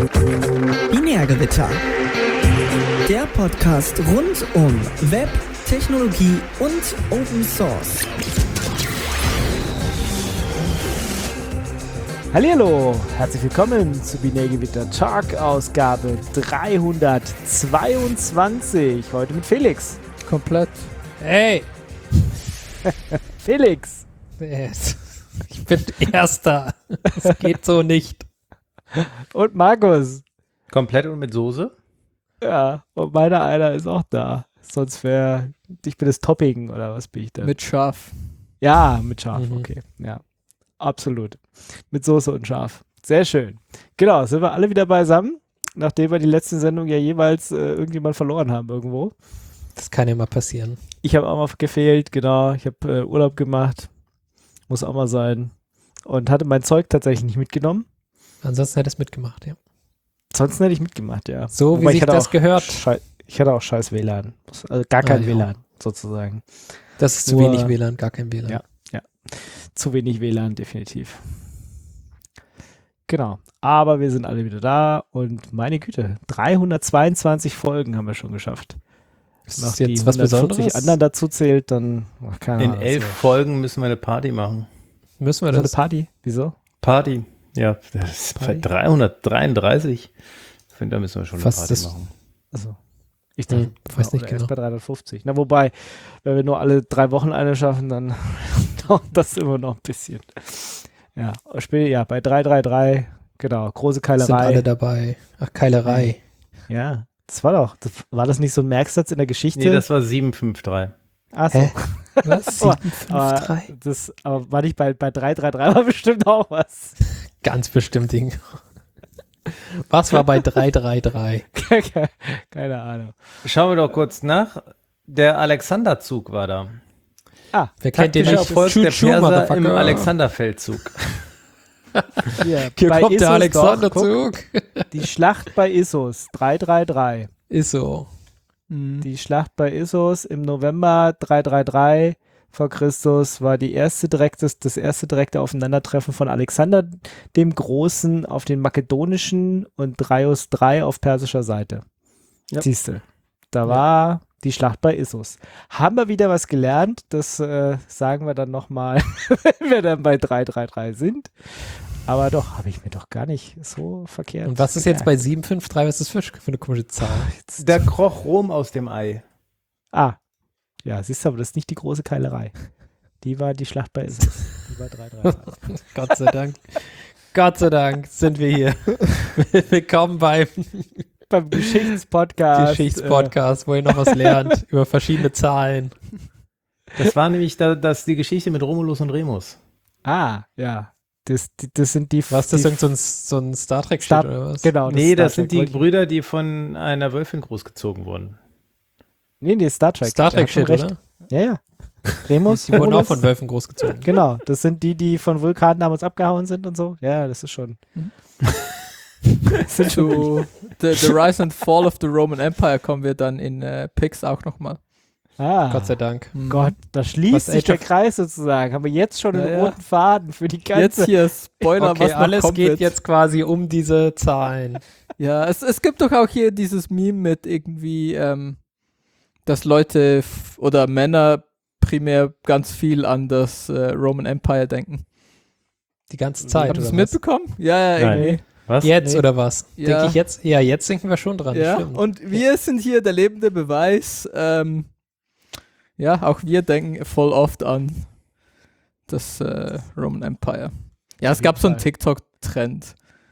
Binärgewitter. Der Podcast rund um Web, Technologie und Open Source. Hallihallo, herzlich willkommen zu Binärgewitter Talk Ausgabe 322. Heute mit Felix. Komplett. Hey! Felix. Ich bin Erster. Das geht so nicht. Und Markus. Komplett und mit Soße? Ja, und meiner einer ist auch da. Sonst wäre, ich bin das Topping oder was bin ich da? Mit Schaf. Ja, mit Schaf, okay. Ja, absolut. Mit Soße und Schaf. Sehr schön. Genau, sind wir alle wieder beisammen, nachdem wir die letzte Sendung ja jeweils irgendjemand verloren haben irgendwo. Das kann ja mal passieren. Ich habe auch mal gefehlt, genau. Ich habe Urlaub gemacht. Muss auch mal sein. Und hatte mein Zeug tatsächlich nicht mitgenommen. Ansonsten hätte es mitgemacht, ja. Ansonsten hätte ich mitgemacht, ja. So Wobei wie sich das gehört. Ich hatte auch scheiß WLAN. Also gar kein ja. WLAN, sozusagen. Das ist zu Nur- wenig WLAN, gar kein WLAN. Ja. Zu wenig WLAN, definitiv. Genau. Aber wir sind alle wieder da und meine Güte, 322 Folgen haben wir schon geschafft. Ist Noch das die jetzt was 140 Besonderes? anderen dazu zählt, dann keine In Ahnung. 11 Folgen müssen wir eine Party machen. Müssen wir So eine das? Party? Wieso? Party? Ja, das ist bei Party? 333. Ich finde, da müssen wir schon eine Was Party ist das? machen. Also, ich dachte, weiß nicht oder erst genau. bei 350. Na, wobei, wenn wir nur alle 3 Wochen eine schaffen, dann dauert das immer noch ein bisschen. Ja, bei 333, genau, große Sind alle Keilerei. dabei. Ach, Keilerei. Ja, war das nicht so ein Merksatz in der Geschichte? Nee, das war 753. Ach so. Hä? Was? Aber 753? aber war nicht bei 333 war bestimmt auch was. Ganz bestimmt Ding. Was war bei 333? Keine Ahnung. Schauen wir doch kurz nach. Der Alexanderzug war da. Wer kennt den Taktischer nicht? Erfolg der Choo-choo, Perser im Motherfucker. Alexanderfeldzug. Hier Hier kommt der Issos doch, Alexanderzug. guck, die Schlacht bei Issos, 333. Ist so. Die Schlacht bei Issos im November 333 vor Christus war das erste direkte Aufeinandertreffen von Alexander dem Großen auf den makedonischen und Darius III auf persischer Seite. Ja. Siehste, da war die Schlacht bei Issos. Haben wir wieder was gelernt, das sagen wir dann nochmal, wenn wir dann bei 333 sind. Aber doch, habe ich mir doch gar nicht so verkehrt. Und was ist jetzt gemerkt. bei 753? Was ist das für eine komische Zahl? Da kroch Rom aus dem Ei. Ja, siehst du, aber das ist nicht die große Keilerei. Die war die Schlacht bei Issos. Die war 333. Gott sei Dank. Gott sei Dank sind wir hier. Willkommen beim Beim Geschichtspodcast. Geschichtspodcast, wo ihr noch was lernt über verschiedene Zahlen. Das war nämlich die Geschichte mit Romulus und Remus. Ja. Das sind die... Was, das die, ist so ein Star Trek-Shit oder was? Genau. Nee, das Star sind Trek, die Brüder, die von einer Wölfin großgezogen wurden. Nee, Star Trek. Star Der hat schon Trek-Shit, recht. oder? Ja. Remus, Die wurden auch Romulus. von Wölfen großgezogen. Genau, das sind die von Vulkan damals abgehauen sind und so. Ja, das ist schon... Das sind schon Zu the Rise and Fall of the Roman Empire kommen wir dann in Pix auch nochmal. Gott sei Dank. Gott, da schließt Was sich Age der of- Kreis sozusagen. Haben wir jetzt schon einen Ja. roten Faden für die ganze... Jetzt hier Spoiler, Okay, was noch alles kommt geht wird. jetzt quasi um diese Zahlen. Ja, es gibt doch auch hier dieses Meme mit irgendwie, dass Leute oder Männer primär ganz viel an das Roman Empire denken. Die ganze Zeit, Habt ihr oder es was? mitbekommen? Ja, Nein. irgendwie. Was? Jetzt, Nee. oder was? Ja. Denke ich jetzt? Ja, jetzt denken wir schon dran. das Ja, stimmt. und wir sind hier der lebende Beweis. Ja, auch wir denken voll oft an das Roman Empire. Ja, es Auf gab jeden so einen Fall. TikTok-Trend.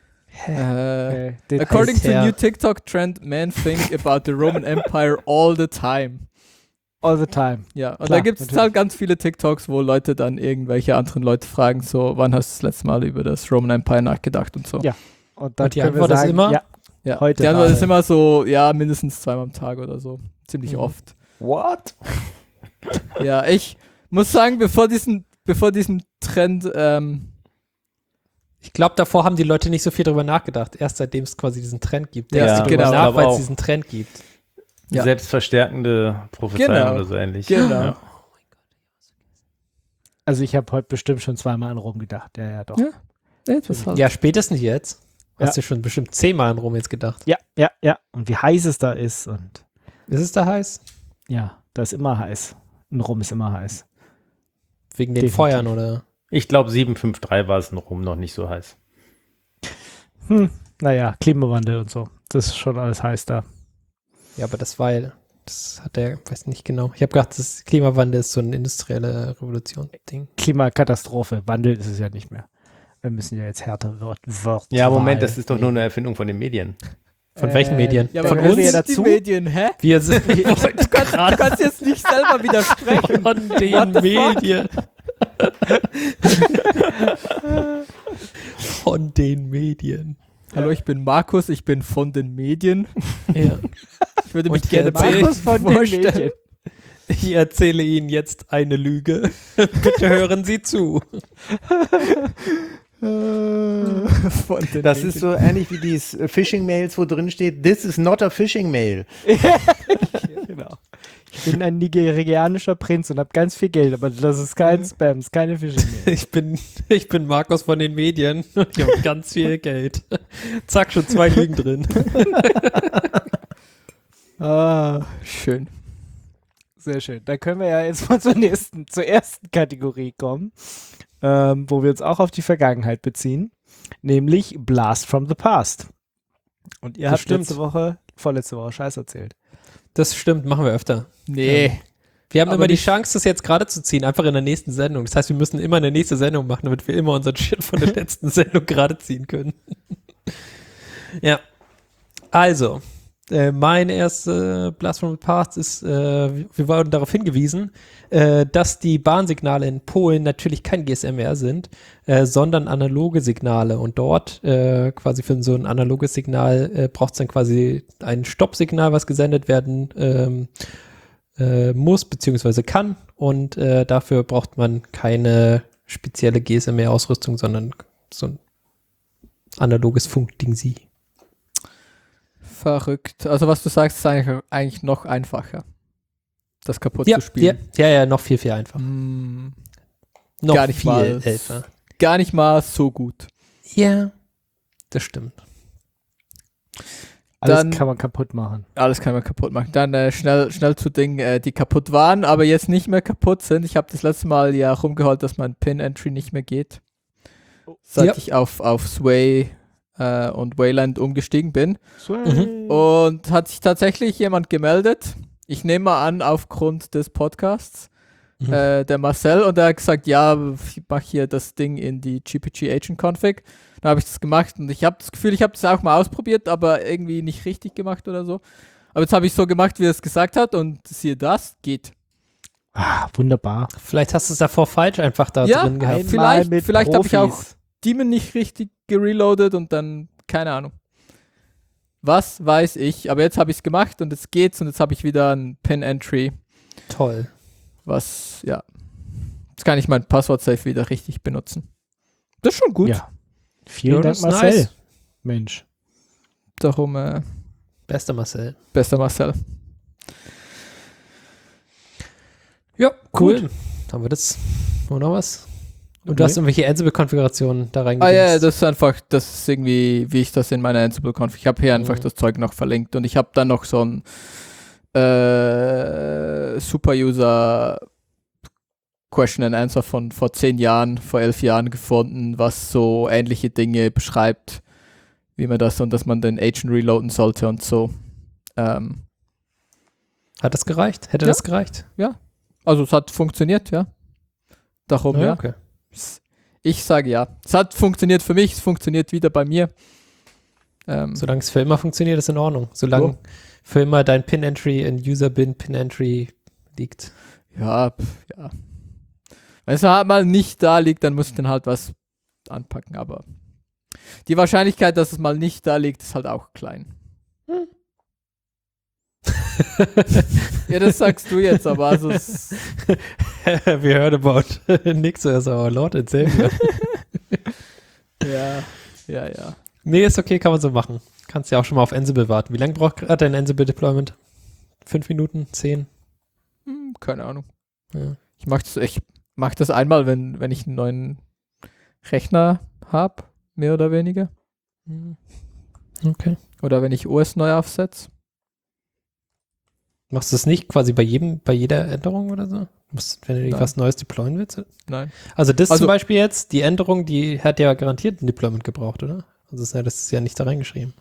Den According to Alter. new TikTok trend, men think about the Roman Empire all the time. all the time. Ja, und Klar, da gibt es natürlich. halt ganz viele TikToks, wo Leute dann irgendwelche anderen Leute fragen, so, wann hast du das letzte Mal über das Roman Empire nachgedacht und so. Ja. Und dann Und die können wir Antwort ist sagen, immer? ja, Ja, Heute die Antwort gerade. ist immer so, ja, mindestens zweimal am Tag oder so. Ziemlich Mhm. oft. What? Ja, ich muss sagen, bevor diesem Trend, Ich glaube, davor haben die Leute nicht so viel drüber nachgedacht. Erst seitdem es quasi diesen Trend gibt. Ja, Denkst du drüber genau. nach, Ich weil glaub es auch. diesen Trend gibt. Ja. Selbstverstärkende Prophezeiung Genau. oder so ähnlich. Genau. Ja. Also ich habe heute bestimmt schon zweimal an Rom gedacht. Ja, doch. Ja. Das halt. Ja, spätestens jetzt. Hast du schon bestimmt 10-mal an Rom jetzt gedacht. Ja. Und wie heiß es da ist. Und Ist es da heiß? ja, da ist immer heiß. Ein Rum ist immer heiß. Wegen den Definitiv. Feuern oder? Ich glaube, 753 war es in Rom noch nicht so heiß. Naja, Klimawandel und so. Das ist schon alles heiß da. Ja, aber das hat der, weiß nicht genau. Ich habe gedacht, das Klimawandel ist so ein industrielle Revolution-Ding. Klimakatastrophe. Wandel ist es ja nicht mehr. Wir müssen ja jetzt härter Wörter. Ja, Moment, das ist doch nur eine Erfindung von den Medien. Von welchen Medien? Ja, Von aber uns? wir Ja, die dazu? Medien, hä? Wir sind Du kannst jetzt nicht selber widersprechen. von den Medien. Von den Medien. Hallo, ich bin Markus, ich bin von den Medien. Ja. Ich würde mich Und gerne jetzt bei Markus von den vorstellen. Medien. Ich erzähle Ihnen jetzt eine Lüge. Bitte hören Sie zu. Von den Das Medien. ist so ähnlich wie die Phishing-Mails, wo drin steht, this is not a Phishing-Mail. Genau. Ich bin ein nigerianischer Prinz und habe ganz viel Geld, aber das ist kein Spam, das ist keine Phishing-Mail. Ich bin Markus von den Medien und ich habe ganz viel Geld. Zack, schon 2 Lügen drin. Schön. Sehr schön. Dann können wir ja jetzt mal zur ersten Kategorie kommen, wo wir uns auch auf die Vergangenheit beziehen, nämlich Blast from the Past. Und ihr Das habt stimmt. vorletzte Woche Scheiß erzählt. Das stimmt, machen wir öfter. Nee. Wir haben Aber immer die nicht- Chance, das jetzt gerade zu ziehen, einfach in der nächsten Sendung. Das heißt, wir müssen immer eine nächste Sendung machen, damit wir immer unseren Shit von der letzten Sendung gerade ziehen können. Ja. Also, mein erster Blast from the Past ist, wir wurden darauf hingewiesen, dass die Bahnsignale in Polen natürlich kein GSM mehr sind, sondern analoge Signale. Und dort quasi für so ein analoges Signal braucht es dann quasi ein Stoppsignal, was gesendet werden muss beziehungsweise kann. Und dafür braucht man keine spezielle GSM-Ausrüstung, sondern so ein analoges Funkding sie. Verrückt. Also was du sagst, ist eigentlich noch einfacher, das kaputt zu spielen. Ja, noch viel, viel einfacher. Mm, Noch Gar nicht viel mal. älter. gar nicht mal so gut. Ja, das stimmt. Alles Dann- kann man kaputt machen. Alles kann man kaputt machen. Dann schnell zu Dingen, die kaputt waren, aber jetzt nicht mehr kaputt sind. Ich habe das letzte Mal ja rumgeholt, dass mein Pin-Entry nicht mehr geht. Seit Ja. ich auf Sway und Wayland umgestiegen bin. Mhm. Und hat sich tatsächlich jemand gemeldet. Ich nehme mal an, aufgrund des Podcasts. Mhm. Der Marcel, und er hat gesagt, ja, ich mache hier das Ding in die GPG Agent Config. Dann habe ich das gemacht und ich habe das Gefühl, ich habe das auch mal ausprobiert, aber irgendwie nicht richtig gemacht oder so. Aber jetzt habe ich so gemacht, wie er es gesagt hat, und siehe das, geht. Ah, wunderbar. Vielleicht hast du es davor falsch einfach da Ja, drin gehabt. Vielleicht habe ich auch Profis. Demon nicht richtig gereloadet und dann, keine Ahnung. Was weiß ich, aber jetzt habe ich es gemacht und jetzt geht's und jetzt habe ich wieder ein Pin-Entry, Toll. was, ja, jetzt kann ich mein Passwort-Safe wieder richtig benutzen. Das ist schon gut. Ja. Vielen Ja, Dank, das ist Marcel. nice. Mensch. Darum, Bester Marcel. bester Marcel. Ja, cool. Haben wir das? Haben wir noch was? Und du hast irgendwelche Ansible-Konfigurationen da Ah reingedingst. ja, das ist irgendwie, wie ich das in meiner Ansible-Config, ich habe hier einfach das Zeug noch verlinkt und ich habe dann noch so ein Super-User Question and Answer von vor 10 Jahren, vor 11 Jahren gefunden, was so ähnliche Dinge beschreibt, wie man das und dass man den Agent reloaden sollte und so. Hat das gereicht? Hätte Ja. das gereicht? Also es hat funktioniert, ja. Darum, ja. Okay. Ich sage ja. Es hat funktioniert für mich, es funktioniert wieder bei mir. Solange es für immer funktioniert, ist in Ordnung. Solange für immer dein Pin-Entry in User-Bin Pin-Entry liegt. Ja. Wenn es halt mal nicht da liegt, dann muss ich dann halt was anpacken, aber die Wahrscheinlichkeit, dass es mal nicht da liegt, ist halt auch klein. Ja, das sagst du jetzt, aber also We heard about Nix as our Lord and Savior. ja. Nee, ist okay, kann man so machen. Kannst ja auch schon mal auf Ansible warten. Wie lange braucht gerade dein Ansible-Deployment? 5 Minuten? 10? Keine Ahnung. Ja. Ich mach das einmal, wenn ich einen neuen Rechner habe, mehr oder weniger. Okay. Oder wenn ich OS neu aufsetze. Machst du das nicht quasi bei jeder Änderung oder so? Wenn du dir Nein. was Neues deployen willst? Nein. Also das Also- zum Beispiel jetzt, die Änderung, die hat ja garantiert ein Deployment gebraucht, oder? Also das ist ja nicht da reingeschrieben.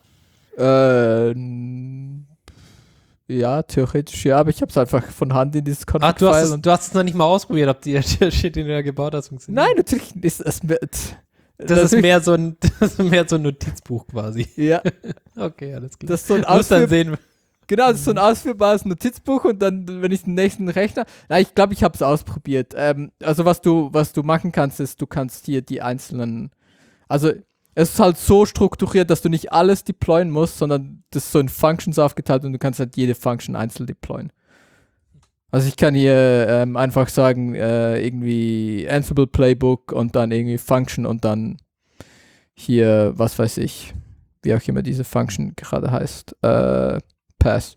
Ja, theoretisch ja, aber ich habe es einfach von Hand in dieses Du Config-File. hast es noch nicht mal ausprobiert, ob der Shit, den du da gebaut hast, funktioniert. Nein, natürlich ist es. Das ist mehr so ein Notizbuch quasi. Ja, Okay, alles klar. das ist so ein Muss dann sehen. Genau, das ist so ein ausführbares Notizbuch und dann, wenn ich den nächsten Rechner. Na, ich glaube, ich habe es ausprobiert. Also was du machen kannst, ist, du kannst hier die einzelnen. Also es ist halt so strukturiert, dass du nicht alles deployen musst, sondern das ist so in Functions aufgeteilt und du kannst halt jede Function einzeln deployen. Also ich kann hier einfach sagen, irgendwie Ansible Playbook und dann irgendwie Function und dann hier, was weiß ich, wie auch immer diese Function gerade heißt, Pass.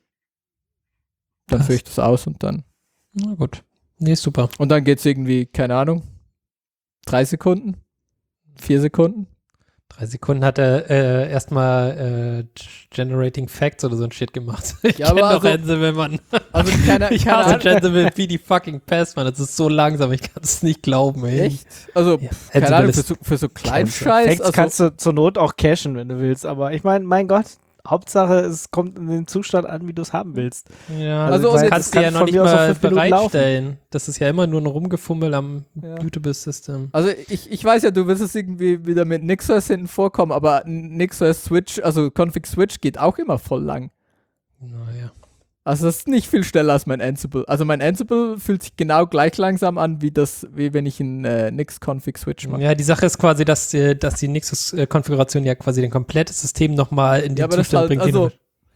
Dann Pass. führe ich das aus und dann. Na gut. Nee, super. Und dann geht es irgendwie, keine Ahnung, 3 Sekunden, 4 Sekunden. 3 Sekunden hat er erstmal Generating Facts oder so ein Shit gemacht. Ich Ja, kenne aber doch also- Ansible, Mann. Also keine Ich Ahnung. hasse Ansible wie die fucking Pest, Mann. Das ist so langsam, ich kann es nicht glauben, ey. Echt? Also, Ja, keine Ansible Ahnung, ist für so Kleinscheiß. Facts Also, kannst du zur Not auch cachen, wenn du willst. Aber ich meine, mein Gott, Hauptsache, es kommt in den Zustand an, wie du es haben willst. Ja, Also, das und kannst jetzt du ja kann noch von nicht mir aus auch mal 5 Minuten bereitstellen. Das ist ja immer nur ein Rumgefummel am Ja. Mutable-System. Also ich weiß ja, du wirst es irgendwie wieder mit NixOS hinten vorkommen, aber NixOS Switch, also Config Switch geht auch immer voll lang. Naja. Also das ist nicht viel schneller als mein Ansible. Also mein Ansible fühlt sich genau gleich langsam an, wie wenn ich einen Nix-Config Switch mache. Ja, die Sache ist quasi, dass die Nexus-Konfiguration ja quasi den komplettes System nochmal in den Ja, aber das Zustand halt, bringt. also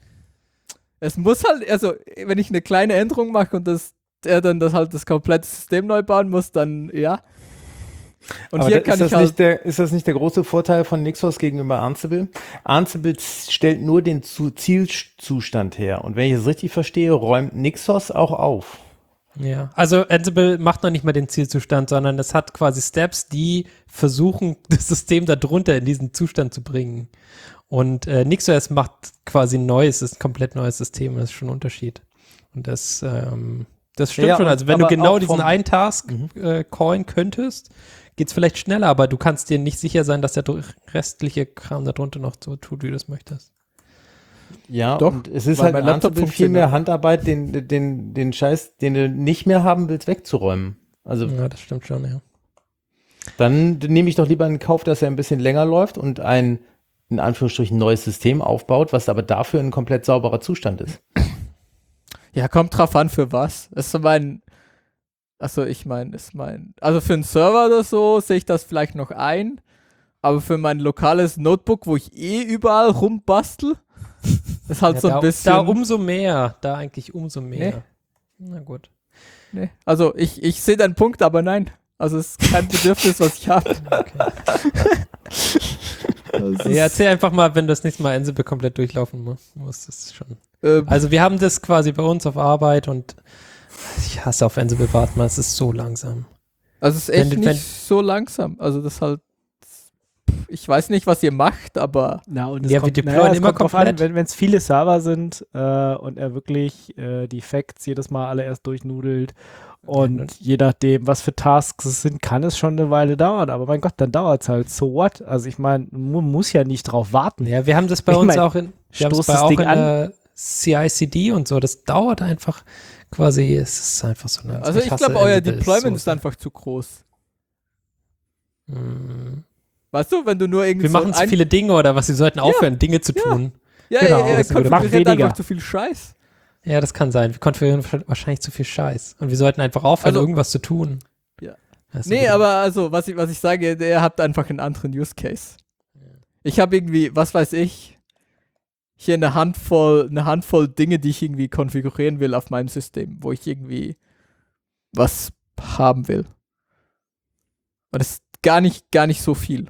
es muss halt, also wenn ich eine kleine Änderung mache und er dann das komplette System neu bauen muss, dann ja. Und Aber hier ist kann das ich halt, ist das nicht der große Vorteil von Nixos gegenüber Ansible? Ansible stellt nur den Zielzustand her. Und wenn ich es richtig verstehe, räumt Nixos auch auf. Ja, also Ansible macht noch nicht mal den Zielzustand, sondern es hat quasi Steps, die versuchen, das System darunter in diesen Zustand zu bringen. Und NixOS macht quasi ein komplett neues System, das ist schon ein Unterschied. Und das stimmt Ja, schon. Also wenn du aber genau auch diesen vom- einen Task callen könntest, geht's vielleicht schneller, aber du kannst dir nicht sicher sein, dass der restliche Kram darunter noch so tut, wie du es möchtest. Ja, Doch, und es ist weil halt mein in Laptop Ansible viel mehr funktioniert. Handarbeit, den Scheiß, den du nicht mehr haben willst, wegzuräumen. Also Ja, das stimmt schon, ja. dann nehme ich doch lieber in Kauf, dass er ein bisschen länger läuft und ein, in Anführungsstrichen, neues System aufbaut, was aber dafür ein komplett sauberer Zustand ist. ja, kommt drauf an, für was. Das ist also für einen Server oder so sehe ich das vielleicht noch ein, aber für mein lokales Notebook, wo ich überall rumbastel, ist halt Ja, so ein bisschen. Da umso mehr, da eigentlich umso mehr. Na gut. Nee. Also ich sehe deinen Punkt, aber nein. Also es ist kein Bedürfnis, was ich habe. Ja, erzähl einfach mal, wenn du das nächste Mal Ansible komplett durchlaufen musst. Das ist schon. Also Also wir haben das quasi bei uns auf Arbeit und ich hasse auf Ansible warten, es ist so langsam. es ist echt wenn- nicht so langsam. Also das halt. Ich weiß nicht, was ihr macht, aber Na, und Ja, wir deployen es immer kommt drauf an, komplett. wenn es viele Server sind und er wirklich die Facts jedes Mal alle erst durchnudelt und je nachdem, was für Tasks es sind, kann es schon eine Weile dauern. Aber mein Gott, dann dauert es halt. So what? Also ich meine, man muss ja nicht drauf warten. Ja, wir haben das bei Ich uns mein, auch wir haben stoß es bei das auch Ding in an. der CI/CD und so. Das dauert einfach quasi, es ist einfach so langsam. also ich hasse glaube, euer Ansible, es Deployment so ist einfach zu groß. Mm. Weißt du, wenn du nur irgendwie Wir machen zu viele Dinge oder was? Sie sollten aufhören, Dinge zu tun. Ja, Genau, ihr das macht konfiguriert weniger. einfach zu viel Scheiß. Ja, das kann sein. Wir konfigurieren wahrscheinlich zu viel Scheiß. Und wir sollten einfach aufhören, Also- irgendwas zu tun. Ja. Das ist Nee, so- aber also, was ich sage, ihr habt einfach einen anderen Use Case. Ich habe irgendwie, was weiß ich, hier eine Handvoll Dinge, die ich irgendwie konfigurieren will auf meinem System, wo ich irgendwie was haben will. Und das ist gar nicht so viel.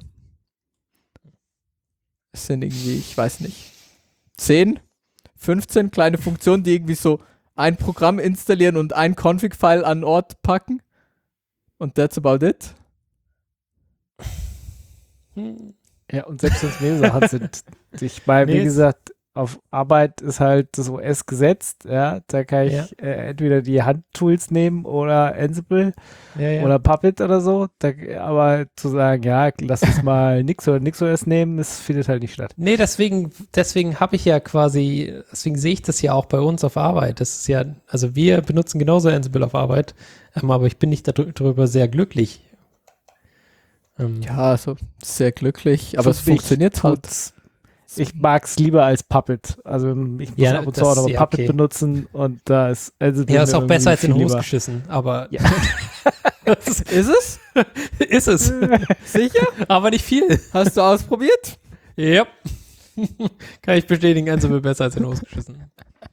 Es sind irgendwie, ich weiß nicht, 10, 15 kleine Funktionen, die irgendwie so ein Programm installieren und ein Config-File an einen Ort packen. Und that's about it. Hm. Ja, und selbst wenn es mehrere Sachen sind. Ich meine, wie Nee, gesagt, auf Arbeit ist halt das OS gesetzt, ja, da kann ich entweder die Handtools nehmen oder Ansible oder Puppet oder so, aber zu sagen, ja, lass uns mal nix oder NixOS nehmen, das findet halt nicht statt. Nee, deswegen habe ich ja quasi, deswegen sehe ich das ja auch bei uns auf Arbeit. Das ist ja, also wir benutzen genauso Ansible auf Arbeit, aber ich bin nicht darüber sehr glücklich. Ja, also sehr glücklich, aber es Für mich funktioniert halt. tut's. Ich mag es lieber als Puppet. Also ich muss Ja, ab und zu auch noch mal ja, Puppet okay. benutzen und da ist Ansible Ja, ist mir auch besser als in den irgendwie Hose viel geschissen, aber Ja. Ist es? ist es. Sicher? Aber nicht viel. Hast du ausprobiert? Ja. Kann ich bestätigen, Ansible besser als in den Hose geschissen.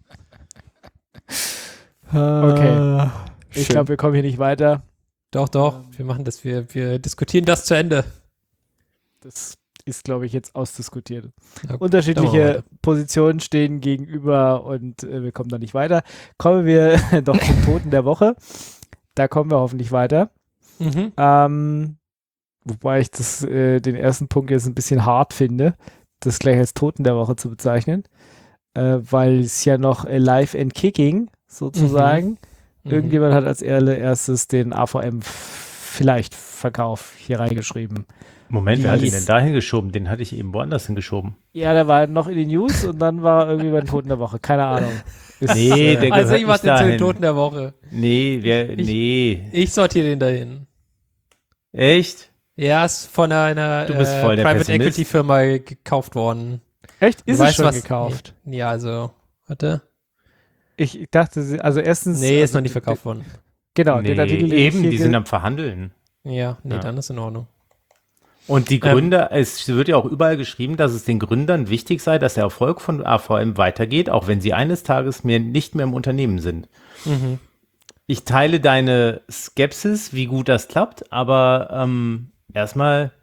Okay. Ich Schön. glaube, wir kommen hier nicht weiter. Doch, wir machen das, wir diskutieren das zu Ende. Das ist, glaube ich, jetzt ausdiskutiert. Ja, schauen wir Unterschiedliche weiter. Positionen stehen gegenüber und wir kommen da nicht weiter. Kommen wir doch zum Toten der Woche. Da kommen wir hoffentlich weiter. Mhm. Wobei ich den ersten Punkt jetzt ein bisschen hart finde, das gleich als Toten der Woche zu bezeichnen, weil es ja noch Alive and Kicking sozusagen. Irgendjemand hat als erstes den AVM-Vielleicht-Verkauf hier reingeschrieben. Moment, wer hat den Yes. denn da hingeschoben? Den hatte ich eben woanders hingeschoben. Ja, der war noch in den News und dann war er irgendwie bei den Toten der Woche. Keine Ahnung. Ist, Nee, der Also gehört ich mach nicht den zu den dahin. Toten der Woche. Nee, Ich- nee. Ich sortiere den dahin. Echt? Ja, ist von einer Du bist voll der Private Pessimist. Equity Firma gekauft worden. Echt? Du Ist es weißt, schon was- gekauft? Ja, also, warte. Ich dachte, also erstens. Nee, ist also, noch nicht verkauft worden. Genau, Nee, den Artikel, den eben, ich hier die sind am Verhandeln. Ja, nee, Ja. dann ist in Ordnung. Und die Gründer, es wird ja auch überall geschrieben, dass es den Gründern wichtig sei, dass der Erfolg von AVM weitergeht, auch wenn sie eines Tages nicht mehr im Unternehmen sind. Mhm. Ich teile deine Skepsis, wie gut das klappt, aber erstmal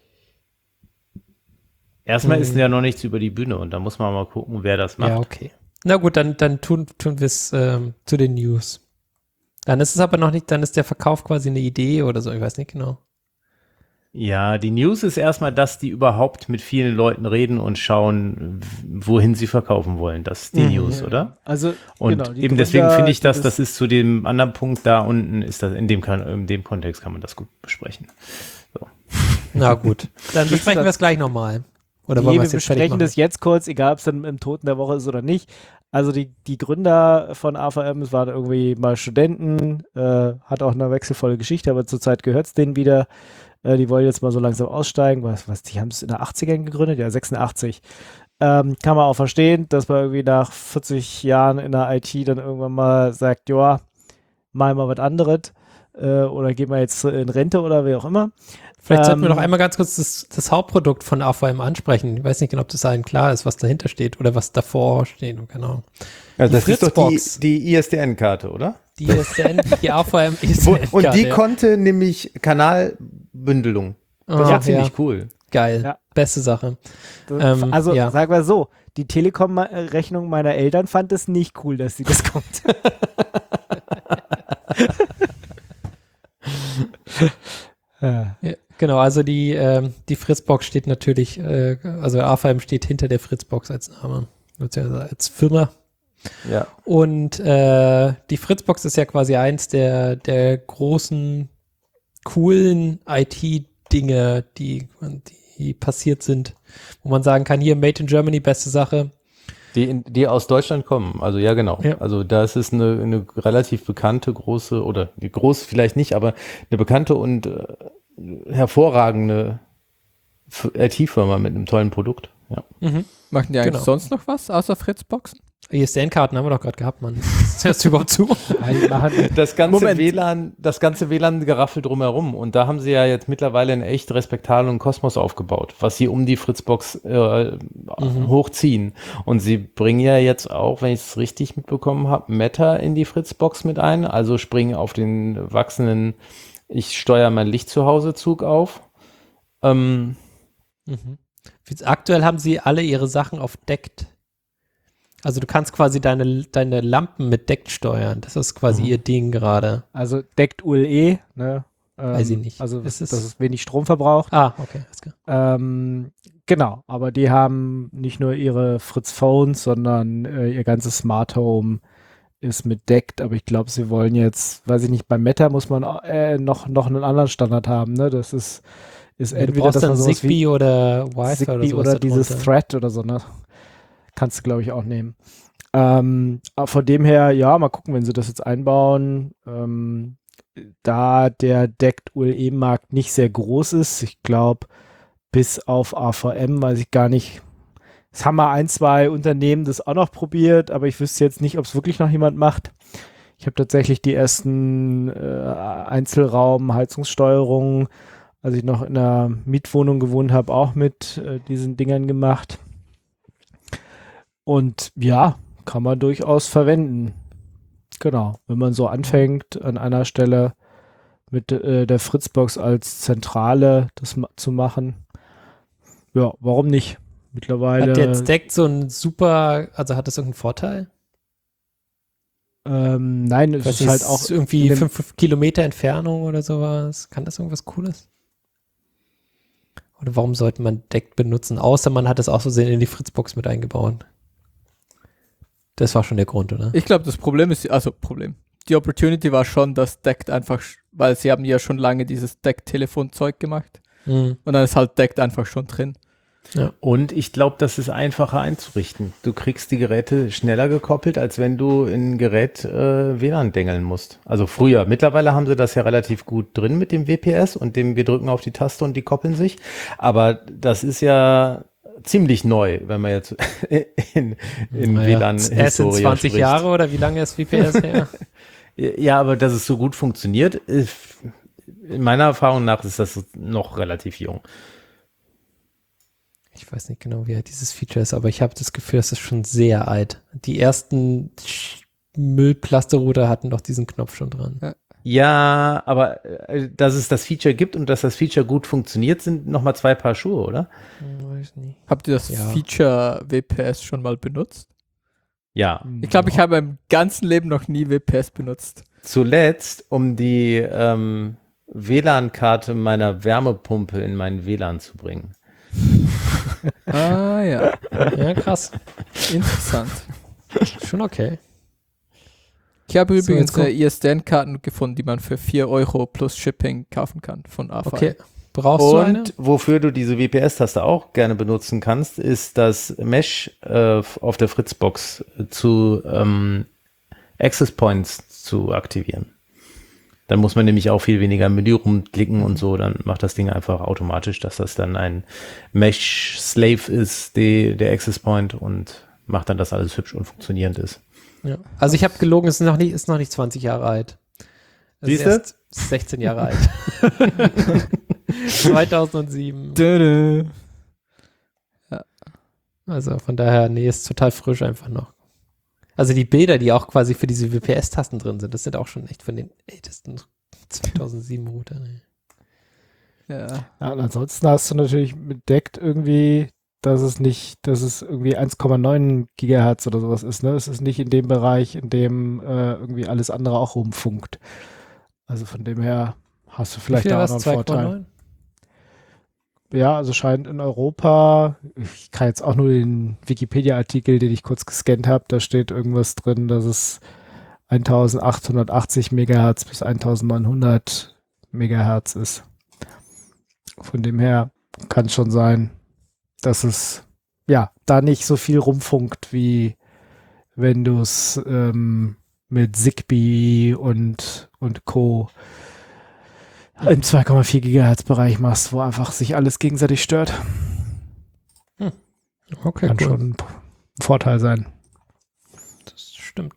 ist ja noch nichts über die Bühne und da muss man mal gucken, wer das macht. Ja, okay. Na gut, dann tun wir es zu den News. Dann ist es aber noch nicht, dann ist der Verkauf quasi eine Idee oder so, ich weiß nicht genau. Ja, die News ist erstmal, dass die überhaupt mit vielen Leuten reden und schauen, wohin sie verkaufen wollen. Das ist die News, oder? Also, Und genau, die eben deswegen Gründer, finde ich, dass die das ist zu dem anderen Punkt da unten, ist das in dem Kontext kann man das gut besprechen. Na gut, dann besprechen wir es gleich nochmal. Oder wollen Nee, wir wir es jetzt fertig besprechen machen? das jetzt kurz, egal ob es dann im Toten der Woche ist oder nicht. Also die Gründer von AVM, es waren irgendwie mal Studenten, hat auch eine wechselvolle Geschichte, aber zurzeit gehört es denen wieder. Die wollen jetzt mal so langsam aussteigen. Die haben es in den 80ern gegründet? Ja, 86. Kann man auch verstehen, dass man irgendwie nach 40 Jahren in der IT dann irgendwann mal sagt, ja, mal was anderes oder geht man jetzt in Rente oder wie auch immer. Vielleicht sollten wir noch einmal ganz kurz das Hauptprodukt von AVM ansprechen. Ich weiß nicht genau, ob das allen klar ist, was dahinter steht oder was davor steht. Genau. Also Die das ist doch Fritzbox. die ISDN-Karte, oder? Die ISDN, die AVM ISDN. Und die konnte nämlich Kanalbündelung. Das war ziemlich cool. Geil. Ja. Beste Sache. Also ja. sagen wir so, die Telekom-Rechnung meiner Eltern fand es nicht cool, dass sie das kommt. Ja. Ja, genau, also die Fritzbox steht natürlich, also AVM steht hinter der Fritzbox als Name, beziehungsweise als Firma. Ja. Und die Fritzbox ist ja quasi eins der großen, coolen IT-Dinge, die passiert sind, wo man sagen kann, hier Made in Germany, beste Sache. Die aus Deutschland kommen, also ja genau. Ja. Also da ist es eine relativ bekannte, große, oder groß vielleicht nicht, aber eine bekannte und hervorragende IT-Firma mit einem tollen Produkt. Ja. Machen die eigentlich Genau. sonst noch was außer Fritzboxen? ISDN-Karten haben wir doch gerade gehabt, Mann. Das hörst du überhaupt zu? Die machen, Das ganze Moment. WLAN-Geraffel drumherum. Und da haben sie ja jetzt mittlerweile einen echt respektablen Kosmos aufgebaut, was sie um die Fritzbox hochziehen. Und sie bringen ja jetzt auch, wenn ich es richtig mitbekommen habe, Meta in die Fritzbox mit ein. Also springen auf den wachsenden Ich steuere mein Licht zu Hause Zug auf. Aktuell haben sie alle ihre Sachen auf deckt. Also du kannst quasi deine Lampen mit deckt steuern. Das ist quasi ihr Ding gerade. also deckt ULE, ne? Weiß ich nicht. Also, Ist es- dass es wenig Strom verbraucht. Ah, okay. Alles klar. Genau, aber die haben nicht nur ihre Fritz Phones, sondern ihr ganzes Smart Home ist mit deckt, aber ich glaube, sie wollen jetzt, weiß ich nicht, bei Meta muss man noch einen anderen Standard haben, ne? Das ist Du entweder, brauchst dass man dann sowas wie Zigbee oder Wi-Fi oder Zigbee sowas oder dieses darunter. Thread oder so, ne? Kannst du, glaube ich, auch nehmen. Aber von dem her, ja, mal gucken, wenn sie das jetzt einbauen. Da der deckt ULE-Markt nicht sehr groß ist, ich glaube, bis auf AVM, weiß ich gar nicht. Es haben mal 1, 2 Unternehmen das auch noch probiert, aber ich wüsste jetzt nicht, ob es wirklich noch jemand macht. Ich habe tatsächlich die ersten Einzelraum-Heizungssteuerungen, als ich noch in einer Mietwohnung gewohnt habe, auch mit diesen Dingern gemacht. Und ja, kann man durchaus verwenden. Genau, wenn man so anfängt, an einer Stelle mit der Fritzbox als Zentrale das zu machen. Ja, warum nicht? Mittlerweile. Hat jetzt deckt so ein super, also hat das irgendeinen Vorteil? Nein, es Weiß ist nicht, halt auch irgendwie in dem- 5 Kilometer Entfernung oder sowas. Kann das irgendwas Cooles? Oder warum sollte man deckt benutzen? Außer man hat es auch so sehr in die Fritzbox mit eingebaut. Das war schon der Grund, oder? Ich glaube, das Problem ist, die Opportunity war schon, dass deckt einfach, weil sie haben ja schon lange dieses Deck-Telefon-Zeug gemacht Mhm. und dann ist halt deckt einfach schon drin. Und ich glaube, das ist einfacher einzurichten. Du kriegst die Geräte schneller gekoppelt, als wenn du in ein Gerät WLAN dengeln musst. Also früher. Mittlerweile haben sie das ja relativ gut drin mit dem WPS und dem wir drücken auf die Taste und die koppeln sich. Aber das ist ja ziemlich neu, wenn man jetzt in WLAN-Historie Erst in 20 spricht. Jahre oder wie lange ist WPS her? Ja, aber dass es so gut funktioniert, in meiner Erfahrung nach ist das noch relativ jung. Ich weiß nicht genau, wie alt dieses Feature ist, aber ich habe das Gefühl, es ist schon sehr alt. Die ersten Müllplasterrouter hatten doch diesen Knopf schon dran. Ja, aber dass es das Feature gibt und dass das Feature gut funktioniert, sind nochmal 2 Paar Schuhe, oder? Weiß nicht. Habt ihr das Ja. Feature WPS schon mal benutzt? Ja. Ich glaube, ich habe im ganzen Leben noch nie WPS benutzt. Zuletzt, um die WLAN-Karte meiner Wärmepumpe in meinen WLAN zu bringen. Ah ja, Ja, krass. interessant. Schon okay. Ich habe So, übrigens jetzt kommt- ISDN-Karten gefunden, die man für 4 € plus Shipping kaufen kann von AVM. Okay. Brauchst du eine? Und wofür du diese WPS-Taste auch gerne benutzen kannst, ist das Mesh auf der Fritzbox zu Access Points zu aktivieren. Dann muss man nämlich auch viel weniger im Menü rumklicken und so, dann macht das Ding einfach automatisch, dass das dann ein Mesh-Slave ist, der Access Point, und macht dann, dass alles hübsch und funktionierend ist. Ja. Also ich habe gelogen, es ist noch nicht 20 Jahre alt. Es ist Siehste? erst 16 Jahre alt. 2007. Dödö. Also von daher, nee, ist total frisch einfach noch. Also die Bilder, die auch quasi für diese WPS-Tasten drin sind, das sind auch schon echt von den ältesten 2007 Router. Nee. Ja. Ja, und ansonsten hast du natürlich mit deckt irgendwie, dass es irgendwie 1,9 Gigahertz oder sowas ist, ne? Es ist nicht in dem Bereich, in dem irgendwie alles andere auch rumfunkt. Also von dem her hast du vielleicht da auch noch einen Vorteil. Ja, also scheint in Europa, ich kann jetzt auch nur den Wikipedia-Artikel, den ich kurz gescannt habe, da steht irgendwas drin, dass es 1880 Megahertz bis 1900 Megahertz ist. Von dem her kann es schon sein, dass es ja da nicht so viel rumfunkt, wie wenn du es mit Zigbee und Co. im 2,4 Gigahertz Bereich machst, wo einfach sich alles gegenseitig stört. Okay, Kann schon ein Vorteil sein. Das stimmt.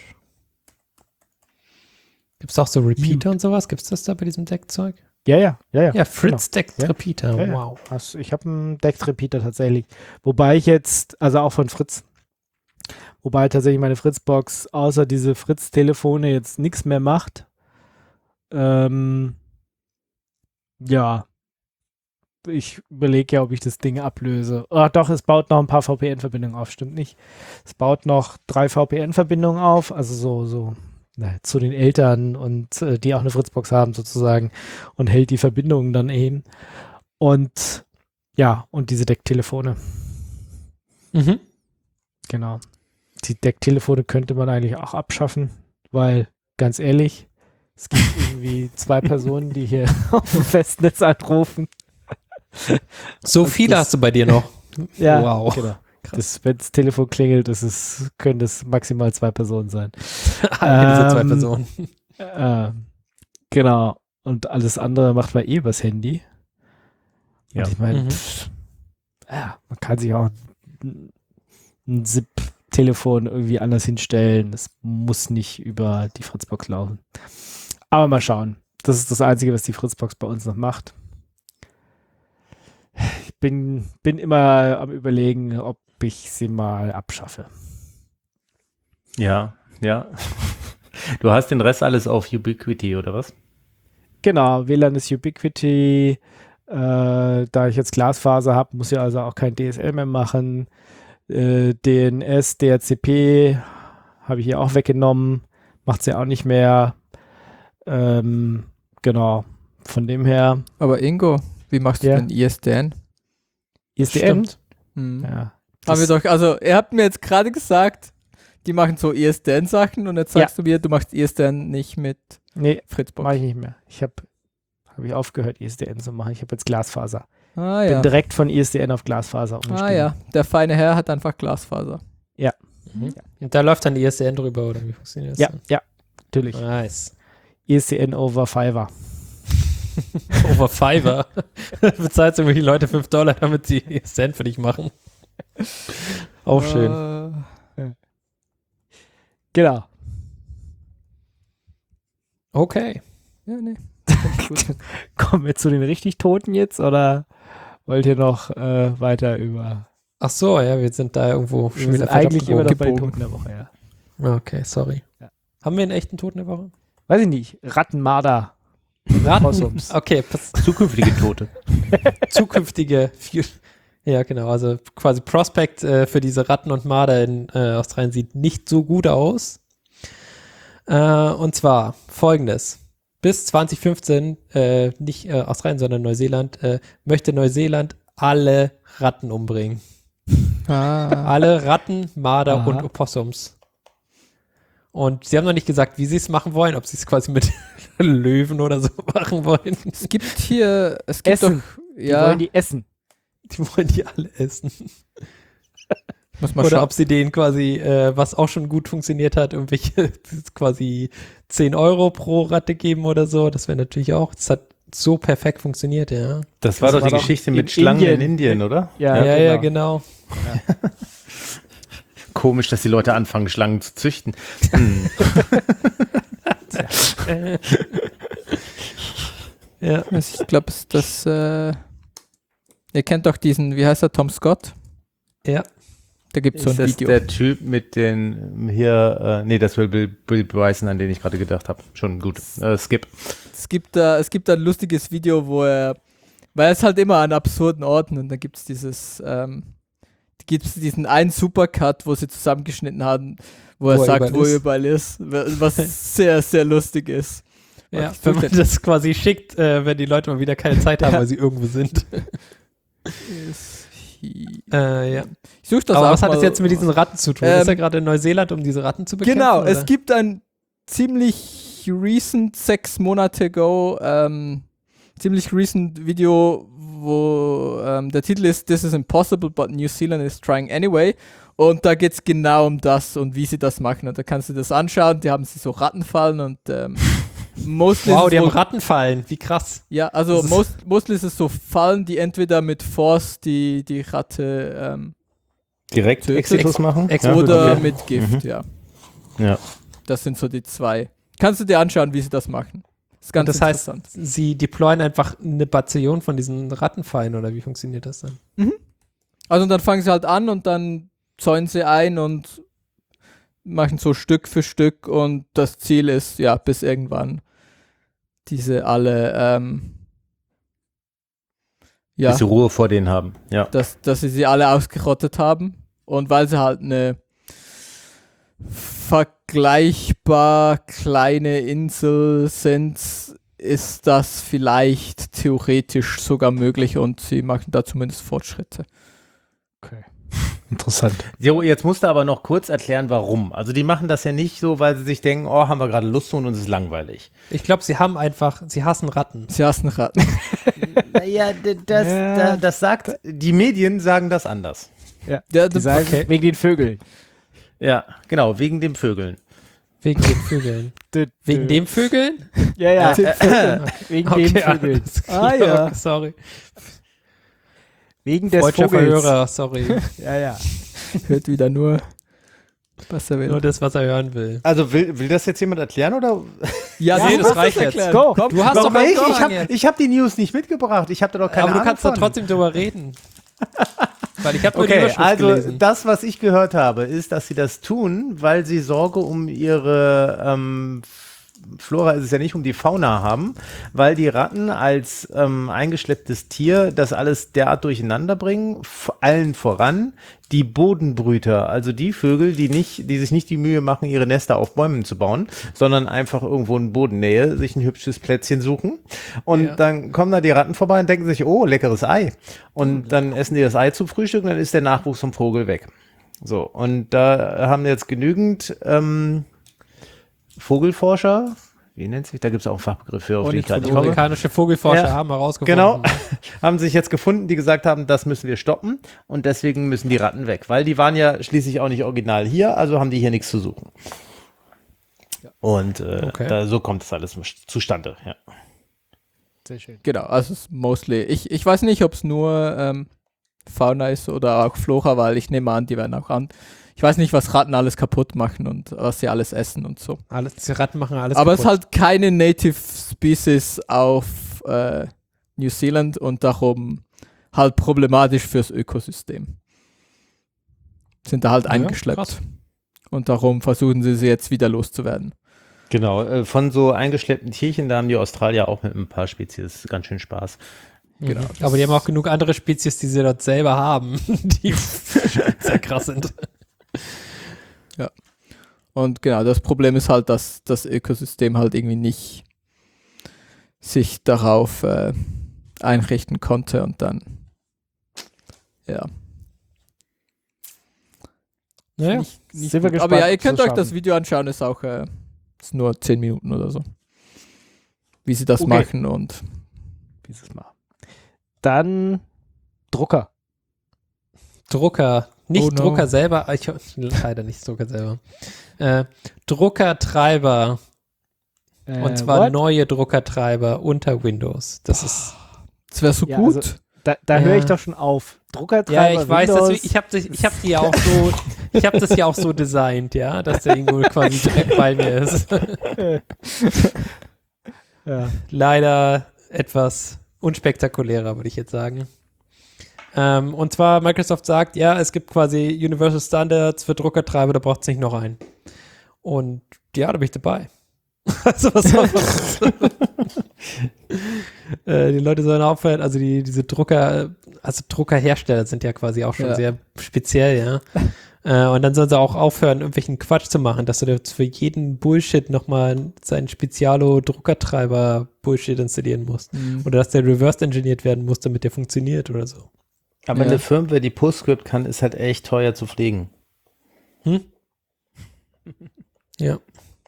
Gibt es auch so Repeater und sowas? Gibt es das da bei diesem Deckzeug? Ja. Ja, Fritz deckt Ja. Repeater. Ja, ja. Wow. Also ich habe einen Deckt-Repeater tatsächlich. Wobei ich jetzt, also auch von Fritz, wobei tatsächlich meine Fritzbox außer diese Fritz-Telefone jetzt nichts mehr macht. Ja. Ich überlege ja, ob ich das Ding ablöse. Ach doch, es baut noch ein paar VPN-Verbindungen auf, stimmt nicht. Es baut noch 3 VPN-Verbindungen auf, also so zu den Eltern und die auch eine Fritzbox haben sozusagen, und hält die Verbindungen dann eben. Und Ja, und diese Decktelefone. Mhm. Genau. Die Decktelefone könnte man eigentlich auch abschaffen, weil, ganz ehrlich, es gibt irgendwie 2 Personen, die hier auf dem Festnetz anrufen. So Und viele das- hast du bei dir noch. Ja, Wow. genau. Wenn das Telefon klingelt, können das maximal 2 Personen sein. Diese 2 Personen. Genau. Und alles andere macht man übers Handy. Ja. Und ich meine, Mhm. man kann sich auch ein SIP-Telefon irgendwie anders hinstellen. Das muss nicht über die Fritzbox laufen. Aber mal schauen. Das ist das Einzige, was die Fritzbox bei uns noch macht. Ich bin immer am Überlegen, ob ich sie mal abschaffe. Ja. Du hast den Rest alles auf Ubiquiti, oder was? Genau, WLAN ist Ubiquiti. Da ich jetzt Glasfaser habe, muss ich also auch kein DSL mehr machen. DNS, DHCP habe ich hier auch weggenommen. Macht es ja auch nicht mehr. Genau. Von dem her. Aber Ingo, wie machst du Ja. denn ISDN? ISDN. Stimmt. Hm. Ja. Haben wir doch, also ihr habt mir jetzt gerade gesagt, die machen so ISDN-Sachen und jetzt sagst du mir, du machst ISDN nicht mit Nee, Fritzbox. mache ich nicht mehr. Habe ich aufgehört, ISDN zu machen. Ich habe jetzt Glasfaser. Ah Bin ja. direkt von ISDN auf Glasfaser umgestiegen. Ah ja, der feine Herr hat einfach Glasfaser. Mhm. Und da läuft dann die ISDN drüber, oder wie funktioniert das Ja, dann? ja, natürlich. Nice. ISDN over Fiverr. Over Fiverr. Bezahlst irgendwie die Leute $5, damit sie ISDN für dich machen. Auch schön. Genau. Okay. Ja, nee. Kommen wir zu den richtig Toten jetzt oder wollt ihr noch weiter über... Ach so, ja, wir sind da irgendwo Wir sind eigentlich immer noch bei den gebogen. Toten der Woche, ja. Okay, sorry. Ja. Haben wir einen echten Toten der Woche? Weiß ich nicht. Rattenmarder. Possums. Okay, Zukünftige Tote. zukünftige ja, genau, also quasi Prospect für diese Ratten und Marder in Australien sieht nicht so gut aus. Und zwar folgendes. Bis 2015, nicht Australien, sondern Neuseeland, möchte Neuseeland alle Ratten umbringen. Alle Ratten, Marder Aha. und Opossums. Und sie haben noch nicht gesagt, wie sie es machen wollen, ob sie es quasi mit Löwen oder so machen wollen. Es gibt hier, es gibt Essen. doch, Die ja, wollen die essen. Die wollen die alle essen. muss man Oder schauen. ob sie denen quasi, was auch schon gut funktioniert hat, irgendwelche quasi 10 Euro pro Ratte geben oder so. Das wäre natürlich auch, das hat so perfekt funktioniert, ja. Das war Das doch war die doch Geschichte in mit Schlangen in Indien. Indien, oder? Ja, genau. Komisch, dass die Leute anfangen, Schlangen zu züchten. Hm. Ja. Ich glaube, das, ihr kennt doch diesen, wie heißt er, Tom Scott? Ja. Da gibt es so Ist ein das Video. der Typ mit den hier, nee, das will Bill Bryson, an den ich gerade gedacht habe. Schon gut. Skip. Es gibt da ein lustiges Video, wo er, weil es halt immer an absurden Orten und da gibt es diesen einen Supercut, wo sie zusammengeschnitten haben, wo er sagt, wo er überall ist, was sehr, sehr lustig ist. Ja, Ich wenn such man den- das quasi schickt, wenn die Leute mal wieder keine Zeit haben, weil sie irgendwo sind. Ja. Ich suche das Aber auch was hat mal. das jetzt mit diesen Ratten zu tun? Ist er gerade in Neuseeland, um diese Ratten zu bekämpfen? Genau, oder? es gibt ein ziemlich recent, 6 Monate ago, ziemlich recent Video, wo der Titel ist This is impossible, but New Zealand is trying anyway. Und da geht es genau um das und wie sie das machen. Und da kannst du das anschauen, die haben sie so Rattenfallen und mostly Wow, ist die es haben wohl- Rattenfallen, wie krass. Ja, also Das ist- mostly ist es so Fallen, die entweder mit Force die Ratte Direkt Tötet. Exitus machen? oder okay. mit Gift, Mhm. ja. Ja. Das sind so die zwei. Kannst du dir anschauen, wie sie das machen. Das ist ganz Und das heißt, interessant. sie deployen einfach eine Bazillion von diesen Rattenfallen, oder wie funktioniert das dann? Also dann fangen sie halt an und dann zäunen sie ein und machen so Stück für Stück und das Ziel ist, ja, bis irgendwann diese alle, ja, Bisschen Ruhe vor denen haben. Ja. dass sie alle ausgerottet haben und weil sie halt eine vergleichbar kleine Insel sind, ist das vielleicht theoretisch sogar möglich und sie machen da zumindest Fortschritte. Okay. Interessant. So, jetzt musst du aber noch kurz erklären, warum. Also die machen das ja nicht so, weil sie sich denken, oh, haben wir gerade Lust und uns ist langweilig. Ich glaube, sie hassen Ratten. Sie hassen Ratten. Naja, das sagt, die Medien sagen das anders. Ja, Ja, die sagen, okay. wegen den Vögeln. Ja, genau, wegen den Vögeln. Wegen den Vögeln. Wegen dem Vögeln? Ja, ja. Ja. Wegen dem Vögeln. alles klar. Ah, ja. Sorry. Wegen des Deutscher Vogels. Verhörer, sorry. Ja, ja. Hört wieder nur, was er will. Nur das, was er hören will. Also will das jetzt jemand erklären oder? Ja, nee, du das musst reicht es jetzt. erklären. Go. Komm, Du hast Warum doch ich? angefangen jetzt. Ich hab die News nicht mitgebracht. Ich habe da doch keine Aber du Ahnung kannst doch von. trotzdem drüber reden. Weil ich habe nur die Okay, Überschrift also gelesen. das, was ich gehört habe, ist, dass sie das tun, weil sie Sorge um ihre Flora ist es ja nicht, um die Fauna haben, weil die Ratten als eingeschlepptes Tier das alles derart durcheinander bringen, allen voran die Bodenbrüter, also die Vögel, die sich nicht die Mühe machen, ihre Nester auf Bäumen zu bauen, sondern einfach irgendwo in Bodennähe sich ein hübsches Plätzchen suchen. Und dann kommen da die Ratten vorbei und denken sich, oh, leckeres Ei. Und dann essen die das Ei zum Frühstück und dann ist der Nachwuchs vom Vogel weg. So, und da haben jetzt genügend Vogelforscher, wie nennt sich? Da gibt es auch einen Fachbegriff für, auf den ich gerade nicht komme. Amerikanische Vogelforscher Ja, haben herausgefunden. Genau, haben sich jetzt gefunden, die gesagt haben, das müssen wir stoppen und deswegen müssen die Ratten weg, weil die waren ja schließlich auch nicht original hier, also haben die hier nichts zu suchen. Und so kommt das alles zustande, ja. Sehr schön. Genau, also es ist mostly. Ich weiß nicht, ob es nur Fauna ist oder auch Flora, weil ich nehme an, die werden auch an. Ich weiß nicht, was Ratten alles kaputt machen und was sie alles essen und so. Die Ratten machen alles Aber es ist kaputt. halt keine Native Species auf New Zealand und darum halt problematisch fürs Ökosystem. Sind da halt eingeschleppt. krass. Und darum versuchen sie jetzt wieder loszuwerden. Genau, von so eingeschleppten Tierchen, da haben die Australier auch mit ein paar Spezies ganz schön Spaß. Genau. Aber die haben auch genug andere Spezies, die sie dort selber haben, die sehr krass sind. Und genau, das Problem ist halt, dass das Ökosystem halt irgendwie nicht sich darauf einrichten konnte und dann, ja. Naja, Nicht Sind wir gut. gespannt, Aber ja, ihr ob könnt sie euch es das schaffen. Video anschauen, ist auch ist nur 10 Minuten oder so. Wie sie das Okay. machen und Dieses Mal. Dann Drucker. Drucker. Nicht Oh no. Drucker selber, leider nicht Drucker selber. Druckertreiber. Und zwar what? neue Druckertreiber unter Windows. Das ist. das wäre so Ja, gut. also Da Ja. höre ich doch schon auf. Druckertreiber, Ja, ich weiß, Windows. ich habe die ja auch so, ich habe das ja auch so designt, ja, dass der irgendwo quasi direkt bei mir ist. Ja. Leider etwas unspektakulärer, würde ich jetzt sagen. Und zwar, Microsoft sagt, ja, es gibt quasi Universal Standards für Druckertreiber, da braucht es nicht noch einen. Und ja, da bin ich dabei. Also was soll man die Leute sollen aufhören, also diese Drucker, also Druckerhersteller sind ja quasi auch schon sehr speziell, ja. Und dann sollen sie auch aufhören, irgendwelchen Quatsch zu machen, dass du jetzt für jeden Bullshit nochmal seinen Spezialo-Druckertreiber-Bullshit installieren musst. Oder dass der reverse-engineert werden muss, damit der funktioniert oder so. Aber Ja. eine Firmware, die PostScript kann, ist halt echt teuer zu pflegen. Ja.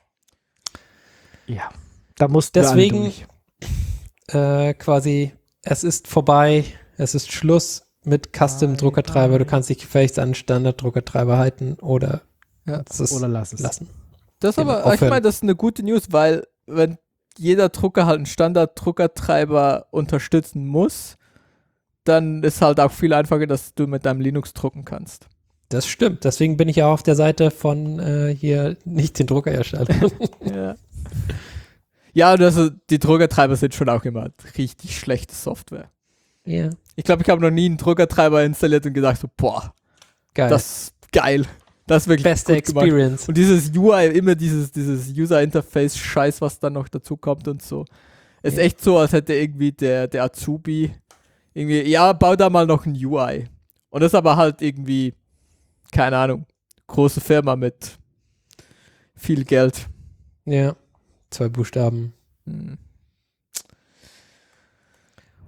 Ja. Da mussten Deswegen- wir alle durch. Quasi, es ist vorbei, es ist Schluss mit Custom-Druckertreiber. Du kannst dich gefälligst an Standard-Druckertreiber halten oder Ja. es Oder lass es. lassen. Das Genau, aber, ich aufhören. meine, das ist eine gute News, weil wenn jeder Drucker halt einen Standard-Druckertreiber unterstützen muss, dann ist halt auch viel einfacher, dass du mit deinem Linux drucken kannst. Das stimmt. Deswegen bin ich ja auch auf der Seite von hier nicht den Druckerherstellern. Ja. Ja, und also die Druckertreiber sind schon auch immer richtig schlechte Software. Ja. Ich glaube, ich habe noch nie einen Druckertreiber installiert und gedacht so, boah, Geil. das ist geil. Das ist wirklich beste gut gemacht. Experience. Und dieses UI, immer dieses User-Interface-Scheiß, was dann noch dazu kommt und so. Ist echt so, als hätte irgendwie der Azubi irgendwie, ja, bau da mal noch ein UI. Und das ist aber halt irgendwie, keine Ahnung, große Firma mit viel Geld. Ja. 2 Buchstaben. Hm.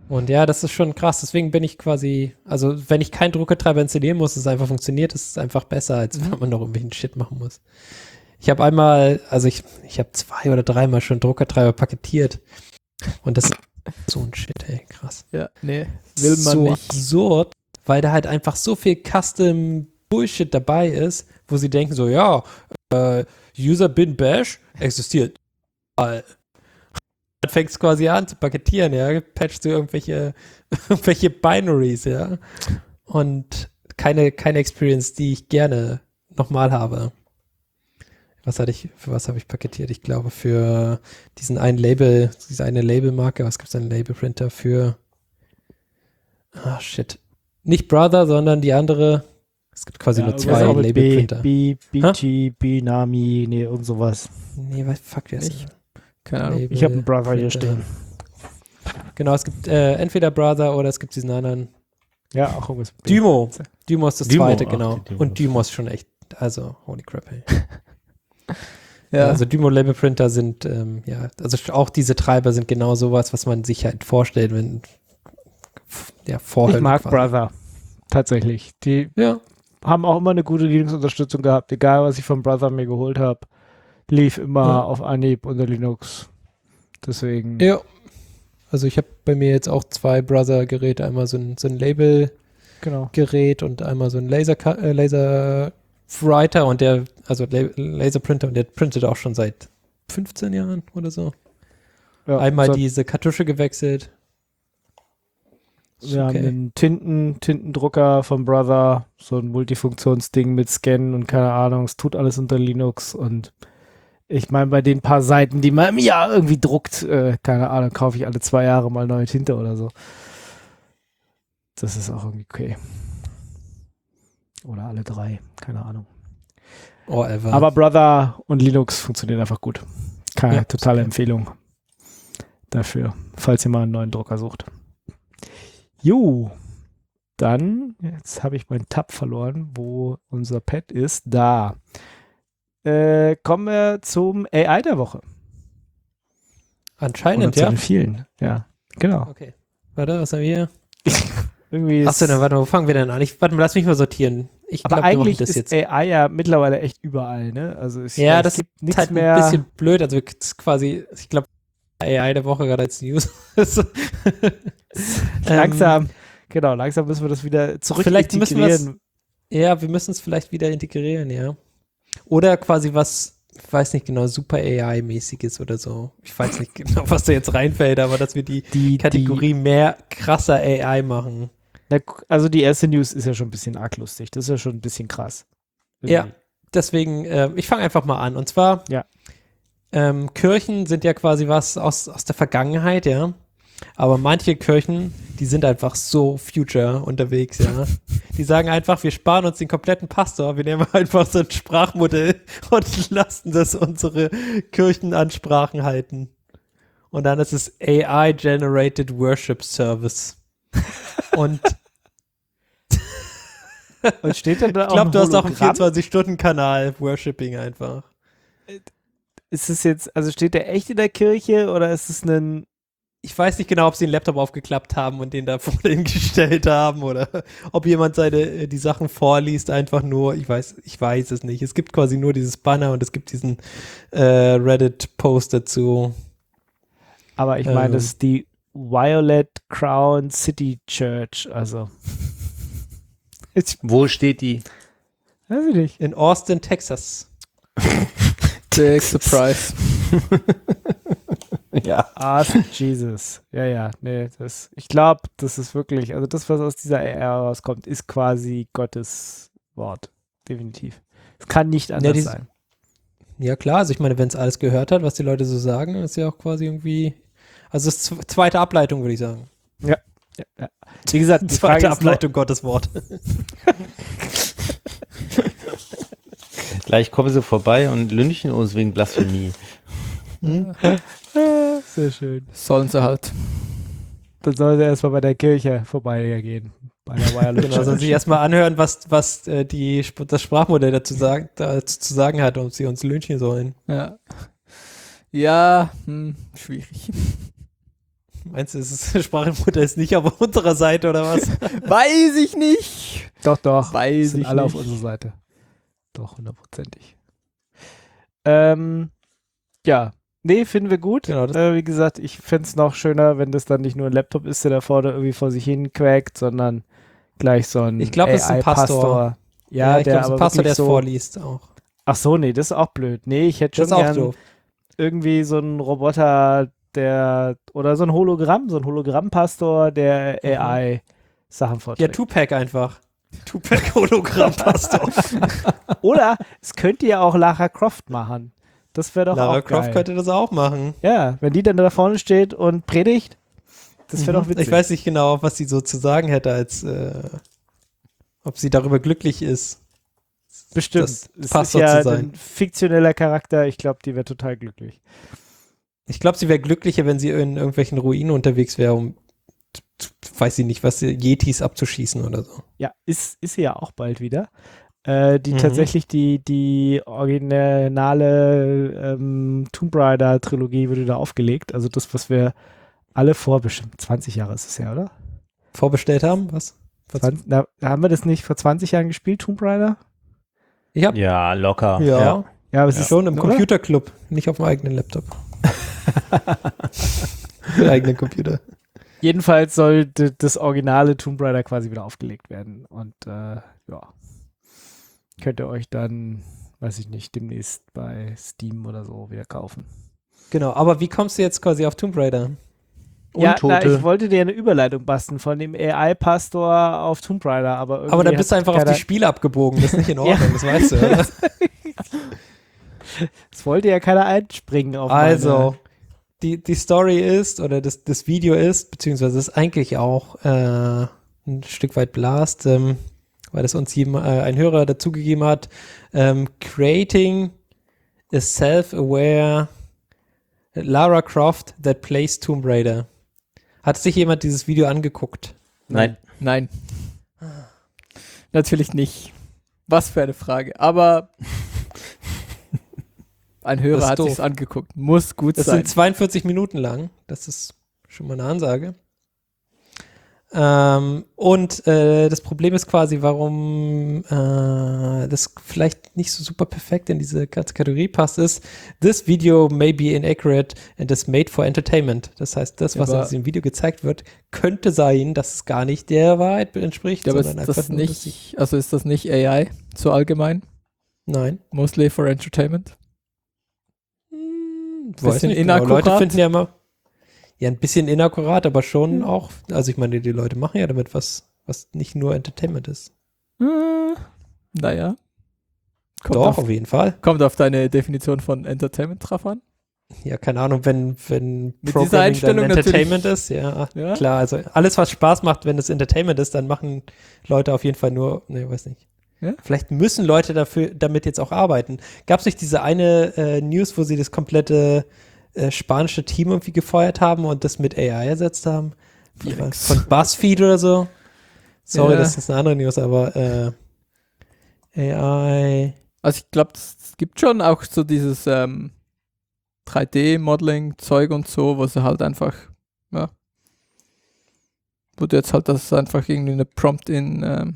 Und ja, das ist schon krass. Deswegen bin ich quasi, also wenn ich keinen Druckertreiber installieren muss, es einfach funktioniert, ist es einfach besser, als wenn man noch irgendwelchen Shit machen muss. Ich habe einmal, also ich habe 2 oder 3 Mal schon Druckertreiber paketiert. Und das ist so ein Shit, ey, krass. Ja, nee, will man so nicht. absurd, weil da halt einfach so viel Custom Bullshit dabei ist, wo sie denken so, ja, User bin Bash existiert. Dann fängt es quasi an zu paketieren, ja, patchst du irgendwelche Binaries, ja, und keine Experience, die ich gerne nochmal habe. Für was habe ich paketiert? Ich glaube für diese eine Labelmarke, was gibt es einen Labelprinter für? Ah, shit. Nicht Brother, sondern die andere. Es gibt quasi nur 2 Labelprinter. BG, Binami, nee, irgend sowas. Nee, fuck, wer ist Nicht. Keine Ahnung. Ich habe einen Brother hier Labelprinter. stehen. Genau, es gibt entweder Brother oder es gibt diesen anderen. Ja, auch irgendwas. Dymo. Dymo ist das Dymo, zweite, ach, genau. die Dymos. Und Dymo ist schon echt, also holy crap, ey. Ja, Also Dymo Labelprinter sind, also auch diese Treiber sind genau sowas, was man sich halt vorstellt, wenn vorher. Ich mag Brother. Tatsächlich. Die Ja. haben auch immer eine gute Linux-Unterstützung gehabt. Egal, was ich von Brother mir geholt habe, lief immer auf Anhieb unter Linux. Deswegen. Ja. Also ich habe bei mir jetzt auch 2 Brother-Geräte, einmal so ein Label-Gerät Genau. und einmal so ein Laser-Writer und Laserprinter und der printet auch schon seit 15 Jahren oder so. Ja, Einmal so, diese Kartusche gewechselt. Ist wir haben einen Tintendrucker von Brother, so ein Multifunktionsding mit Scannen und keine Ahnung, es tut alles unter Linux und ich meine, bei den paar Seiten, die man im Jahr irgendwie druckt, keine Ahnung, kaufe ich alle 2 Jahre mal neue Tinte oder so. Das ist auch irgendwie okay. Oder alle 3, keine Ahnung. Oh, ever. Aber Brother und Linux funktionieren einfach gut. Keine Ja, totale okay. Empfehlung dafür, falls ihr mal einen neuen Drucker sucht. Jo, dann, jetzt habe ich meinen Tab verloren, wo unser Pad ist. Da. Kommen wir zum AI der Woche. Anscheinend, Oder zu ja. den vielen. Ja, genau. Okay. Warte, was haben wir hier? Irgendwie Achso, dann warte mal, wo fangen wir denn an? Warte mal, lass mich mal sortieren. Ich aber glaub, wir machen eigentlich das ist jetzt. AI ja mittlerweile echt überall, ne? Also es Das gibt ist nichts halt mehr. ein bisschen blöd. Also es ist quasi, ich glaube, AI der Woche gerade als News. Langsam, genau, langsam müssen wir das wieder zurück Vielleicht müssen integrieren. Ja, wir müssen es vielleicht wieder integrieren, ja. Oder quasi was, ich weiß nicht genau, super AI-mäßiges oder so. Ich weiß nicht genau, was da jetzt reinfällt, aber dass wir die Kategorie mehr krasser AI machen. Also die erste News ist ja schon ein bisschen arg lustig. Das ist ja schon ein bisschen krass. Ja, deswegen, ich fange einfach mal an. Und zwar, Ja. Kirchen sind ja quasi was aus der Vergangenheit, ja. Aber manche Kirchen, die sind einfach so future unterwegs, ja. Die sagen einfach, wir sparen uns den kompletten Pastor, wir nehmen einfach so ein Sprachmodell und lassen das unsere Kirchenansprachen halten. Und dann ist es AI-Generated Worship Service. Und Und steht dann da ich glaube, du hast auch einen Hologramm? 24-Stunden-Kanal Worshipping einfach. Ist es jetzt, also steht der echt in der Kirche oder ist es ein Ich weiß nicht genau, ob sie den Laptop aufgeklappt haben und den da vor den gestellt haben oder ob jemand die Sachen vorliest, einfach nur, ich weiß es nicht. Es gibt quasi nur dieses Banner und es gibt diesen Reddit-Post dazu. aber ich meine, das ist die Violet Crown City Church, also. Wo steht die? Weiß ich nicht. In Austin, Texas. Big surprise. Ja. Ask Jesus. Ja, nee, ich glaube, das ist wirklich, also das, was aus dieser AI rauskommt, ist quasi Gottes Wort. Definitiv. Es kann nicht anders sein. Ja klar, also ich meine, wenn es alles gehört hat, was die Leute so sagen, ist ja auch quasi irgendwie, also das ist zweite Ableitung, würde ich sagen. Ja. Wie gesagt, die Frage Zweite ist nur, Ableitung Gottes Wort. Gleich kommen sie vorbei und lynchen uns wegen Blasphemie. sehr schön. Sollen sie halt. Dann soll er erstmal bei der Kirche vorbeigehen. Bei der Violet Genau, sollen sich erstmal anhören, was das Sprachmodell dazu zu sagen hat, ob sie uns lynchen sollen. Ja. Ja, schwierig. Meinst du, das Sprachmodell ist nicht auf unserer Seite oder was? Weiß ich nicht. Doch. Weiß sind ich alle nicht. auf unserer Seite. Doch, 100%ig. Ja. Nee, finden wir gut. Genau, das- Wie gesagt, ich fände es noch schöner, wenn das dann nicht nur ein Laptop ist, der da vorne irgendwie vor sich hin quäkt, sondern gleich so ein Ich glaube, es ist ein Pastor. Ja, ich der glaube, es ist aber ein Pastor, der wirklich es so. vorliest auch. Ach so, nee, das ist auch blöd. Nee, ich hätte Das schon ist auch gern doof. irgendwie so ein Roboter, oder so ein Hologramm-Pastor, der AI-Sachen Ja, vorträgt. Tupac einfach. Tupac-Hologramm-Pastor. Oder es könnte ja auch Lara Croft machen. Das wäre doch Lara auch Croft geil. könnte das auch machen. Ja, wenn die dann da vorne steht und predigt, das wäre doch witzig. Ich weiß nicht genau, was sie so zu sagen hätte, als ob sie darüber glücklich ist. Bestimmt. das Es ist Pastor ja zu sein. ein fiktioneller Charakter. Ich glaube, die wäre total glücklich. Ich glaube, sie wäre glücklicher, wenn sie in irgendwelchen Ruinen unterwegs wäre, um, weiß ich nicht, was, Yetis abzuschießen oder so. Ja, ist sie ja auch bald wieder. Die tatsächlich die originale Tomb Raider Trilogie wurde da aufgelegt. Also das, was wir alle vor bestimmt 20 Jahre ist es ja, oder? Vorbestellt haben? Was? Haben wir das nicht vor 20 Jahren gespielt, Tomb Raider? Ich hab, Ja, locker. ja, Ja, aber es ist schon im oder? Computerclub, nicht auf dem eigenen Laptop. Der eigene Computer. Jedenfalls soll das originale Tomb Raider quasi wieder aufgelegt werden. Und ja, könnt ihr euch dann, weiß ich nicht, demnächst bei Steam oder so wieder kaufen. Genau, aber wie kommst du jetzt quasi auf Tomb Raider? Ja, Untote. ich wollte dir eine Überleitung basteln von dem AI-Pastor auf Tomb Raider, aber irgendwie Aber da bist du hat einfach auf keiner- die Spiele abgebogen, das ist nicht in Ordnung, Ja. das weißt du. Oder? Es wollte ja keiner einspringen auf Also, die Story ist, oder das Video ist, beziehungsweise ist eigentlich auch ein Stück weit Blast, weil das uns ein Hörer dazugegeben hat, creating a self-aware Lara Croft that plays Tomb Raider. Hat sich jemand dieses Video angeguckt? Nein. Nein. Natürlich nicht. Was für eine Frage. Aber ein Das Hörer ist hat doof. sich's angeguckt. Muss gut Das sein. sind 42 Minuten lang. Das ist schon mal eine Ansage. Und das Problem ist quasi, warum das vielleicht nicht so super perfekt in diese ganze Kategorie passt, ist, this video may be inaccurate and is made for entertainment. Das heißt, das, was in Aber- diesem Video gezeigt wird, könnte sein, dass es gar nicht der Wahrheit entspricht, Ja, aber sondern ist das nur, dass sie- nicht, also ist das nicht AI so allgemein? Nein. Mostly for entertainment? Bisschen Leute Leute finden ja immer, ja, ein bisschen inakkurat, aber schon auch, also ich meine, die Leute machen ja damit was nicht nur Entertainment ist. Naja. Doch, auf jeden Fall. Kommt auf deine Definition von Entertainment drauf an. Ja, keine Ahnung, wenn dieser Programming Einstellung dann Entertainment natürlich- ist, ja, Ja. klar, also alles, was Spaß macht, wenn es Entertainment ist, dann machen Leute auf jeden Fall nur, ne, weiß nicht. Ja? Vielleicht müssen Leute damit jetzt auch arbeiten. Gab es nicht diese eine News, wo sie das komplette spanische Team irgendwie gefeuert haben und das mit AI ersetzt haben? Felix. Von BuzzFeed oder so? Sorry, Ja. das ist eine andere News, aber AI. Also ich glaube, es gibt schon auch so dieses 3D-Modeling-Zeug und so, wo sie halt einfach, ja, wo du jetzt halt das einfach irgendwie eine Prompt in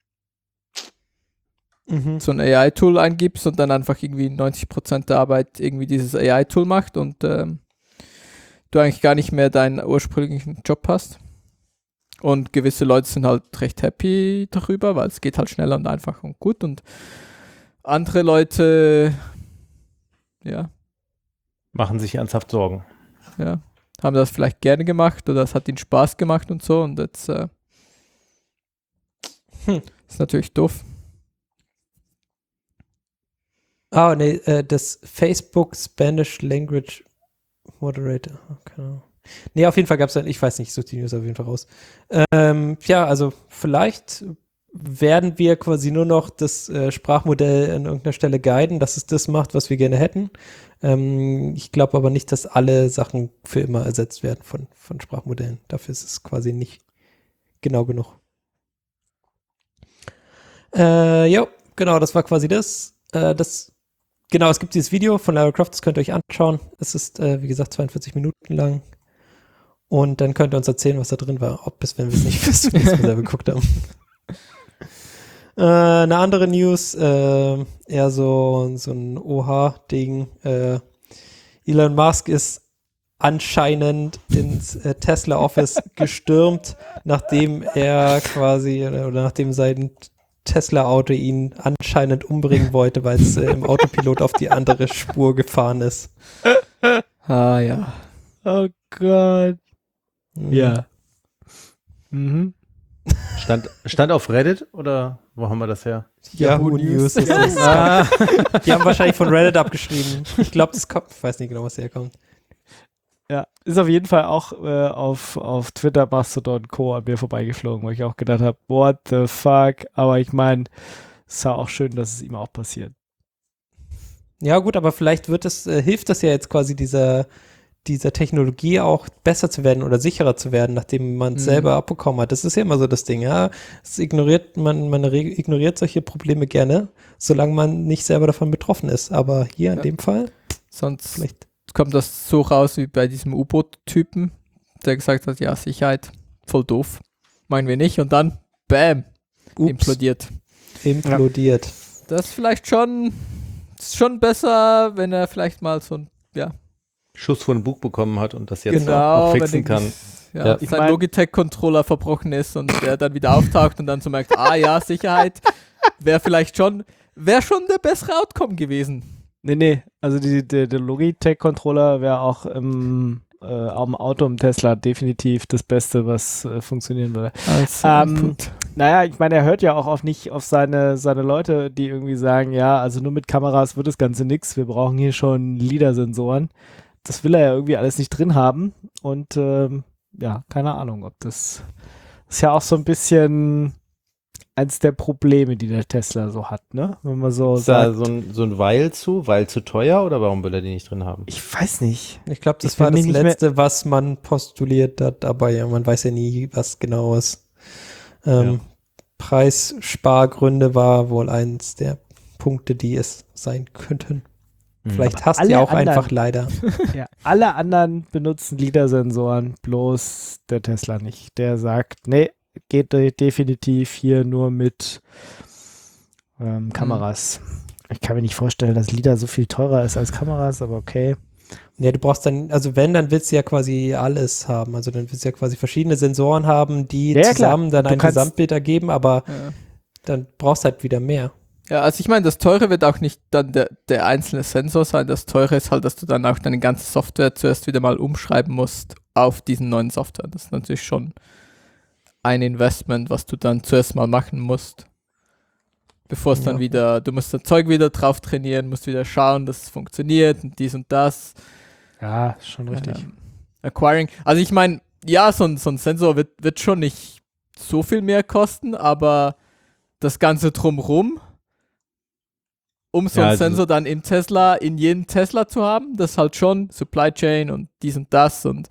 so ein AI-Tool eingibst und dann einfach irgendwie 90% der Arbeit irgendwie dieses AI-Tool macht und du eigentlich gar nicht mehr deinen ursprünglichen Job hast. Und gewisse Leute sind halt recht happy darüber, weil es geht halt schneller und einfach und gut. Und andere Leute, ja, Machen sich ernsthaft Sorgen. ja, haben das vielleicht gerne gemacht oder es hat ihnen Spaß gemacht und so. Und jetzt ist natürlich doof. Oh, nee, das Facebook Spanish Language Moderator. Okay. Nee, auf jeden Fall gab es dann, ich weiß nicht, ich suche die News auf jeden Fall raus. Ja, also vielleicht werden wir quasi nur noch das Sprachmodell an irgendeiner Stelle guiden, dass es das macht, was wir gerne hätten. Ich glaube aber nicht, dass alle Sachen für immer ersetzt werden von Sprachmodellen. Dafür ist es quasi nicht genau genug. Ja, genau, das war quasi das. Genau, es gibt dieses Video von Lara Croft, das könnt ihr euch anschauen. Es ist, wie gesagt, 42 Minuten lang. Und dann könnt ihr uns erzählen, was da drin war. Ob es, wenn wir es nicht wissen, wenn wir es selber geguckt haben. Eine andere News, eher so ein OH-Ding. Elon Musk ist anscheinend ins Tesla Office gestürmt, nachdem er quasi, oder nachdem sein Tesla-Auto ihn anscheinend umbringen wollte, weil es im Autopilot auf die andere Spur gefahren ist. Ah ja. Oh Gott. Mhm. Ja. Mhm. Stand auf Reddit oder wo haben wir das her? Yahoo News ist das. Die haben wahrscheinlich von Reddit abgeschrieben. Ich glaube, das kommt, ich weiß nicht genau, was herkommt. Ja, ist auf jeden Fall auch auf Twitter, Mastodon Co. an mir vorbeigeflogen, wo ich auch gedacht habe, what the fuck? Aber ich meine, es ist ja auch schön, dass es ihm auch passiert. Ja gut, aber vielleicht hilft das ja jetzt quasi dieser Technologie auch besser zu werden oder sicherer zu werden, nachdem man es selber abbekommen hat. Das ist ja immer so das Ding, ja. Man ignoriert solche Probleme gerne, solange man nicht selber davon betroffen ist. Aber hier in dem Fall Sonst vielleicht. kommt das so raus wie bei diesem U-Boot-Typen, der gesagt hat, ja, Sicherheit, voll doof. Meinen wir nicht. Und dann, bam, implodiert. Implodiert. Das ist vielleicht schon besser, wenn er vielleicht mal so ein, ja, Schuss vor den Bug bekommen hat und das jetzt genau, auch fixen kann. Ja, Ja. sein Logitech-Controller verbrochen ist und der dann wieder auftaucht und dann so merkt, ja, Sicherheit, wäre schon der bessere Outcome gewesen. Nee, also der Logitech-Controller wäre auch am Auto im Tesla definitiv das Beste, was funktionieren würde. Naja, ich meine, er hört ja auch nicht auf seine Leute, die irgendwie sagen, ja, also nur mit Kameras wird das Ganze nix, wir brauchen hier schon LiDAR-Sensoren. Das will er ja irgendwie alles nicht drin haben und ja, keine Ahnung, ob das ist ja auch so ein bisschen eins der Probleme, die der Tesla so hat, ne? Wenn man so Ist da sagt, so ein weil zu teuer oder warum will er die nicht drin haben? ich weiß nicht. Ich glaube, das Ich bin war mir das nicht Letzte, was man postuliert hat, aber ja, man weiß ja nie, was genau ist. Preisspargründe war wohl eins der Punkte, die es sein könnten. Vielleicht hast du ja auch einfach leider. Ja, alle anderen benutzen LiDAR-Sensoren, bloß der Tesla nicht. Der sagt, nee, geht definitiv hier nur mit Kameras. Ich kann mir nicht vorstellen, dass LiDAR so viel teurer ist als Kameras, aber okay. Ja, du brauchst dann, also dann willst du ja quasi alles haben. Also dann willst du ja quasi verschiedene Sensoren haben, die zusammen dann ein Gesamtbild ergeben, aber dann brauchst du halt wieder mehr. Ja, also ich meine, das Teure wird auch nicht dann der einzelne Sensor sein. Das Teure ist halt, dass du dann auch deine ganze Software zuerst wieder mal umschreiben musst auf diesen neuen Software. Das ist natürlich schon ein Investment, was du dann zuerst mal machen musst. Bevor es dann wieder, du musst das Zeug wieder drauf trainieren, musst wieder schauen, dass es funktioniert und dies und das. Ja, schon richtig. Acquiring. Also ich meine, ja, so ein Sensor wird schon nicht so viel mehr kosten, aber das Ganze drumrum, um so einen Sensor dann im Tesla, in jedem Tesla zu haben, das halt schon Supply Chain und dies und das und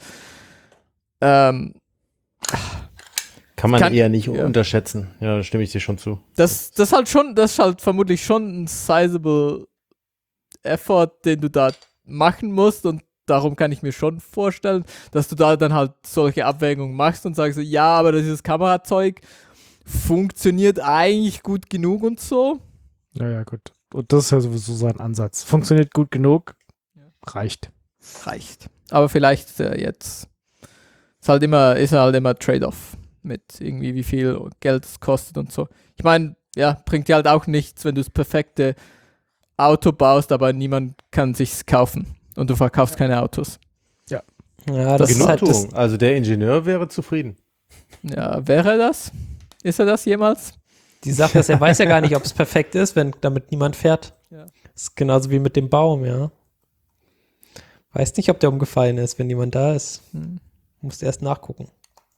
kann man eher nicht unterschätzen. Ja, da stimme ich dir schon zu. Das ist halt vermutlich schon ein sizable Effort, den du da machen musst und darum kann ich mir schon vorstellen, dass du da dann halt solche Abwägungen machst und sagst, ja, aber dieses Kamerazeug funktioniert eigentlich gut genug und so. Ja, gut. Und das ist ja sowieso sein Ansatz. Funktioniert gut genug, reicht. Aber vielleicht jetzt ist halt immer Trade-off mit irgendwie wie viel Geld es kostet und so. Ich meine, ja, bringt dir halt auch nichts, wenn du das perfekte Auto baust, aber niemand kann sich's kaufen und du verkaufst keine Autos. Ja, das ist halt das. Also der Ingenieur wäre zufrieden. Ja, wäre er das? Ist er das jemals? Die Sache ist, er weiß ja gar nicht, ob es perfekt ist, wenn damit niemand fährt. Ja. Das ist genauso wie mit dem Baum, ja. Weiß nicht, ob der umgefallen ist, wenn niemand da ist. Musst erst nachgucken.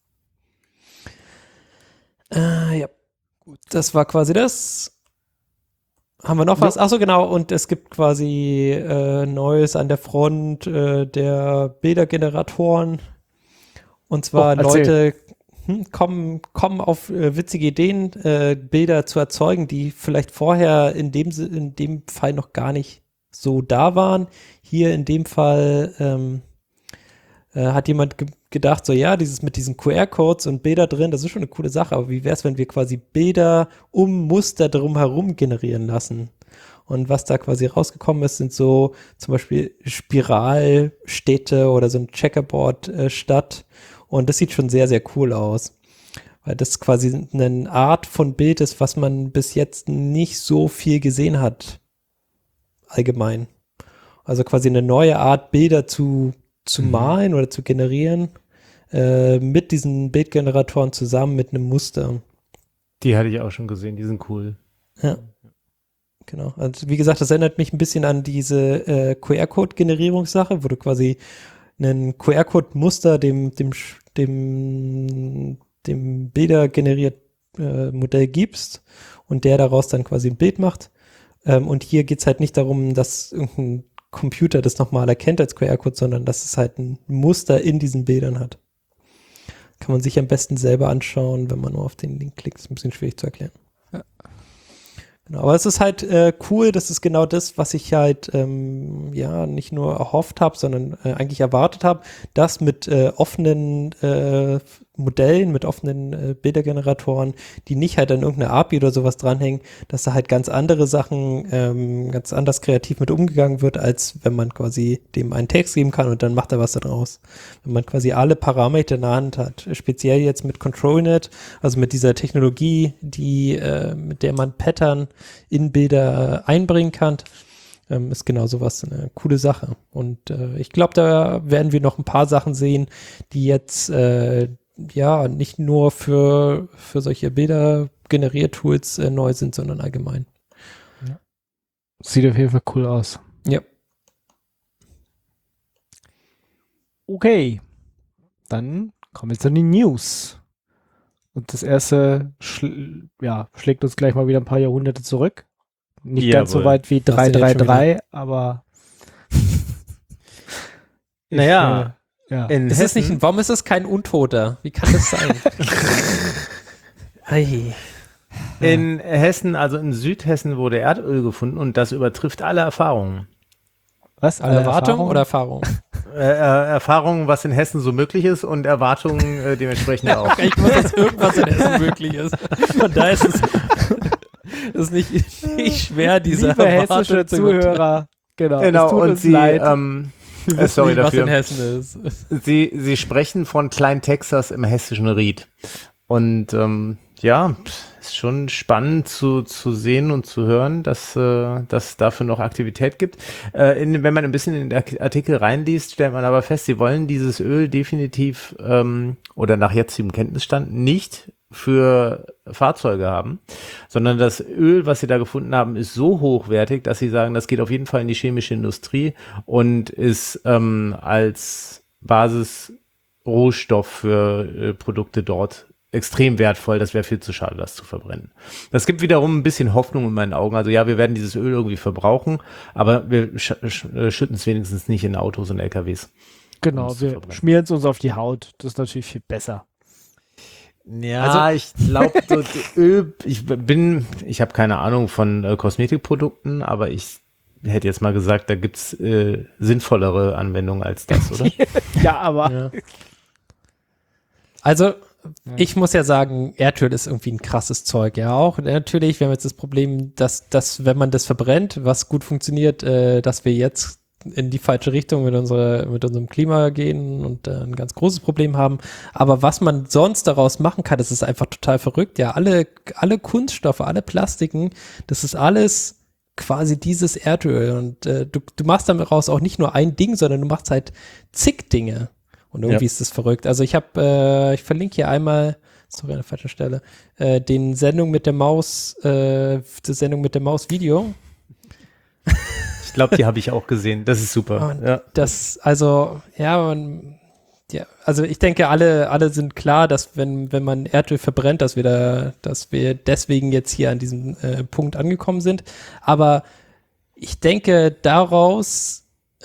Ja. Gut. Das war quasi das. Haben wir noch was? Achso, genau. Und es gibt quasi Neues an der Front der Bildergeneratoren. Und zwar Leute kommen auf witzige Ideen, Bilder zu erzeugen, die vielleicht vorher in dem Fall noch gar nicht so da waren. Hier in dem Fall hat jemand gedacht, so ja, dieses mit diesen QR-Codes und Bilder drin, das ist schon eine coole Sache, aber wie wäre es, wenn wir quasi Bilder um Muster drumherum generieren lassen? Und was da quasi rausgekommen ist, sind so zum Beispiel Spiralstädte oder so ein Checkerboard-Stadt. Und das sieht schon sehr, sehr cool aus. Weil das quasi eine Art von Bild ist, was man bis jetzt nicht so viel gesehen hat. Allgemein. Also quasi eine neue Art, Bilder zu malen oder zu generieren, mit diesen Bildgeneratoren zusammen mit einem Muster. Die hatte ich auch schon gesehen, die sind cool. Ja. Genau. Also wie gesagt, das erinnert mich ein bisschen an diese QR-Code-Generierungssache, wo du quasi einen QR-Code-Muster dem Bilder generiert Modell gibst und der daraus dann quasi ein Bild macht. Und hier geht es halt nicht darum, dass irgendein Computer das nochmal erkennt als QR-Code, sondern dass es halt ein Muster in diesen Bildern hat. Kann man sich am besten selber anschauen, wenn man nur auf den Link klickt. Ist ein bisschen schwierig zu erklären. Ja. Genau, aber es ist halt cool, das ist genau das, was ich halt nicht nur erhofft habe, sondern eigentlich erwartet habe, dass mit offenen Modellen, mit offenen Bildergeneratoren, die nicht halt an irgendeine API oder sowas dranhängen, dass da halt ganz andere Sachen ganz anders kreativ mit umgegangen wird, als wenn man quasi dem einen Text geben kann und dann macht er was daraus. Wenn man quasi alle Parameter in der Hand hat, speziell jetzt mit ControlNet, also mit dieser Technologie, mit der man Pattern in Bilder einbringen kann, ist genau sowas eine coole Sache. Und ich glaube, da werden wir noch ein paar Sachen sehen, die jetzt nicht nur für solche Bilder-Generiertools neu sind, sondern allgemein. Ja. Sieht auf jeden Fall cool aus. Ja. Okay, dann kommen wir zu den News. Und das erste schlägt uns gleich mal wieder ein paar Jahrhunderte zurück. Nicht ganz so weit wie 333, aber naja, warum ist das kein Untoter? Wie kann das sein? In Hessen, also in Südhessen, wurde Erdöl gefunden und das übertrifft alle Erfahrungen. Was? Alle Erwartung oder Erfahrung? Erfahrungen, was in Hessen so möglich ist und Erwartungen dementsprechend auch. Ich muss, dass irgendwas in Hessen möglich ist. Von daher ist es nicht schwer, diese liebe hessische Zuhörer. Genau, es tut und uns Sie, leid. sorry nicht, dafür. Was in Hessen ist. Sie sprechen von Klein-Texas im hessischen Ried. Und ist schon spannend zu sehen und zu hören, dass es dafür noch Aktivität gibt. Wenn man ein bisschen in den Artikel reinliest, stellt man aber fest, sie wollen dieses Öl definitiv oder nach jetzigem Kenntnisstand nicht für Fahrzeuge haben, sondern das Öl, was sie da gefunden haben, ist so hochwertig, dass sie sagen, das geht auf jeden Fall in die chemische Industrie und ist als Basisrohstoff für Produkte dort extrem wertvoll. Das wäre viel zu schade, das zu verbrennen. Das gibt wiederum ein bisschen Hoffnung in meinen Augen. Also ja, wir werden dieses Öl irgendwie verbrauchen, aber wir schütten es wenigstens nicht in Autos und LKWs. Genau, wir schmieren es uns auf die Haut. Das ist natürlich viel besser. Ja, also, ich glaube, Öl, ich habe keine Ahnung von Kosmetikprodukten, aber ich hätte jetzt mal gesagt, da gibt's sinnvollere Anwendungen als das, oder? Ja, aber. Ja. Also, ich muss ja sagen, Erdöl ist irgendwie ein krasses Zeug, ja auch. Natürlich, wir haben jetzt das Problem, dass wenn man das verbrennt, was gut funktioniert, dass wir jetzt in die falsche Richtung mit unserem Klima gehen und ein ganz großes Problem haben. Aber was man sonst daraus machen kann, das ist einfach total verrückt. Ja, alle Kunststoffe, alle Plastiken, das ist alles quasi dieses Erdöl. Und du machst daraus auch nicht nur ein Ding, sondern du machst halt zig Dinge. Und irgendwie ist das verrückt. Also ich verlinke hier einmal, sorry, an der falschen Stelle, das Sendung mit der Maus Video. Ich glaube, die habe ich auch gesehen. Das ist super. Ja. Also ich denke, alle sind klar, dass wenn man Erdöl verbrennt, dass wir deswegen jetzt hier an diesem Punkt angekommen sind. Aber ich denke daraus,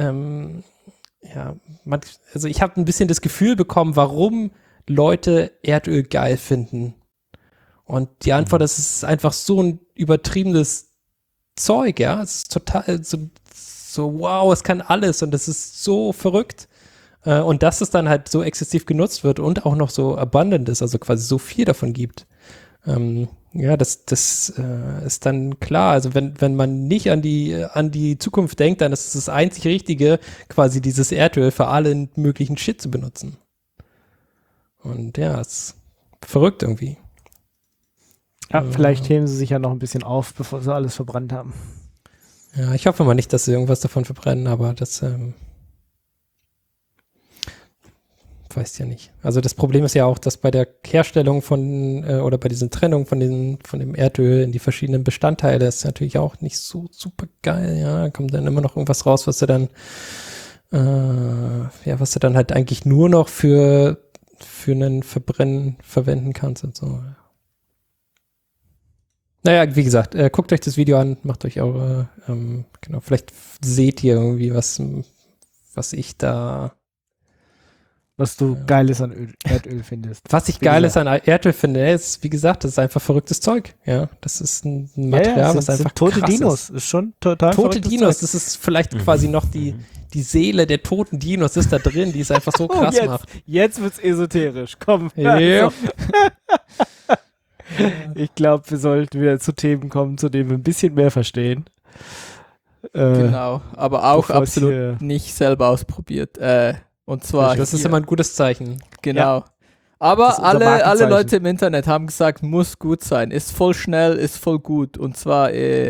ich habe ein bisschen das Gefühl bekommen, warum Leute Erdöl geil finden. Und die Antwort ist, es ist einfach so ein übertriebenes Zeug, ja. Es ist total so wow, es kann alles und es ist so verrückt. Und dass es dann halt so exzessiv genutzt wird und auch noch so abundant ist, also quasi so viel davon gibt. Das ist dann klar. Also wenn man nicht an die Zukunft denkt, dann ist es das einzig Richtige, quasi dieses Erdöl für allen möglichen Shit zu benutzen. Und ja, ist verrückt irgendwie. Ja, vielleicht heben sie sich ja noch ein bisschen auf, bevor sie alles verbrannt haben. Ja, ich hoffe mal nicht, dass sie irgendwas davon verbrennen, aber das weiß ja nicht. Also das Problem ist ja auch, dass bei der Herstellung oder bei diesen Trennung von dem Erdöl in die verschiedenen Bestandteile ist natürlich auch nicht so super geil. Ja, da kommt dann immer noch irgendwas raus, was du dann halt eigentlich nur noch für einen Verbrennen verwenden kannst und so. Naja, wie gesagt, guckt euch das Video an, macht euch eure, vielleicht seht ihr irgendwie was ich da Was du Geiles an Erdöl findest. Was ich Geiles an Erdöl finde, ist, wie gesagt, das ist einfach verrücktes Zeug. Ja, das ist ein Material, was einfach tote krass Dinos. Ist schon total tote Dinos, Zeug. Das ist vielleicht quasi noch die Seele der toten Dinos ist da drin, die es einfach so krass macht. Jetzt wird's esoterisch. Komm. Ja. Ich glaube, wir sollten wieder zu Themen kommen, zu denen wir ein bisschen mehr verstehen. Genau, aber auch absolut nicht selber ausprobiert. Und zwar das ist immer ein gutes Zeichen. Genau. Ja. Aber alle Leute im Internet haben gesagt, muss gut sein. Ist voll schnell, ist voll gut. Und zwar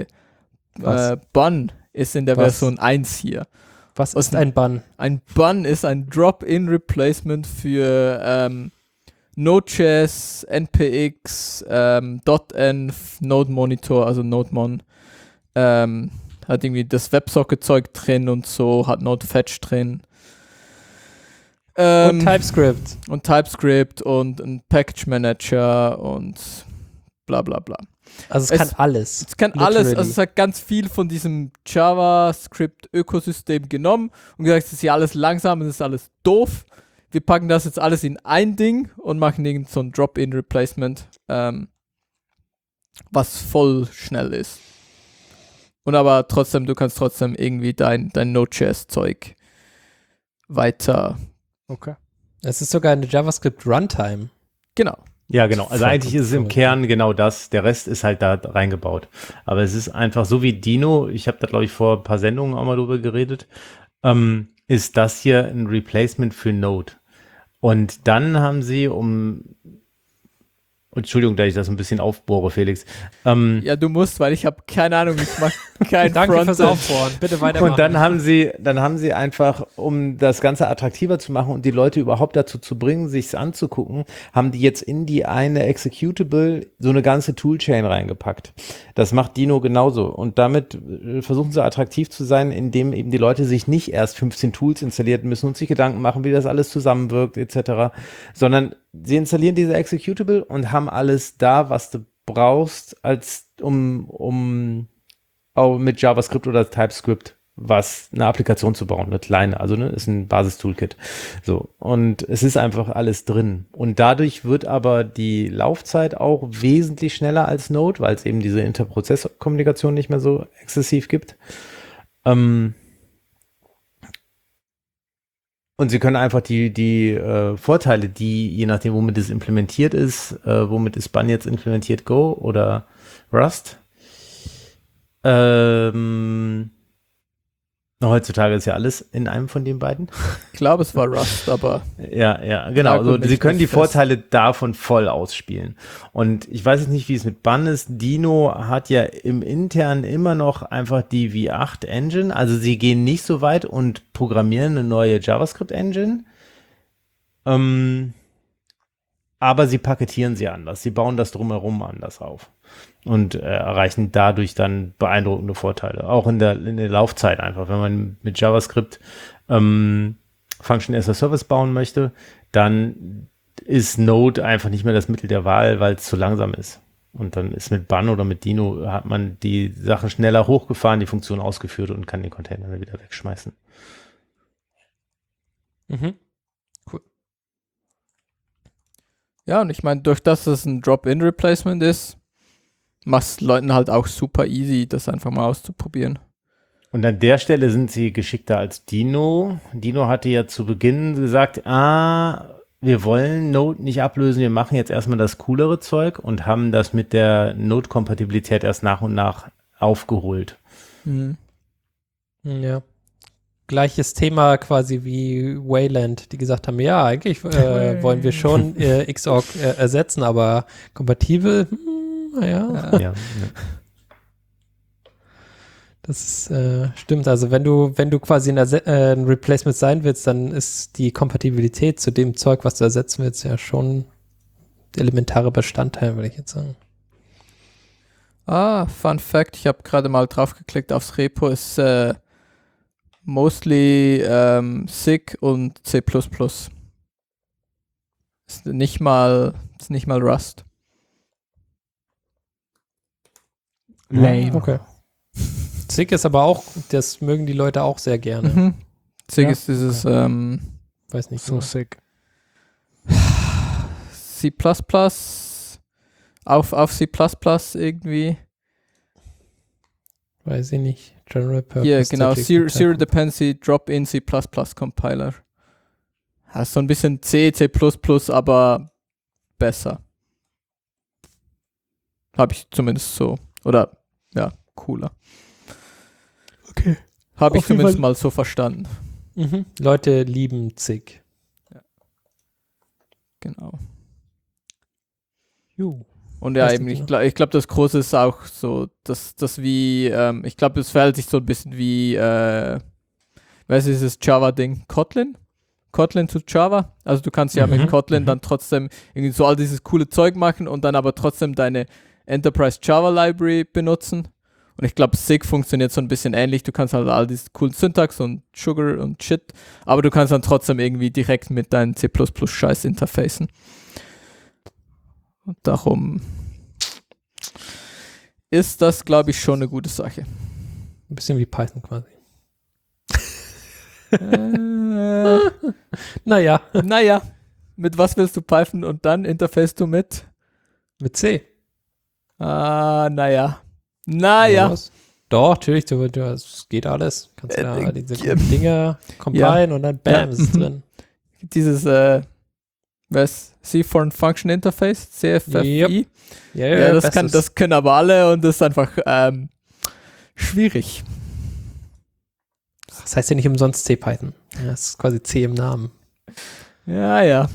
Bun ist in der Version 1 hier. Was ist ein Bun? Ein Bun ist ein Drop-in-Replacement für Node.js, NPX, .env, Node Monitor, also NodeMon. Hat irgendwie das WebSocket-Zeug drin und so, hat Node Fetch drin. Und TypeScript. Und TypeScript und ein Package Manager und bla bla bla. Also es kann alles. Es kann alles, also es hat ganz viel von diesem JavaScript-Ökosystem genommen und gesagt, das ist ja alles langsam, das ist alles doof. Wir packen das jetzt alles in ein Ding und machen irgend so ein Drop-in-Replacement, was voll schnell ist. Und aber trotzdem, du kannst trotzdem irgendwie dein Node.js-Zeug weiter. Okay. Es ist sogar eine JavaScript Runtime. Genau. Ja, genau. Also eigentlich ist es im Kern genau das. Der Rest ist halt da reingebaut. Aber es ist einfach so wie Dino, ich habe da, glaube ich, vor ein paar Sendungen auch mal drüber geredet, ist das hier ein Replacement für Node. Und dann haben sie Entschuldigung, dass ich das ein bisschen aufbohre, Felix. Ja, du musst, weil ich habe keine Ahnung, ich mache kein Danke fürs Aufbohren. Bitte weitermachen. Und dann haben sie einfach, um das Ganze attraktiver zu machen und die Leute überhaupt dazu zu bringen, sich's anzugucken, haben die jetzt in die eine Executable so eine ganze Toolchain reingepackt. Das macht Dino genauso. Und damit versuchen sie attraktiv zu sein, indem eben die Leute sich nicht erst 15 Tools installieren müssen und sich Gedanken machen, wie das alles zusammenwirkt, etc., sondern sie installieren diese Executable und haben alles da, was du brauchst, um auch mit JavaScript oder TypeScript eine Applikation zu bauen, eine kleine, also ist ein Basis-Toolkit. So, und es ist einfach alles drin. Und dadurch wird aber die Laufzeit auch wesentlich schneller als Node, weil es eben diese Interprozesskommunikation nicht mehr so exzessiv gibt. Und sie können einfach die Vorteile, die je nachdem, womit es implementiert ist, womit ist Bun jetzt implementiert, Go oder Rust. Heutzutage ist ja alles in einem von den beiden. Ich glaube, es war Rust, aber ja, genau. Also, sie können die Vorteile davon voll ausspielen. Und ich weiß jetzt nicht, wie es mit Bun ist. Dino hat ja im Internen immer noch einfach die V8 Engine. Also sie gehen nicht so weit und programmieren eine neue JavaScript Engine. Aber sie paketieren sie anders. Sie bauen das drumherum anders auf. Und erreichen dadurch dann beeindruckende Vorteile. Auch in der Laufzeit einfach. Wenn man mit JavaScript Function as a Service bauen möchte, dann ist Node einfach nicht mehr das Mittel der Wahl, weil es zu langsam ist. Und dann ist mit Bun oder mit Dino hat man die Sachen schneller hochgefahren, die Funktion ausgeführt und kann den Container dann wieder wegschmeißen. Mhm. Cool. Ja, und ich meine, durch das es ein Drop-in-Replacement ist, macht es Leuten halt auch super easy, das einfach mal auszuprobieren. Und an der Stelle sind sie geschickter als Dino. Dino hatte ja zu Beginn gesagt, wir wollen Node nicht ablösen, wir machen jetzt erstmal das coolere Zeug und haben das mit der Node-Kompatibilität erst nach und nach aufgeholt. Mhm. Ja. Gleiches Thema quasi wie Wayland, die gesagt haben, ja, eigentlich wollen wir schon Xorg ersetzen, aber kompatibel, naja. Ja. Das stimmt. Also wenn du quasi ein Replacement sein willst, dann ist die Kompatibilität zu dem Zeug, was du ersetzen willst, ja schon der elementare Bestandteil, würde ich jetzt sagen. Fun Fact, ich habe gerade mal drauf geklickt aufs Repo, ist mostly SIG und C++. Ist nicht mal Rust. Lame. Okay. SIG ist aber auch, das mögen die Leute auch sehr gerne. Mhm. SIG Ja. ist dieses Weiß nicht. So genau. sick. C++ auf C++ irgendwie. Weiß ich nicht. General Purpose. Hier, genau, Static Zero Type. Dependency Drop-in C++ Compiler. Ja, so ein bisschen C++, aber besser. Habe ich zumindest so. Oder, ja, cooler. Okay. Habe ich Auf jeden zumindest Fall- mal so verstanden. Mhm. Leute lieben SIG. Genau. Jo. Und ja, Was eben, gibt's ich glaube, das Große ist auch so, dass wie, ich glaube, es verhält sich so ein bisschen wie, was ist das Java-Ding? Kotlin? Kotlin zu Java? Also du kannst ja mit Kotlin dann trotzdem irgendwie so all dieses coole Zeug machen und dann aber trotzdem deine Enterprise Java Library benutzen. Und ich glaube, SIG funktioniert so ein bisschen ähnlich. Du kannst halt all dieses coolen Syntax und Sugar und Shit, aber du kannst dann trotzdem irgendwie direkt mit deinen C++-Scheiß interfacen. Und darum ist das, glaube ich, schon eine gute Sache. Ein bisschen wie Python quasi. Naja, Naja, mit was willst du Python und dann interface du mit? mit C. Naja. Naja. Was? Doch, natürlich, es geht alles. Kannst du da diese guten Dinge compilen und dann bam, Ja. ist es drin. Dieses, was? C Foreign Function Interface, CFFI. Ja, das können aber alle und das ist einfach schwierig. Das heißt ja nicht umsonst C-Python. Ja, das ist quasi C im Namen. Ja.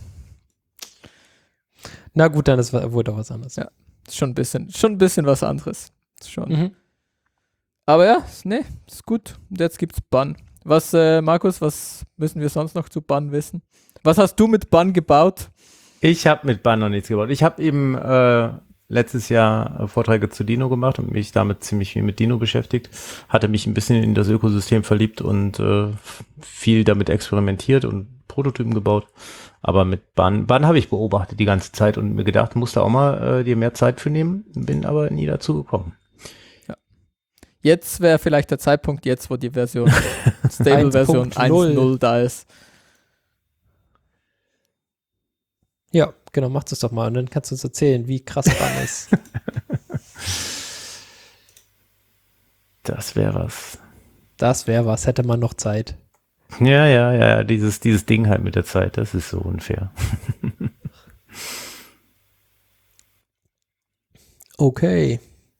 Na gut, dann ist wohl doch was anderes. Ja. Ist schon ein bisschen was anderes. Ist schon. Mhm. Aber ja, ist gut. Und jetzt gibt's Bun. Was, Markus, was müssen wir sonst noch zu Bun wissen? Was hast du mit Bun gebaut? Ich habe mit Bun noch nichts gebaut. Ich habe eben letztes Jahr Vorträge zu Dino gemacht und mich damit ziemlich viel mit Dino beschäftigt. Hatte mich ein bisschen in das Ökosystem verliebt und viel damit experimentiert und Prototypen gebaut. Aber mit Bun habe ich beobachtet die ganze Zeit und mir gedacht, musst du auch mal dir mehr Zeit für nehmen. Bin aber nie dazu gekommen. Jetzt wäre vielleicht der Zeitpunkt, wo die Version, Stable-Version 1.0 da ist. Ja, genau, mach das doch mal und dann kannst du uns erzählen, wie krass Bun ist. Das wäre was. Das wäre was, hätte man noch Zeit. Ja, dieses Ding halt mit der Zeit, das ist so unfair. Okay.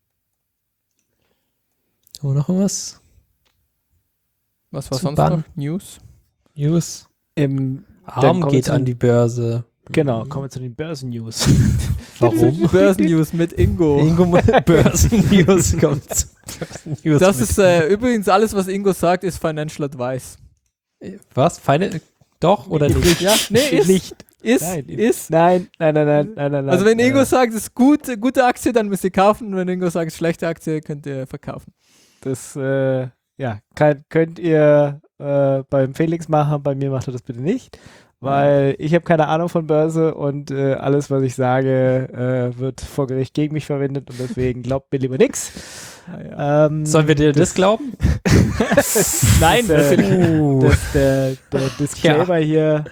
Haben wir noch irgendwas? Was war Zu sonst Bun. noch? News? News? Dann Arm kommen wir geht zu an den- die Börse. Genau, kommen wir zu den Börsen-News. Warum? Börsen-News mit Ingo. Ingo Börsen-News kommt zu Börsen-News. Das mit- ist übrigens alles, was Ingo sagt, ist Financial Advice. Was? Doch oder nicht? Ja, ist. Nicht. Ist. Nein, Ist. Nein. Also wenn Ingo sagt, es ist gute Aktie, dann müsst ihr kaufen. Und wenn Ingo sagt, es ist schlechte Aktie, könnt ihr verkaufen. Das könnt ihr beim Felix machen, bei mir macht er das bitte nicht, weil ich habe keine Ahnung von Börse und alles, was ich sage, wird vor Gericht gegen mich verwendet und deswegen glaubt mir lieber nix. Sollen wir dir das glauben? Nein, Uh. der Disclaimer hier,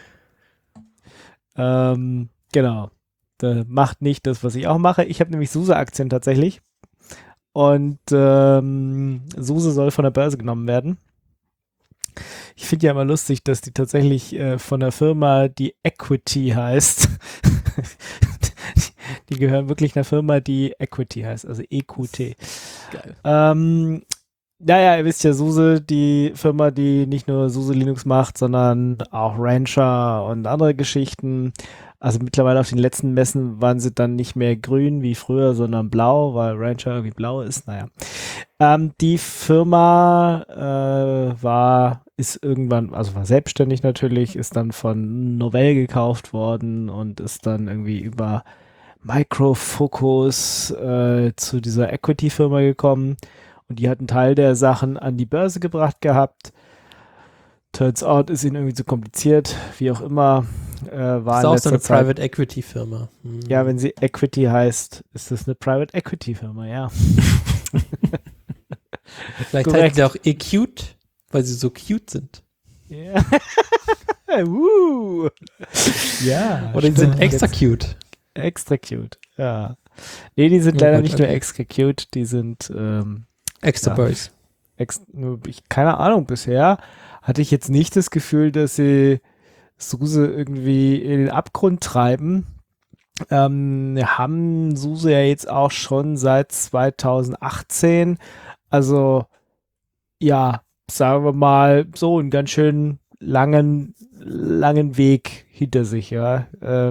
genau, der macht nicht das, was ich auch mache. Ich habe nämlich SUSE-Aktien tatsächlich Und SUSE soll von der Börse genommen werden. Ich finde ja immer lustig, dass die tatsächlich von der Firma, die Equity heißt, die gehören wirklich einer Firma, die Equity heißt, also EQT. Geil. Naja, ihr wisst ja, SUSE, die Firma, die nicht nur SUSE Linux macht, sondern auch Rancher und andere Geschichten. Also mittlerweile auf den letzten Messen waren sie dann nicht mehr grün wie früher, sondern blau, weil Rancher irgendwie blau ist. Naja. Die Firma war selbstständig natürlich, ist dann von Novell gekauft worden und ist dann irgendwie über Micro Focus zu dieser Equity-Firma gekommen. Und die hat einen Teil der Sachen an die Börse gebracht gehabt. Turns out, ist ihnen irgendwie zu kompliziert, wie auch immer. War ist auch so eine Private Equity Firma. Hm. Ja, wenn sie Equity heißt, ist das eine Private Equity Firma, ja. Vielleicht heißen sie auch E-Cute, weil sie so cute sind. Ja. Ja. Oder die sind extra cute. Extra cute, ja. Nee, die sind leider nicht nur extra cute, die sind extra Boys. Keine Ahnung, bisher hatte ich jetzt nicht das Gefühl, dass sie SUSE irgendwie in den Abgrund treiben. Haben SUSE ja jetzt auch schon seit 2018. Also, ja, sagen wir mal, so einen ganz schön langen Weg hinter sich, ja.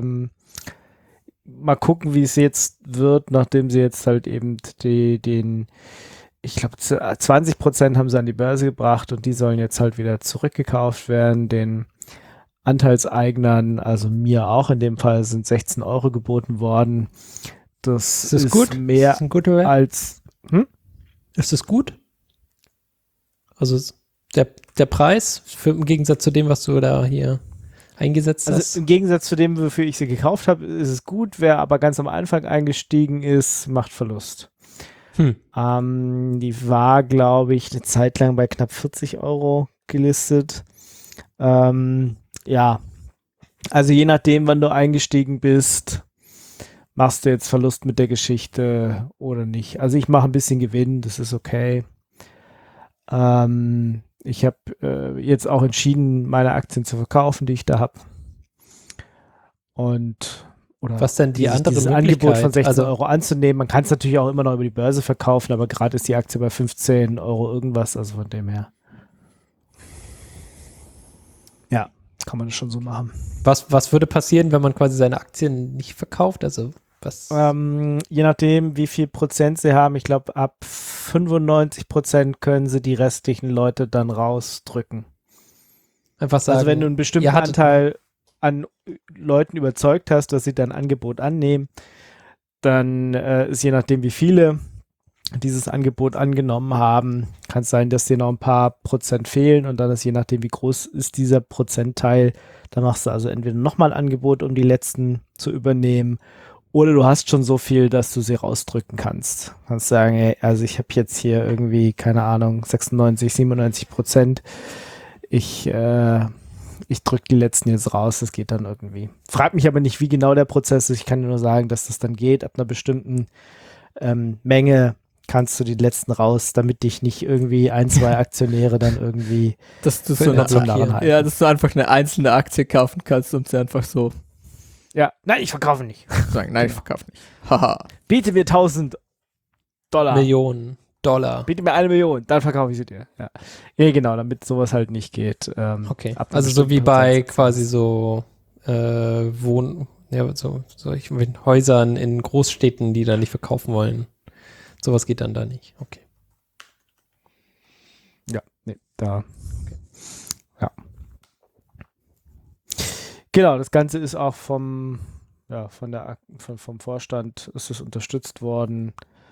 Mal gucken, wie es jetzt wird, nachdem sie jetzt halt eben ich glaube, 20% haben sie an die Börse gebracht und die sollen jetzt halt wieder zurückgekauft werden. Den Anteilseignern, also mir auch in dem Fall, sind 16 € geboten worden. Das ist gut? Mehr ist ein guter Wert? als... Ist das gut? Also der Preis im Gegensatz zu dem, was du da hier eingesetzt hast? Also im Gegensatz zu dem, wofür ich sie gekauft habe, ist es gut. Wer aber ganz am Anfang eingestiegen ist, macht Verlust. Die war, glaube ich, eine Zeit lang bei knapp 40 € gelistet. Ja, also je nachdem, wann du eingestiegen bist, machst du jetzt Verlust mit der Geschichte oder nicht. Also ich mache ein bisschen Gewinn, das ist okay. Ich habe jetzt auch entschieden, meine Aktien zu verkaufen, die ich da habe. Oder was denn die andere dieses Möglichkeit? Angebot von 16 also, € anzunehmen. Man kann es natürlich auch immer noch über die Börse verkaufen, aber gerade ist die Aktie bei 15 € irgendwas, also von dem her. Ja, kann man das schon so machen. Was würde passieren, wenn man quasi seine Aktien nicht verkauft? Also was? Je nachdem, wie viel Prozent sie haben, ich glaube, ab 95% können sie die restlichen Leute dann rausdrücken. Einfach sagen, also wenn du einen bestimmten Anteil an Leuten überzeugt hast, dass sie dein Angebot annehmen, dann ist je nachdem, wie viele dieses Angebot angenommen haben, kann es sein, dass dir noch ein paar Prozent fehlen und dann ist je nachdem, wie groß ist dieser Prozentteil, dann machst du also entweder nochmal ein Angebot, um die letzten zu übernehmen, oder du hast schon so viel, dass du sie rausdrücken kannst. Du kannst sagen, ey, also ich habe jetzt hier irgendwie, keine Ahnung, 96, 97%. Ich drücke die letzten jetzt raus, das geht dann irgendwie. Frag mich aber nicht, wie genau der Prozess ist. Ich kann dir nur sagen, dass das dann geht. Ab einer bestimmten Menge kannst du die letzten raus, damit dich nicht irgendwie 1, 2 Aktionäre dann irgendwie dass du so dass du einfach eine einzelne Aktie kaufen kannst und sie einfach so nein, ich verkaufe nicht. Sagen, nein, ich verkaufe nicht. Haha. Biete mir $1.000. Millionen $. Biete mir 1 Million, dann verkaufe ich sie dir. Ja, genau, damit sowas halt nicht geht. Okay, also so wie bei quasi so solchen Häusern in Großstädten, die da nicht verkaufen wollen. Sowas geht dann da nicht. Okay. Ja, nee, da. Okay. Ja. Genau, das Ganze ist auch vom Vorstand ist es unterstützt worden.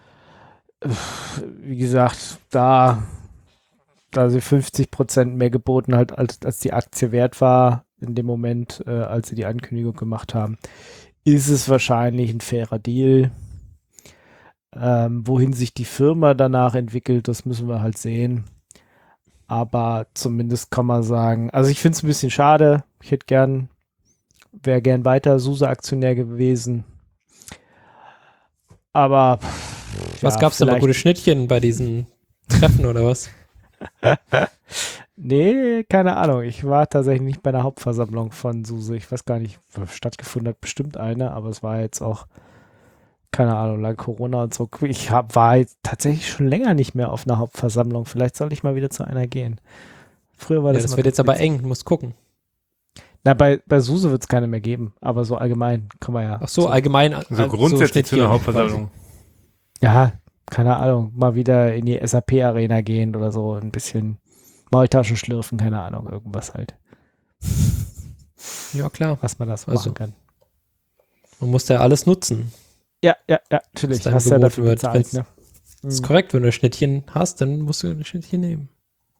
Wie gesagt, da sie 50% mehr geboten hat, als die Aktie wert war in dem Moment, als sie die Ankündigung gemacht haben, ist es wahrscheinlich ein fairer Deal. Wohin sich die Firma danach entwickelt, das müssen wir halt sehen. Aber zumindest kann man sagen, also ich finde es ein bisschen schade. Ich wäre gern weiter SUSE-Aktionär gewesen. Aber Was gab's denn mal gute Schnittchen bei diesen Treffen oder was? Nee, keine Ahnung. Ich war tatsächlich nicht bei einer Hauptversammlung von SUSE. Ich weiß gar nicht, stattgefunden hat bestimmt eine, aber es war jetzt auch, keine Ahnung, lang Corona und so. War jetzt tatsächlich schon länger nicht mehr auf einer Hauptversammlung. Vielleicht sollte ich mal wieder zu einer gehen. Früher war Ja, das das immer wird jetzt ganz aber witzig. eng, du musst gucken. Na, bei SUSE wird es keine mehr geben, aber so allgemein kann man ja. Ach so, allgemein. So grundsätzlich zu einer Hauptversammlung. Ja, keine Ahnung, mal wieder in die SAP-Arena gehen oder so, ein bisschen Maultaschen schlürfen, keine Ahnung, irgendwas halt, Ja, klar. was man das Also, machen kann. Man muss ja alles nutzen. Ja, natürlich. Was dann Hast ja geboten dafür wird. bezahlt, ne? Das ist korrekt, wenn du ein Schnittchen hast, dann musst du ein Schnittchen nehmen.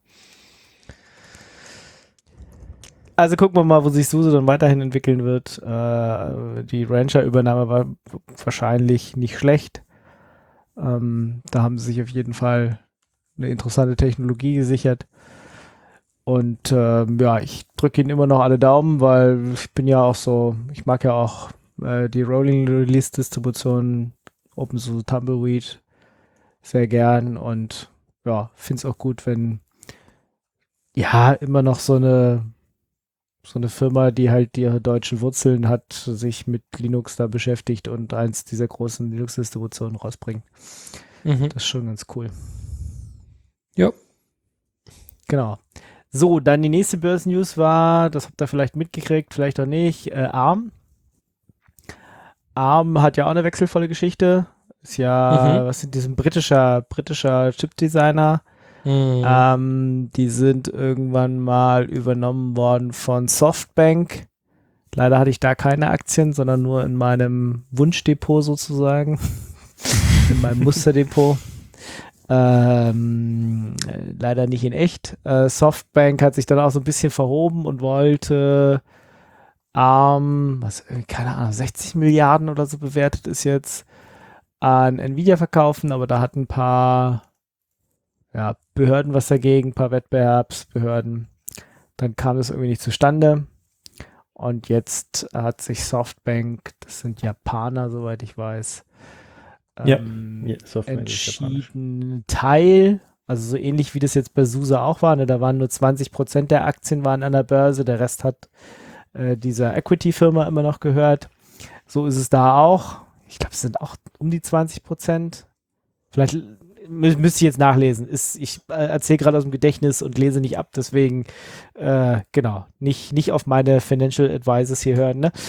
Also gucken wir mal, wo sich SUSE dann weiterhin entwickeln wird. Die Rancher-Übernahme war wahrscheinlich nicht schlecht. Da haben sie sich auf jeden Fall eine interessante Technologie gesichert. Und ja, ich drücke ihnen immer noch alle Daumen, weil ich bin ja auch so, ich mag ja auch die Rolling Release Distribution OpenSUSE Tumbleweed sehr gern und ja, finde es auch gut, wenn ja immer noch so eine Firma, die halt ihre deutschen Wurzeln hat, sich mit Linux da beschäftigt und eins dieser großen Linux-Distributionen rausbringt. Mhm. Das ist schon ganz cool. Ja. Genau. So, dann die nächste Börsen-News war, das habt ihr vielleicht mitgekriegt, vielleicht auch nicht, ARM. ARM hat ja auch eine wechselvolle Geschichte. Ist ja, was sind diesen britischer Chip-Designer. Die sind irgendwann mal übernommen worden von Softbank. Leider hatte ich da keine Aktien, sondern nur in meinem Wunschdepot sozusagen. In meinem Musterdepot. Leider nicht in echt. Softbank hat sich dann auch so ein bisschen verhoben und wollte ARM, keine Ahnung, 60 Milliarden oder so bewertet ist jetzt, an Nvidia verkaufen, aber da hatten ein paar Behörden was dagegen, ein paar Wettbewerbsbehörden. Dann kam das irgendwie nicht zustande. Und jetzt hat sich Softbank, das sind Japaner, soweit ich weiß, Softbank ist japanisch. entschieden, Teil, also so ähnlich wie das jetzt bei SUSE auch war, ne, da waren nur 20% der Aktien waren an der Börse, der Rest hat dieser Equity-Firma immer noch gehört. So ist es da auch. Ich glaube, es sind auch um die 20%. Vielleicht müsste ich jetzt nachlesen. Ich erzähle gerade aus dem Gedächtnis und lese nicht ab, deswegen genau, nicht auf meine Financial Advisors hier hören. Ne?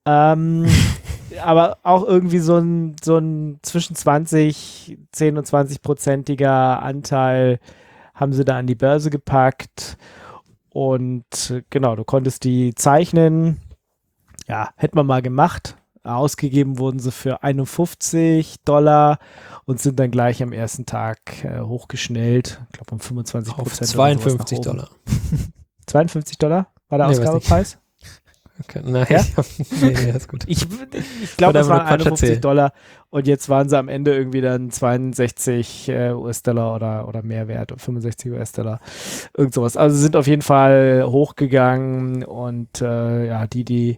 Aber auch irgendwie so ein zwischen 10 und 20%iger Anteil haben sie da an die Börse gepackt und genau, du konntest die zeichnen. Ja, hätte man mal gemacht. Ausgegeben wurden sie für $51 und sind dann gleich am ersten Tag hochgeschnellt. Ich glaube um 25%. Auf $52. $52 war der Ausgabepreis? Okay, nein, Ja? nee, ist gut. Ich glaube, das waren Quatsch $51 und jetzt waren sie am Ende irgendwie dann 62 US-Dollar oder mehr wert, 65 US-Dollar, irgend sowas. Also sind auf jeden Fall hochgegangen und die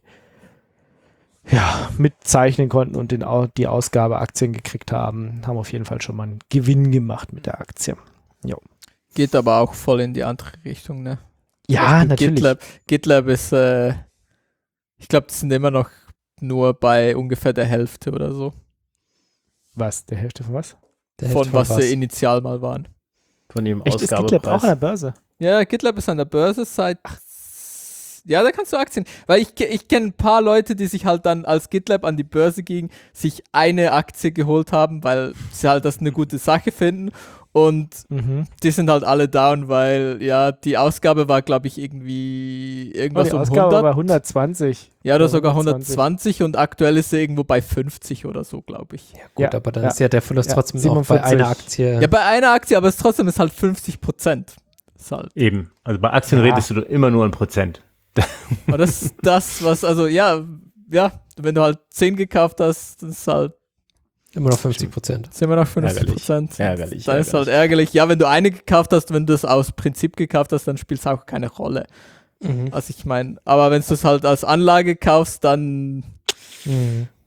mitzeichnen konnten und die Ausgabeaktien gekriegt haben auf jeden Fall schon mal einen Gewinn gemacht mit der Aktie. Jo. Geht aber auch voll in die andere Richtung, ne? Ja, Zum Beispiel natürlich. GitLab ist, ich glaube, das sind immer noch nur bei ungefähr der Hälfte oder so. Was? Der Hälfte von was? Der Von Hälfte was sie initial mal waren. Von dem Echt, ist GitLab auch an der Börse? Ja, GitLab ist an der Börse seit. Ja, da kannst du Aktien. Weil ich kenne ein paar Leute, die sich halt dann, als GitLab an die Börse ging, sich eine Aktie geholt haben, weil sie halt das eine gute Sache finden. Und die sind halt alle down, weil ja, die Ausgabe war, glaube ich, irgendwas die um Ausgabe 100. war 120. Ja, oder sogar 120 und aktuell ist sie irgendwo bei 50 oder so, glaube ich. Ja, gut, aber dann ist ja der Verlust trotzdem auch 47. bei einer Aktie. Ja, bei einer Aktie, aber es trotzdem ist halt 50%. Ist halt. Eben. Also bei Aktien redest du immer nur in Prozent. Aber das ist das, was, also ja, wenn du halt 10 gekauft hast, dann ist halt Immer noch 50%. sind wir noch 50%. Ärgerlich. Dann ist halt ärgerlich. Ja, wenn du eine gekauft hast, wenn du das aus Prinzip gekauft hast, dann spielt es auch keine Rolle. Mhm. Also ich meine, aber wenn du es halt als Anlage kaufst, dann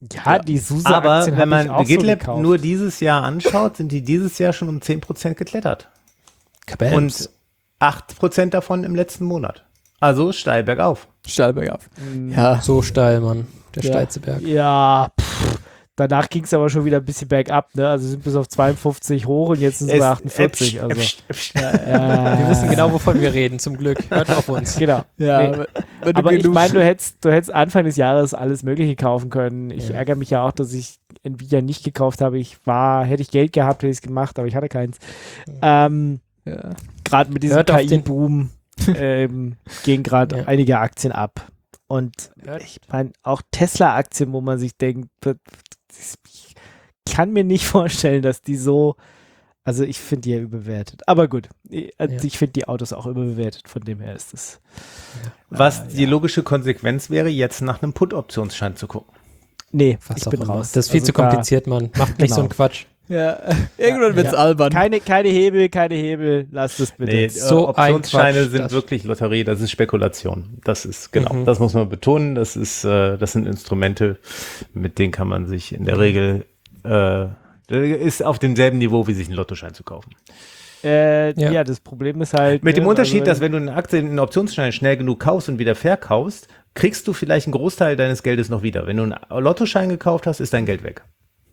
Ja, die SUSE-Aktien Aber habe wenn man ich auch GitLab so gekauft. nur dieses Jahr anschaut, sind die dieses Jahr schon um 10% geklettert. Und 8% davon im letzten Monat. Also steil bergauf. Steil bergauf. Ja. So steil, Mann. Der Ja. steilste Berg. Ja, danach ging es aber schon wieder ein bisschen bergab, ne? Also sind bis auf 52 hoch und jetzt sind es bei 48. Also. Wir wissen genau, wovon wir reden, zum Glück. Hört auf uns. Genau. Ja, Nee. wenn du Aber ich genug- meine, du hättest Anfang des Jahres alles Mögliche kaufen können. Ich Ja. ärgere mich ja auch, dass ich Nvidia nicht gekauft habe. Hätte ich Geld gehabt, hätte ich es gemacht, aber ich hatte keins. ja. Gerade mit diesem Hört auf den- KI-Boom gehen gerade Ja. einige Aktien ab. Und ich meine, auch Tesla-Aktien, wo man sich denkt, ich kann mir nicht vorstellen, dass die so, also ich finde die ja überbewertet. Aber gut, ich finde die Autos auch überbewertet, von dem her ist es. Was die logische Konsequenz wäre, jetzt nach einem Put-Optionsschein zu gucken. Nee, Was ich auch bin immer. raus. Das ist viel Also zu kompliziert, Mann. Macht nicht so einen Quatsch. Ja, irgendwann wird's albern. Keine Hebel, lasst es bitte. Nee, So ein Optionsscheine Quatsch, sind das- wirklich Lotterie, das ist Spekulation. Das ist, genau, das muss man betonen. Das sind Instrumente, mit denen kann man sich in der Regel, ist auf demselben Niveau, wie sich ein Lottoschein zu kaufen. Ja, das Problem ist halt. Mit dem ne, Unterschied, also, dass wenn du eine Aktie in einen Optionsschein schnell genug kaufst und wieder verkaufst, kriegst du vielleicht einen Großteil deines Geldes noch wieder. Wenn du einen Lottoschein gekauft hast, ist dein Geld weg.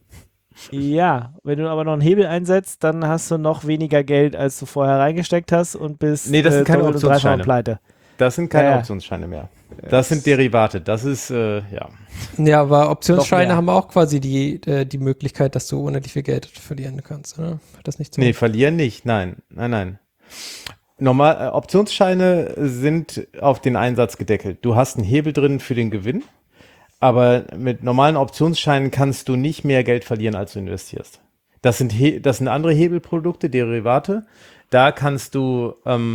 Ja, wenn du aber noch einen Hebel einsetzt, dann hast du noch weniger Geld, als du vorher reingesteckt hast und bist Nee, das sind keine doppelt und dreifach Optionsscheine. pleite. Das sind keine Ja. Optionsscheine mehr. Das sind Derivate. Das ist, ja. Ja, aber Noch Optionsscheine mehr. haben auch quasi die Möglichkeit, dass du unendlich viel Geld verlieren kannst, oder? Hat das nicht so? Nee, verlieren nicht. Nein. Normal, Optionsscheine sind auf den Einsatz gedeckelt. Du hast einen Hebel drin für den Gewinn, aber mit normalen Optionsscheinen kannst du nicht mehr Geld verlieren, als du investierst. Das sind andere Hebelprodukte, Derivate. Da kannst du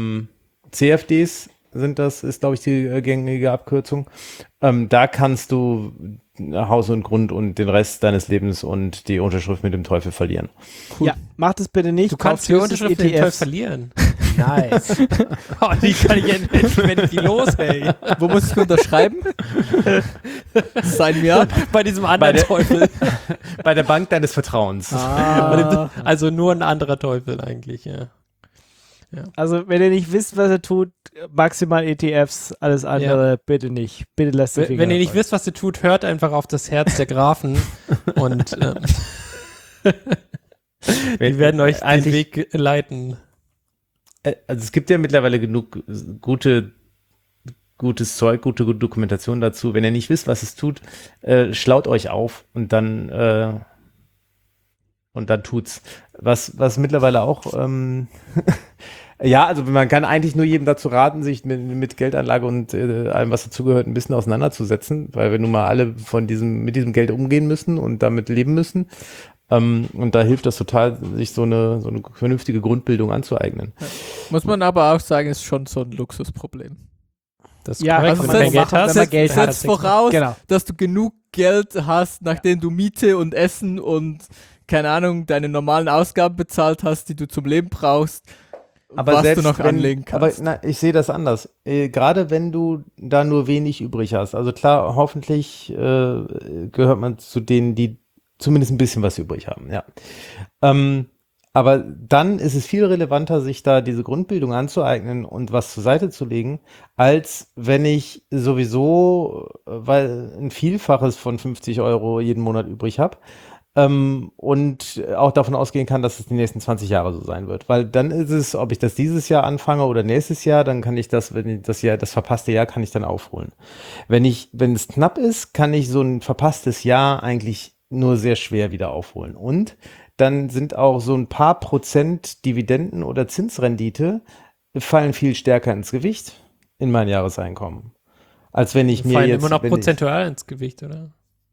CFDs ist, glaube ich, die gängige Abkürzung. Da kannst du Haus und Grund und den Rest deines Lebens und die Unterschrift mit dem Teufel verlieren. Ja, mach das bitte nicht. Du kannst die Kauf höchstens Unterschrift den Teufel ETFs. verlieren. Nice. Oh, die kann ich endlich, wenn ich die los, ey. Wo muss ich unterschreiben? Sign me up. Bei diesem anderen der- Teufel. Bei der Bank deines Vertrauens. Also nur ein anderer Teufel eigentlich, ja. Also, wenn ihr nicht wisst, was ihr tut, maximal ETFs, alles andere bitte nicht. Bitte lasst die Finger Wenn ihr nicht davon. wisst, was ihr tut, hört einfach auf das Herz der Grafen und die werden euch den Weg leiten. Also es gibt ja mittlerweile genug gutes Zeug, gute Dokumentation dazu. Wenn ihr nicht wisst, was es tut, schlaut euch auf und dann tut's. Was mittlerweile auch ja, also man kann eigentlich nur jedem dazu raten, sich mit Geldanlage und allem, was dazugehört, ein bisschen auseinanderzusetzen, weil wir nun mal alle mit diesem Geld umgehen müssen und damit leben müssen. Und da hilft das total, sich so eine vernünftige Grundbildung anzueignen. Muss man aber auch sagen, ist schon so ein Luxusproblem. Das ist Ja, korrekt, also wenn man man kein Geld machen, hat. wenn man Geld hat. Setzt voraus, Genau. dass du genug Geld hast, nachdem du Miete und Essen und, keine Ahnung, deine normalen Ausgaben bezahlt hast, die du zum Leben brauchst, was du noch anlegen kannst. Aber ich sehe das anders. Gerade wenn du da nur wenig übrig hast. Also klar, hoffentlich gehört man zu denen, die zumindest ein bisschen was übrig haben. Ja. Aber dann ist es viel relevanter, sich da diese Grundbildung anzueignen und was zur Seite zu legen, als wenn ich sowieso, weil ein Vielfaches von 50 € jeden Monat übrig habe, und auch davon ausgehen kann, dass es die nächsten 20 Jahre so sein wird. Weil dann ist es, ob ich das dieses Jahr anfange oder nächstes Jahr, dann kann ich das verpasste Jahr kann ich dann aufholen. Wenn es knapp ist, kann ich so ein verpasstes Jahr eigentlich nur sehr schwer wieder aufholen. Und dann sind auch so ein paar Prozent Dividenden oder Zinsrendite fallen viel stärker ins Gewicht in mein Jahreseinkommen. Als wenn ich mir fallen jetzt immer noch wenn prozentual ins Gewicht, oder?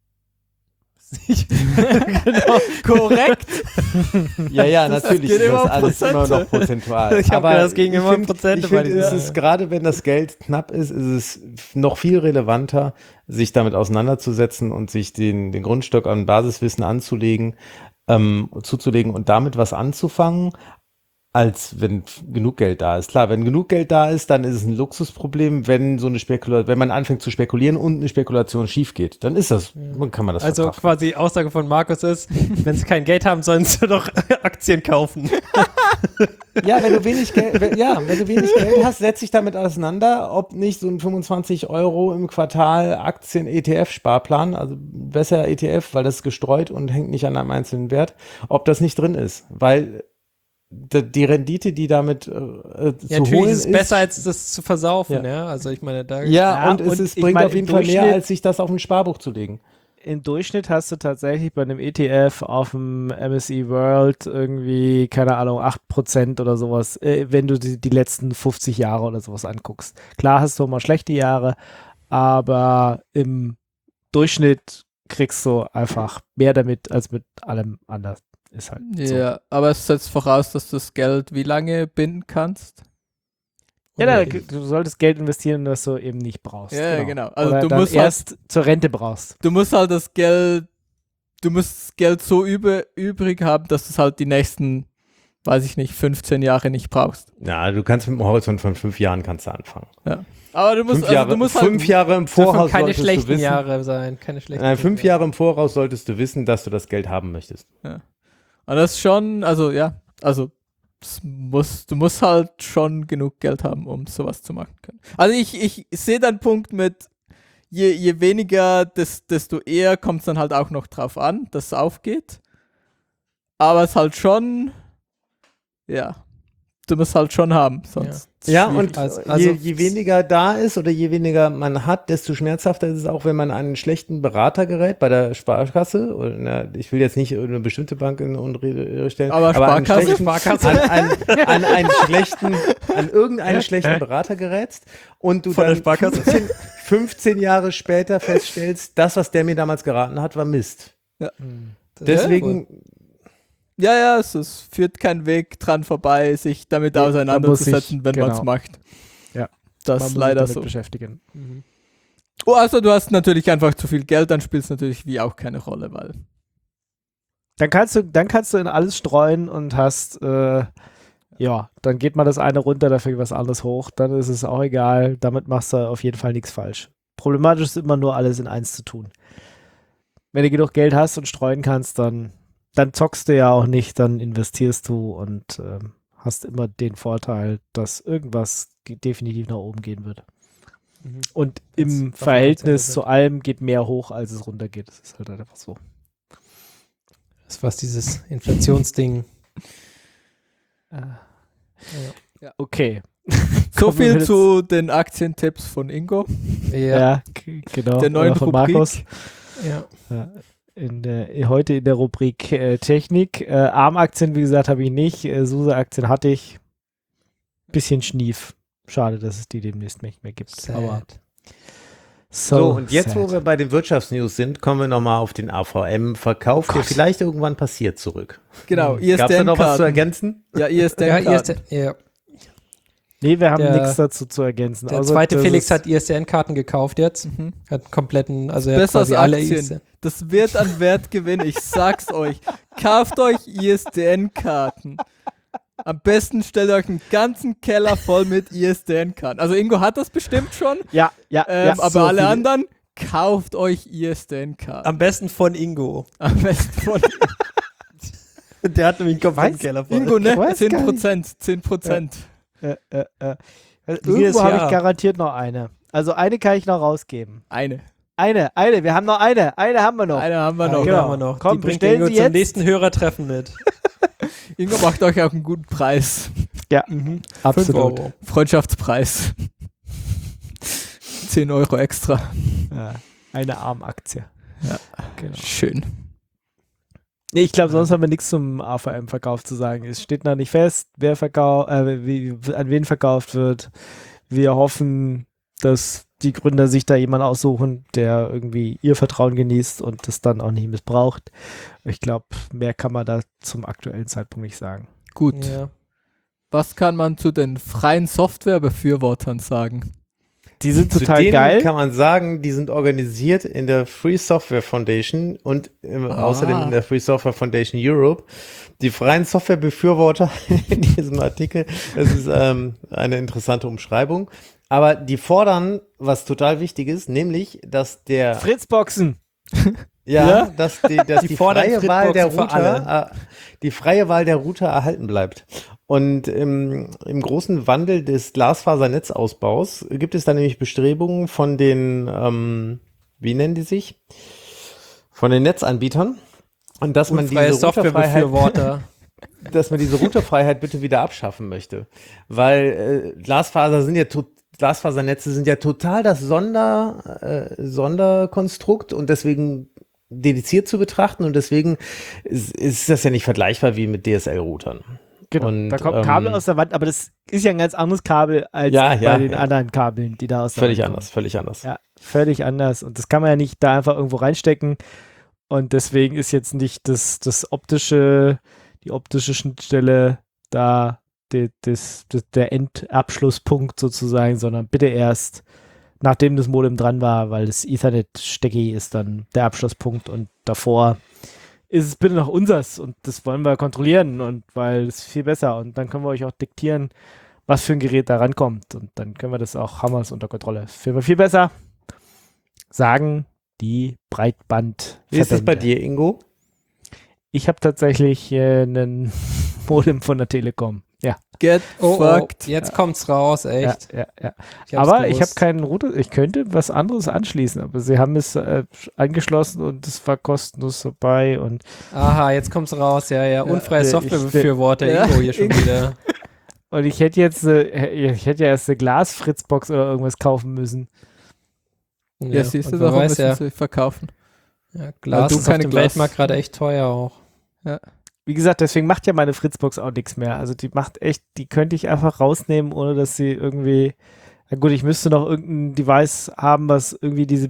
Genau, korrekt. Ja, natürlich geht ist immer das um alles immer Prozente. noch prozentual. Ich hab Aber gedacht, es ging ich immer um find- Prozente Ich bei finde, dieser- es ist gerade, wenn das Geld knapp ist es noch viel relevanter, sich damit auseinanderzusetzen und sich den Grundstock an Basiswissen zuzulegen und damit was anzufangen, als wenn genug Geld da ist. Klar, wenn genug Geld da ist, dann ist es ein Luxusproblem, wenn wenn man anfängt zu spekulieren und eine Spekulation schief geht, dann ist das, dann kann man das Also verkraften. quasi Aussage von Markus ist, wenn sie kein Geld haben, sollen sie doch Aktien kaufen. Ja, wenn du wenig Geld hast, setz dich damit auseinander, ob nicht so ein 25 € im Quartal Aktien-ETF-Sparplan, also besser ETF, weil das ist gestreut und hängt nicht an einem einzelnen Wert, ob das nicht drin ist, weil die Rendite, die damit zu Natürlich holen ist es besser, als das zu versaufen, ja. Also ich meine, da und und es ich bringt meine, auf jeden im Fall mehr, Durchschnitt- als sich das auf ein Sparbuch zu legen. Im Durchschnitt hast du tatsächlich bei einem ETF auf dem MSCI World irgendwie, keine Ahnung, 8% oder sowas, wenn du die letzten 50 Jahre oder sowas anguckst. Klar hast du mal schlechte Jahre, aber im Durchschnitt kriegst du einfach mehr damit als mit allem anderen. Ist halt so. Ja, aber es setzt voraus, dass du das Geld wie lange binden kannst. Ja, du solltest Geld investieren, das du eben nicht brauchst. Ja, genau. Also Oder du dann musst halt, erst zur Rente brauchst. du musst halt das Geld so übrig haben, dass du es halt die nächsten, weiß ich nicht, 15 Jahre nicht brauchst. Ja, du kannst mit einem Horizont von 5 Jahren kannst du anfangen. Aber du musst, 5 Jahre im Voraus keine solltest du schlechten wissen. Jahre sein. Keine schlechten Nein, 5 Jahre im Voraus solltest du wissen, dass du das Geld haben möchtest. Und das ist schon, also du musst halt schon genug Geld haben, um sowas zu machen können. Also ich sehe den Punkt mit, je weniger, desto eher kommt es dann halt auch noch drauf an, dass es aufgeht. Aber es ist halt schon, ja, du musst halt schon haben, sonst. Ja, schwierig. und Also je weniger da ist oder je weniger man hat, desto schmerzhafter ist es auch, wenn man an einen schlechten Berater gerät bei der Sparkasse. Oder, ich will jetzt nicht eine bestimmte Bank in Unrede stellen, Aber Sparkasse? an irgendeinen schlechten Berater gerätst und du Von der dann Sparkasse? 15 Jahre später feststellst, das, was der mir damals geraten hat, war Mist. Deswegen, Ja, es führt kein Weg dran vorbei, sich damit auseinanderzusetzen, wenn man es macht. Ja. Das Man ist muss leider sich damit so. beschäftigen. Oh, also du hast natürlich einfach zu viel Geld, dann spielt es natürlich wie auch keine Rolle, weil. Dann kannst du in alles streuen und hast, dann geht mal das eine runter, dafür was anderes hoch, dann ist es auch egal, damit machst du auf jeden Fall nichts falsch. Problematisch ist immer nur alles in eins zu tun. Wenn du genug Geld hast und streuen kannst, dann zockst du ja auch nicht, dann investierst du und hast immer den Vorteil, dass irgendwas definitiv nach oben gehen wird. Und im Das Verhältnis wird. zu allem geht mehr hoch, als es runter geht. Das ist halt einfach so. Das war dieses Inflationsding. Okay. So Kommen wir viel jetzt- zu den Aktientipps von Ingo. Genau. Der neuen oder von Rubrik. Markus. Ja. Heute in der Rubrik Technik. ARM-Aktien, wie gesagt, habe ich nicht. SUSE-Aktien hatte ich. Bisschen Schnief. Schade, dass es die demnächst nicht mehr gibt. Aber so, und jetzt, wo sad. wir bei den Wirtschaftsnews sind, kommen wir nochmal auf den AVM-Verkauf, der vielleicht irgendwann passiert, zurück. Genau, Gab es da noch was zu ISDN-Karten. ergänzen? Ja, Ja, ISDN-Karten. Nee, wir haben Der- nichts dazu zu ergänzen. Der außer, zweite dass Felix es- hat ISDN-Karten gekauft jetzt. Mhm. Hat einen kompletten, also er hat Besser als quasi alle Aktien. ISDN. Das wird an Wert gewinnen, ich sag's euch. Kauft euch ISDN-Karten. Am besten stellt euch einen ganzen Keller voll mit ISDN-Karten. Also Ingo hat das bestimmt schon, Ja, aber so alle viele. anderen, kauft euch ISDN-Karten. Am besten von Ingo. Am besten von Der hat nämlich einen kompletten Weiß- Keller voll. Ingo, ne? weiß gar 10%. 10%. Irgendwo habe Jahr. ich garantiert noch eine. Also eine kann ich noch rausgeben. Eine. Eine, wir haben noch eine. Eine haben wir noch. Eine haben wir Eine noch. Genau. haben wir noch. Komm, Die bringt bestellen Ingo Sie zum jetzt. nächsten Hörertreffen mit. Ingo macht euch auch einen guten Preis. Ja, 5 absolut. Euro. Freundschaftspreis. 10 Euro extra. Ja, eine ARM-Aktie. Ja. Genau. Schön. Nee, ich glaube, sonst haben wir nichts zum AVM-Verkauf zu sagen. Es steht noch nicht fest, wer an wen verkauft wird. Wir hoffen, dass die Gründer sich da jemanden aussuchen, der irgendwie ihr Vertrauen genießt und das dann auch nicht missbraucht. Ich glaube, mehr kann man da zum aktuellen Zeitpunkt nicht sagen. Gut. Ja. Was kann man zu den freien Softwarebefürwortern sagen? Die sind Zu total denen geil. kann man sagen, die sind organisiert in der Free Software Foundation und außerdem in der Free Software Foundation Europe. Die freien Softwarebefürworter in diesem Artikel, das ist eine interessante Umschreibung, aber die fordern, was total wichtig ist, nämlich, dass der Fritzboxen. Ja, dass die fordern freie Wahl der Fritzboxen für Router, die freie Wahl der Router erhalten bleibt. Und im großen Wandel des Glasfasernetzausbaus gibt es da nämlich Bestrebungen von den, wie nennen die sich? Von den Netzanbietern. Und dass man Freie diese Routerfreiheit, Softwarebefürworter. dass man diese Routerfreiheit bitte wieder abschaffen möchte. Weil Glasfasernetze sind ja total das Sonderkonstrukt und deswegen dediziert zu betrachten und deswegen ist das ja nicht vergleichbar wie mit DSL-Routern. Genau, Und, da kommt Kabel aus der Wand, aber das ist ja ein ganz anderes Kabel als bei den anderen Kabeln, die da aus der Völlig Wand anders, völlig anders. kommen. Ja, völlig anders. Und das kann man ja nicht da einfach irgendwo reinstecken. Und deswegen ist jetzt nicht die optische Schnittstelle da der Endabschlusspunkt sozusagen, sondern bitte erst, nachdem das Modem dran war, weil das Ethernet-Stecki ist dann der Abschlusspunkt und davor ist es bitte noch unsers und das wollen wir kontrollieren und weil es viel besser und dann können wir euch auch diktieren, was für ein Gerät da rankommt und dann können wir das auch, haben wir es unter Kontrolle. Viel besser, sagen die Breitband. Wie ist das bei dir, Ingo? Ich habe tatsächlich einen Modem von der Telekom. Ja. Get fucked. Jetzt kommt's raus, echt. Ja. Ich hab's Aber ich habe gewusst. keinen Router. Ich könnte was anderes anschließen, aber sie haben es angeschlossen und es war kostenlos dabei und Aha, jetzt kommt's raus, ja. Unfreie ich- Softwarebefürworter, ja. Ingo hier schon wieder. und ich hätte jetzt ich hätte ja erst eine Glas-Fritzbox oder irgendwas kaufen müssen. Ja, siehst du, und wer darum weiß müssen ja. sie verkaufen. Ja, Glas du ist auf keine dem Glas- Weltmarkt gerade echt teuer auch. Wie gesagt, deswegen macht ja meine Fritzbox auch nichts mehr. Also die macht echt, die könnte ich einfach rausnehmen, ohne dass sie irgendwie, na gut, ich müsste noch irgendein Device haben, was irgendwie diese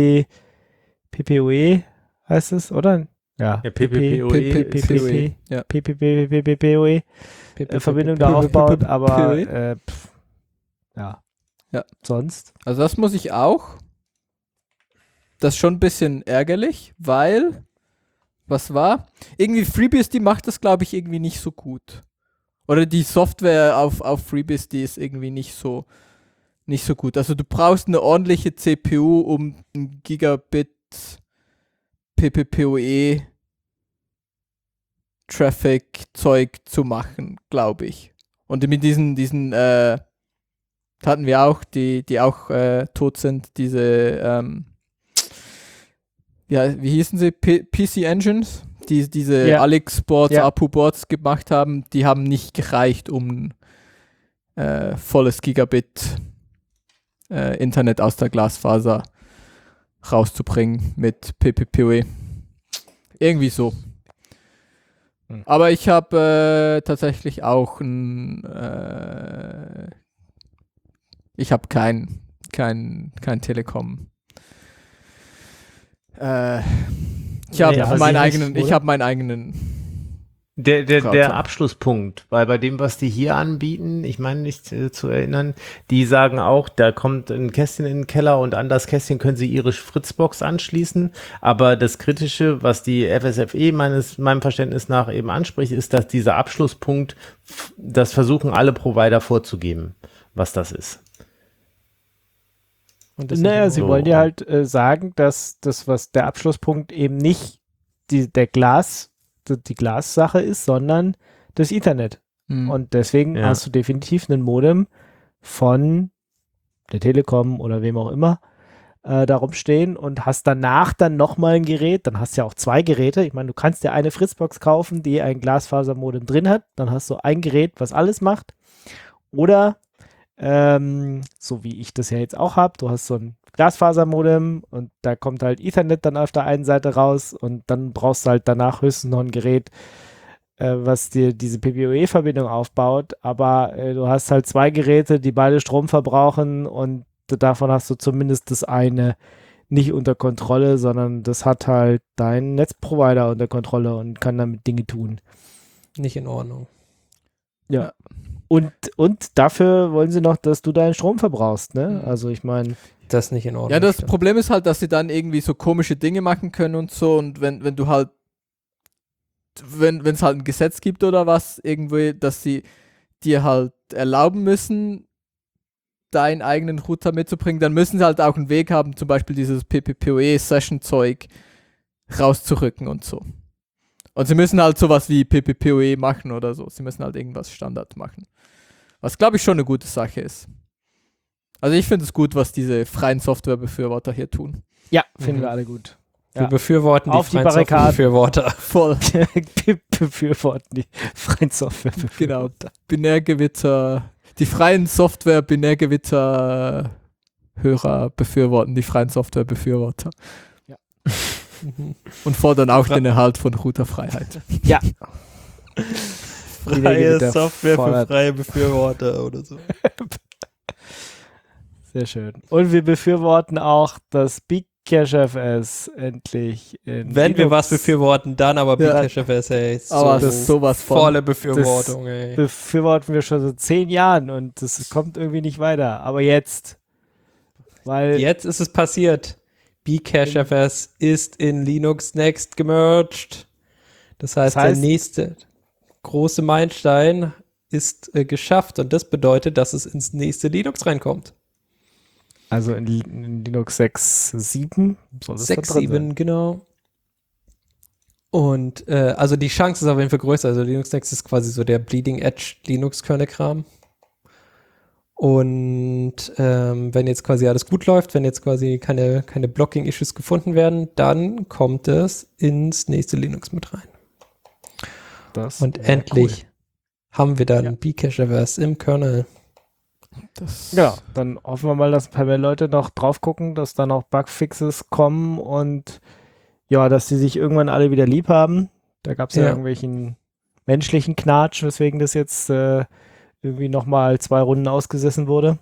PPOE heißt es, oder? Ja, Ja, PPPoE. PPPoE. Ja. PPPoE Verbindung da aufbaut, aber ja. Ja. Sonst? Also das muss ich auch. Das ist schon ein bisschen ärgerlich, weil, was war? Irgendwie FreeBSD macht das, glaube ich, irgendwie nicht so gut. Oder die Software auf FreeBSD ist irgendwie nicht so gut. Also du brauchst eine ordentliche CPU, um ein Gigabit PPPoE Traffic-Zeug zu machen, glaube ich. Und mit diesen hatten wir auch, die auch tot sind, diese wie hießen sie? PC Engines, die diese Ja. Alex-Boards, Ja. APU-Boards gemacht haben, die haben nicht gereicht, um volles Gigabit Internet aus der Glasfaser rauszubringen mit PPPoE. Irgendwie so. Aber ich habe tatsächlich auch ich habe kein Telekom. Ich habe Nee, aber meinen sie eigenen, nicht, ich oder? habe meinen eigenen. Der Router. Abschlusspunkt, weil bei dem, was die hier anbieten, ich meine nicht zu erinnern, die sagen auch, da kommt ein Kästchen in den Keller und an das Kästchen können sie ihre Fritzbox anschließen, aber das Kritische, was die FSFE meinem Verständnis nach eben anspricht, ist, dass dieser Abschlusspunkt, das versuchen alle Provider vorzugeben, was das ist. Und das Naja, nicht sie so. wollen dir halt sagen, dass das, was der Abschlusspunkt eben nicht die Glassache ist, sondern das Ethernet. Hm. Und deswegen Ja. hast du definitiv einen Modem von der Telekom oder wem auch immer darum stehen und hast danach dann nochmal ein Gerät, dann hast du ja auch zwei Geräte. Ich meine, du kannst dir eine Fritzbox kaufen, die ein Glasfasermodem drin hat, dann hast du ein Gerät, was alles macht. Oder so wie ich das ja jetzt auch habe, du hast so ein Glasfasermodem und da kommt halt Ethernet dann auf der einen Seite raus und dann brauchst du halt danach höchstens noch ein Gerät, was dir diese PPOE-Verbindung aufbaut, aber du hast halt zwei Geräte, die beide Strom verbrauchen und davon hast du zumindest das eine nicht unter Kontrolle, sondern das hat halt dein Netzprovider unter Kontrolle und kann damit Dinge tun. in Ordnung. Ja. Und dafür wollen sie noch, dass du deinen Strom verbrauchst, ne? Also ich meine, Das ist nicht in Ordnung. Ja, das stimmt. Problem ist halt, dass sie dann irgendwie so komische Dinge machen können und so. Und wenn du halt, wenn es halt ein Gesetz gibt oder was, irgendwie, dass sie dir halt erlauben müssen, deinen eigenen Router mitzubringen, dann müssen sie halt auch einen Weg haben, zum Beispiel dieses PPPoE-Session-Zeug rauszurücken und so. Und sie müssen halt sowas wie PPPoE machen oder so. Sie müssen halt irgendwas Standard machen. Was, glaube ich, schon eine gute Sache ist. Also ich finde es gut, was diese freien Softwarebefürworter hier tun. ja, finden Mhm. wir alle gut. Wir Ja. befürworten Auf die freien Barrikaden. Softwarebefürworter. Voll. Befürworten die freien Software. Genau. Binärgewitter, die freien Software-Binärgewitter-Hörer befürworten die freien Softwarebefürworter. Mhm. Und fordern auch den Erhalt von Routerfreiheit. Ja. Freie Gewitter Software für fordert. freie Befürworter oder so. Sehr schön. Und wir befürworten auch, dass BigCacheFS endlich in Wenn wir Linux was befürworten, dann aber Ja. BigCacheFS, ey. Aber das- sowas von. volle Befürwortung, ey. befürworten wir schon seit 10 Jahren und das kommt irgendwie nicht weiter. Aber jetzt. Weil Jetzt ist es passiert. BCacheFS ist in Linux Next gemerged. Das heißt, Das heißt- der nächste große Meilenstein ist geschafft und das bedeutet, dass es ins nächste Linux reinkommt. also in Linux 6.7 soll es 6.7, genau. Und also die Chance ist auf jeden Fall größer. Also Linux Next ist quasi so der Bleeding Edge Linux-Kernel-Kram. Und wenn jetzt quasi alles gut läuft, wenn jetzt quasi keine Blocking-Issues gefunden werden, dann kommt es ins nächste Linux mit rein. Und endlich haben wir dann Ja. BCacheFS im Kernel. Das, Ja, dann hoffen wir mal, dass ein paar mehr Leute noch drauf gucken, dass da noch Bugfixes kommen und ja, dass die sich irgendwann alle wieder lieb haben. Da gab es ja Ja. irgendwelchen menschlichen Knatsch, weswegen das jetzt irgendwie nochmal 2 Runden ausgesessen wurde.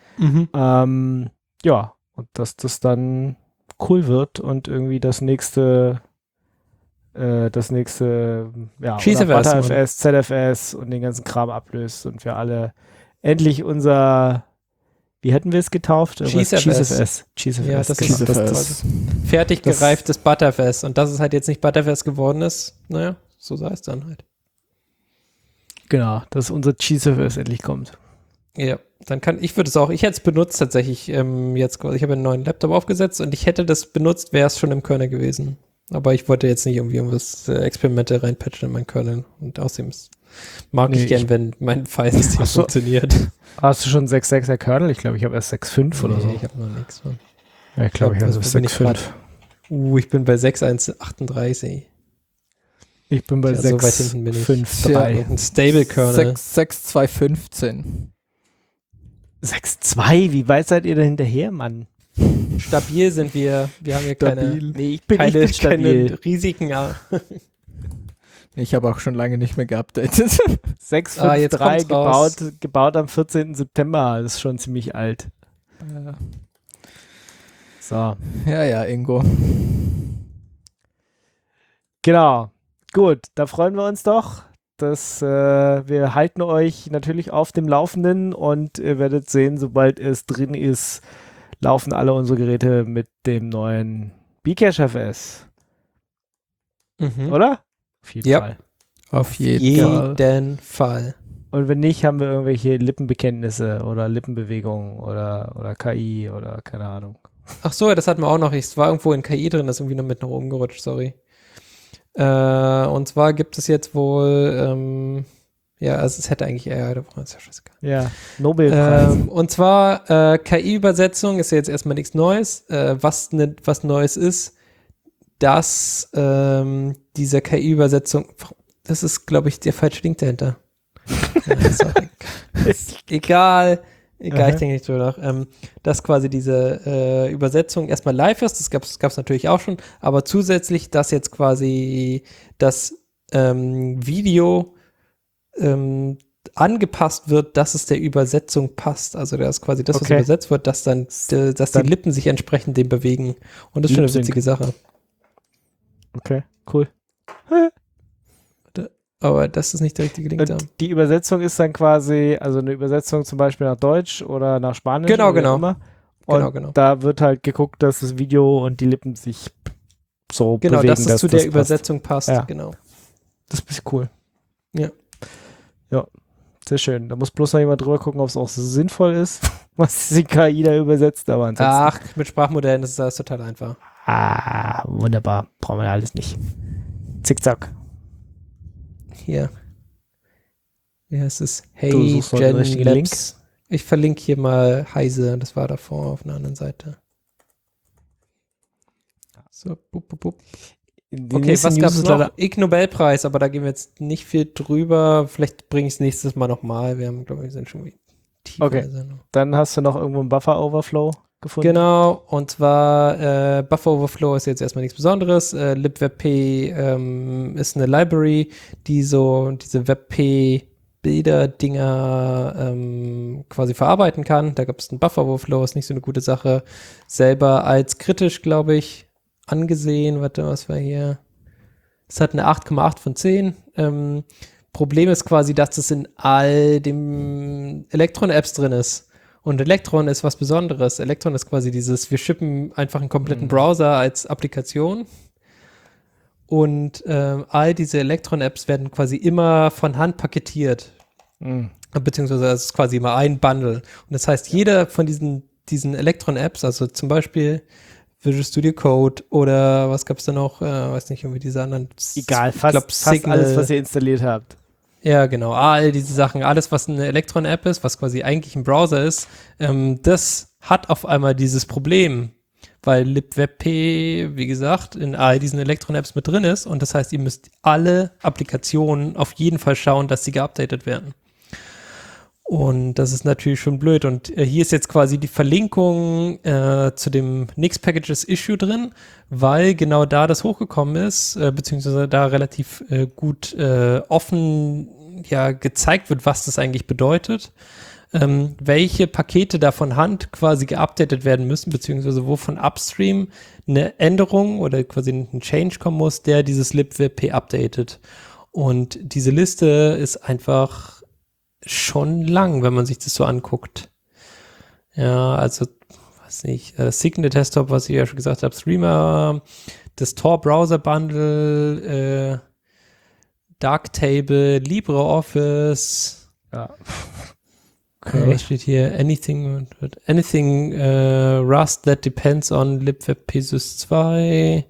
Ja, und dass das dann cool wird und irgendwie das nächste ja, GZFS, oder ButterFS, ZFS und den ganzen Kram ablöst und wir alle endlich unser, wie hätten wir es getauft? GZFS. GZFS. Ja, das genau. ist GZFS. fertig Das- gereiftes Butterfest. Und dass es halt jetzt nicht Butterfest geworden ist, naja, so sei es dann halt. Genau, dass unser GZFS endlich kommt. Ja, dann ich hätte es benutzt tatsächlich jetzt quasi. Ich habe einen neuen Laptop aufgesetzt und ich hätte das benutzt, wäre es schon im Kernel gewesen. Aber ich wollte jetzt nicht irgendwie irgendwas Experimente reinpatchen in meinen Kernel. Und außerdem mag Nee, ich gern, wenn mein Filesystem Ach so. funktioniert. Hast du schon 6.6er Kernel? Ich glaube, ich habe erst 6.5 oder so. Nee, ich habe noch nichts. Mann. Ja, ich glaube, ich habe Also, erst wo bin ich 6.5. Ich bin bei 6.1.38. Ich bin bei Ja, so weit hinten bin ich. 6.5.3. Ein Stable-Kernel. 6.2.15. 6.2? Wie weit seid ihr da hinterher, Mann? Stabil sind wir. Wir haben hier Stabil. Nee, ich bin nicht stabil. keine Risiken. Ja. Ich habe auch schon lange nicht mehr geupdatet. 6.5.3 jetzt kommt's raus. gebaut am 14. September. Das ist schon ziemlich alt. So. Ja, Ingo. Genau. Gut, da freuen wir uns doch. Wir halten euch natürlich auf dem Laufenden und ihr werdet sehen, sobald es drin ist, laufen alle unsere Geräte mit dem neuen BCacheFS. Mhm. Oder? Auf jeden Ja. Fall. Auf jeden Fall. Jeden Fall. Und wenn nicht, haben wir irgendwelche Lippenbekenntnisse oder Lippenbewegungen oder KI oder keine Ahnung. Ach so, ja, das hatten wir auch noch. Es war irgendwo in KI drin, das ist irgendwie noch mit nach oben gerutscht, sorry. Und zwar gibt es jetzt wohl, also es hätte eigentlich eher, da ist ja scheißegal. Ja, Nobelpreis. Und zwar KI-Übersetzung ist ja jetzt erstmal nichts Neues. Was Neues ist, dass diese KI-Übersetzung, das ist, glaube ich, der falsche Link dahinter. Ja, ist auch egal, ich denke nicht drüber nach. Dass quasi diese Übersetzung erstmal live ist, das gab's natürlich auch schon, aber zusätzlich, dass jetzt quasi das Video angepasst wird, dass es der Übersetzung passt. Also dass quasi das, was Okay. übersetzt wird, dass dann die Lippen sich entsprechend dem bewegen. Und das ist schon eine Lip-Sync. witzige Sache. Okay, cool. aber das ist nicht der richtige Link da. Und die Übersetzung ist dann quasi, also eine Übersetzung zum Beispiel nach Deutsch oder nach Spanisch Genau, oder wie genau. auch immer. Und Genau. da wird halt geguckt, dass das Video und die Lippen sich so Genau, bewegen, dass es zu der das passt. Übersetzung passt. Ja. Genau. Das ist ein bisschen cool. Ja. Ja, sehr schön. Da muss bloß noch jemand drüber gucken, ob es auch so sinnvoll ist, was die KI da übersetzt, aber ansonsten. Ach, mit Sprachmodellen ist das total einfach. Wunderbar. Brauchen wir alles nicht. Zickzack. Hier. Wie heißt es? Du Hey, suchst noch den Gen richtigen Labs. Ich verlinke hier mal Heise. Das war davor auf einer anderen Seite. So, bup. Die Okay, nächste was News gab es ist noch? leider- Ig Nobelpreis, aber da gehen wir jetzt nicht viel drüber. Vielleicht bringe ich es nächstes Mal nochmal. Wir haben, glaube ich, sind schon tiefer. Okay. Dann hast du noch irgendwo einen Buffer-Overflow gefunden. Genau, und zwar Buffer Overflow ist jetzt erstmal nichts Besonderes. libwebp ist eine Library, die so diese WebP-Bilder-Dinger quasi verarbeiten kann. Da gab es einen Buffer Overflow, ist nicht so eine gute Sache. Selber als kritisch, glaube ich, angesehen. Warte, was war hier? Es hat eine 8,8 von 10. Problem ist quasi, dass es in all den Electron-Apps drin ist. Und Electron ist was Besonderes. Electron ist quasi wir shippen einfach einen kompletten Browser als Applikation. Und all diese Electron-Apps werden quasi immer von Hand paketiert. Beziehungsweise es ist quasi immer ein Bundle. Und das heißt, jeder von diesen Electron-Apps, also zum Beispiel Visual Studio Code oder was gab es da noch? Weiß nicht, irgendwie diese anderen. Egal, ich glaub, fast alles, was ihr installiert habt. Ja, genau. All diese Sachen, alles, was eine Electron-App ist, was quasi eigentlich ein Browser ist, das hat auf einmal dieses Problem, weil libwebp, wie gesagt, in all diesen Electron-Apps mit drin ist und das heißt, ihr müsst alle Applikationen auf jeden Fall schauen, dass sie geupdatet werden. Und das ist natürlich schon blöd. Und hier ist jetzt quasi die Verlinkung zu dem Nix-Packages-Issue drin, weil genau da das hochgekommen ist, beziehungsweise da relativ gut offen gezeigt wird, was das eigentlich bedeutet, welche Pakete da von Hand quasi geupdatet werden müssen, beziehungsweise wo von Upstream eine Änderung oder quasi ein Change kommen muss, der dieses libwebp updatet. Und diese Liste ist einfach schon lang, wenn man sich das so anguckt. Ja, also, weiß nicht, Signal Desktop, was ich ja schon gesagt habe, Streamer, das Tor Browser Bundle, Darktable, LibreOffice. Ja. Okay. Was steht hier? Anything Rust that depends on libwebp-sys 2,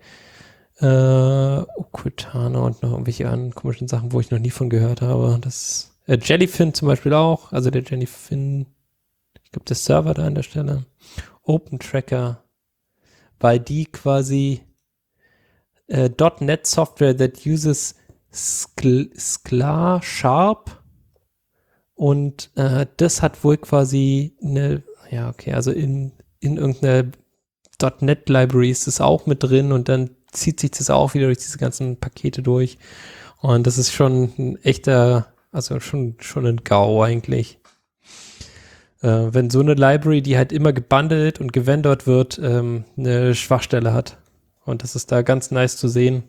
Cortana und noch irgendwelche anderen komischen Sachen, wo ich noch nie von gehört habe. Das Jellyfin zum Beispiel auch, also der Jellyfin, ich glaube der Server da an der Stelle, OpenTracker, weil die quasi .NET Software that uses Sklar Sharp und das hat wohl quasi also in irgendeiner .NET Library ist das auch mit drin und dann zieht sich das auch wieder durch diese ganzen Pakete durch und das ist schon ein echter, also schon ein GAU eigentlich. Wenn so eine Library, die halt immer gebundelt und gewendert wird, eine Schwachstelle hat. Und das ist da ganz nice zu sehen.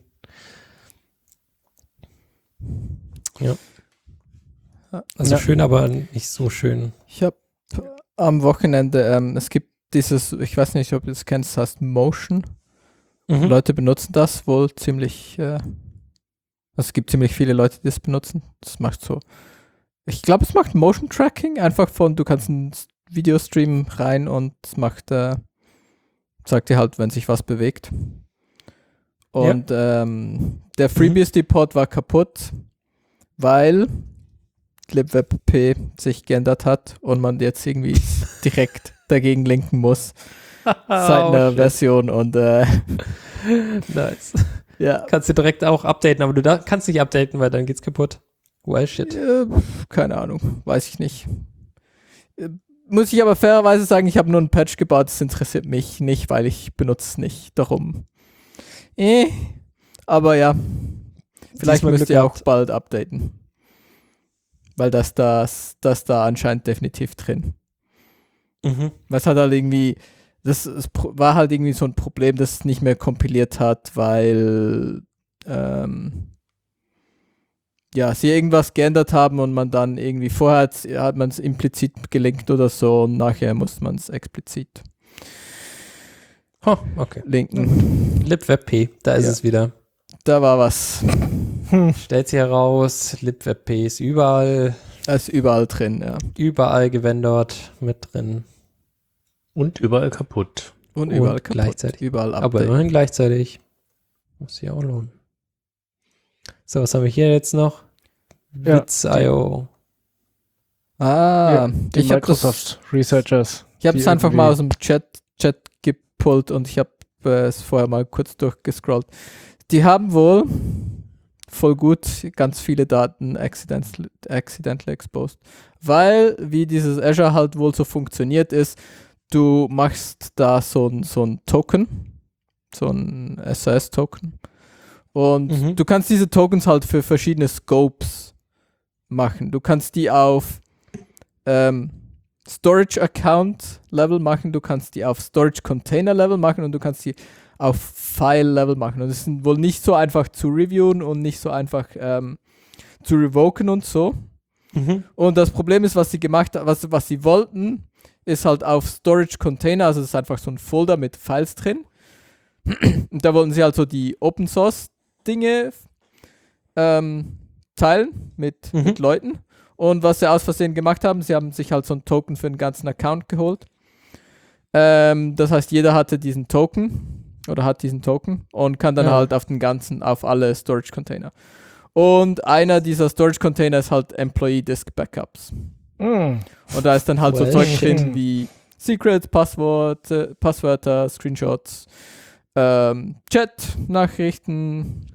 Ja. Also schön, aber nicht so schön. Ich habe am Wochenende, es gibt dieses, ich weiß nicht, ob du das kennst, das heißt Motion. Leute benutzen das wohl ziemlich, also es gibt ziemlich viele Leute, die das benutzen. Das macht so, ich glaube, es macht Motion Tracking, einfach du kannst einen Videostream rein und es macht, sagt dir halt, wenn sich was bewegt. Und der FreeBSD-Port war kaputt, weil libwebp sich geändert hat und man jetzt irgendwie direkt dagegen linken muss. Seit einer Version und nice. Ja. Kannst du direkt auch updaten, aber du kannst nicht updaten, weil dann geht's kaputt. Well, shit. Keine Ahnung, weiß ich nicht. Muss ich aber fairerweise sagen, ich habe nur einen Patch gebaut, das interessiert mich nicht, weil ich benutze es nicht, darum. Aber ja, vielleicht müsst ihr auch bald updaten. Weil das da anscheinend definitiv drin. Was hat halt irgendwie, das war halt irgendwie so ein Problem, das es nicht mehr kompiliert hat, weil sie irgendwas geändert haben und man dann irgendwie vorher hat man es implizit gelinkt oder so und nachher muss man es explizit Okay. linken. libwebp, da ist es wieder. Da war was. Stellt sich heraus, libwebp ist überall Da ist überall drin, ja. überall gewendert mit drin. Und überall kaputt. Und Und überall kaputt. gleichzeitig. Überall Aber Update. immerhin gleichzeitig. Muss sich auch lohnen. So, was haben wir hier jetzt noch? Ja, Witz.io. Die ich habe Microsoft Researchers. Ich habe es die einfach irgendwie- mal aus dem Chat gepullt und ich habe es vorher mal kurz durchgescrollt. Die haben wohl voll gut ganz viele Daten accidentally exposed. Weil, wie dieses Azure halt wohl so funktioniert ist, du machst da so ein Token, so ein SAS-Token. Und du kannst diese Tokens halt für verschiedene Scopes machen. Du kannst die auf Storage Account Level machen, du kannst die auf Storage Container Level machen und du kannst die auf File Level machen. Und das sind wohl nicht so einfach zu reviewen und nicht so einfach zu revoken und so. Und das Problem ist, was sie gemacht haben, was sie wollten, ist halt auf Storage Container, also es ist einfach so ein Folder mit Files drin. Und da wollten sie halt so die Open Source Dinge teilen mit Leuten. Und was sie aus Versehen gemacht haben, sie haben sich halt so ein Token für den ganzen Account geholt. Das heißt, jeder hatte diesen Token oder hat diesen Token und kann dann halt auf alle Storage Container. Und einer dieser Storage Container ist halt Employee Disk Backups. Und da ist dann halt so Zeug drin wie Secrets, Passwörter, Screenshots, Chat-Nachrichten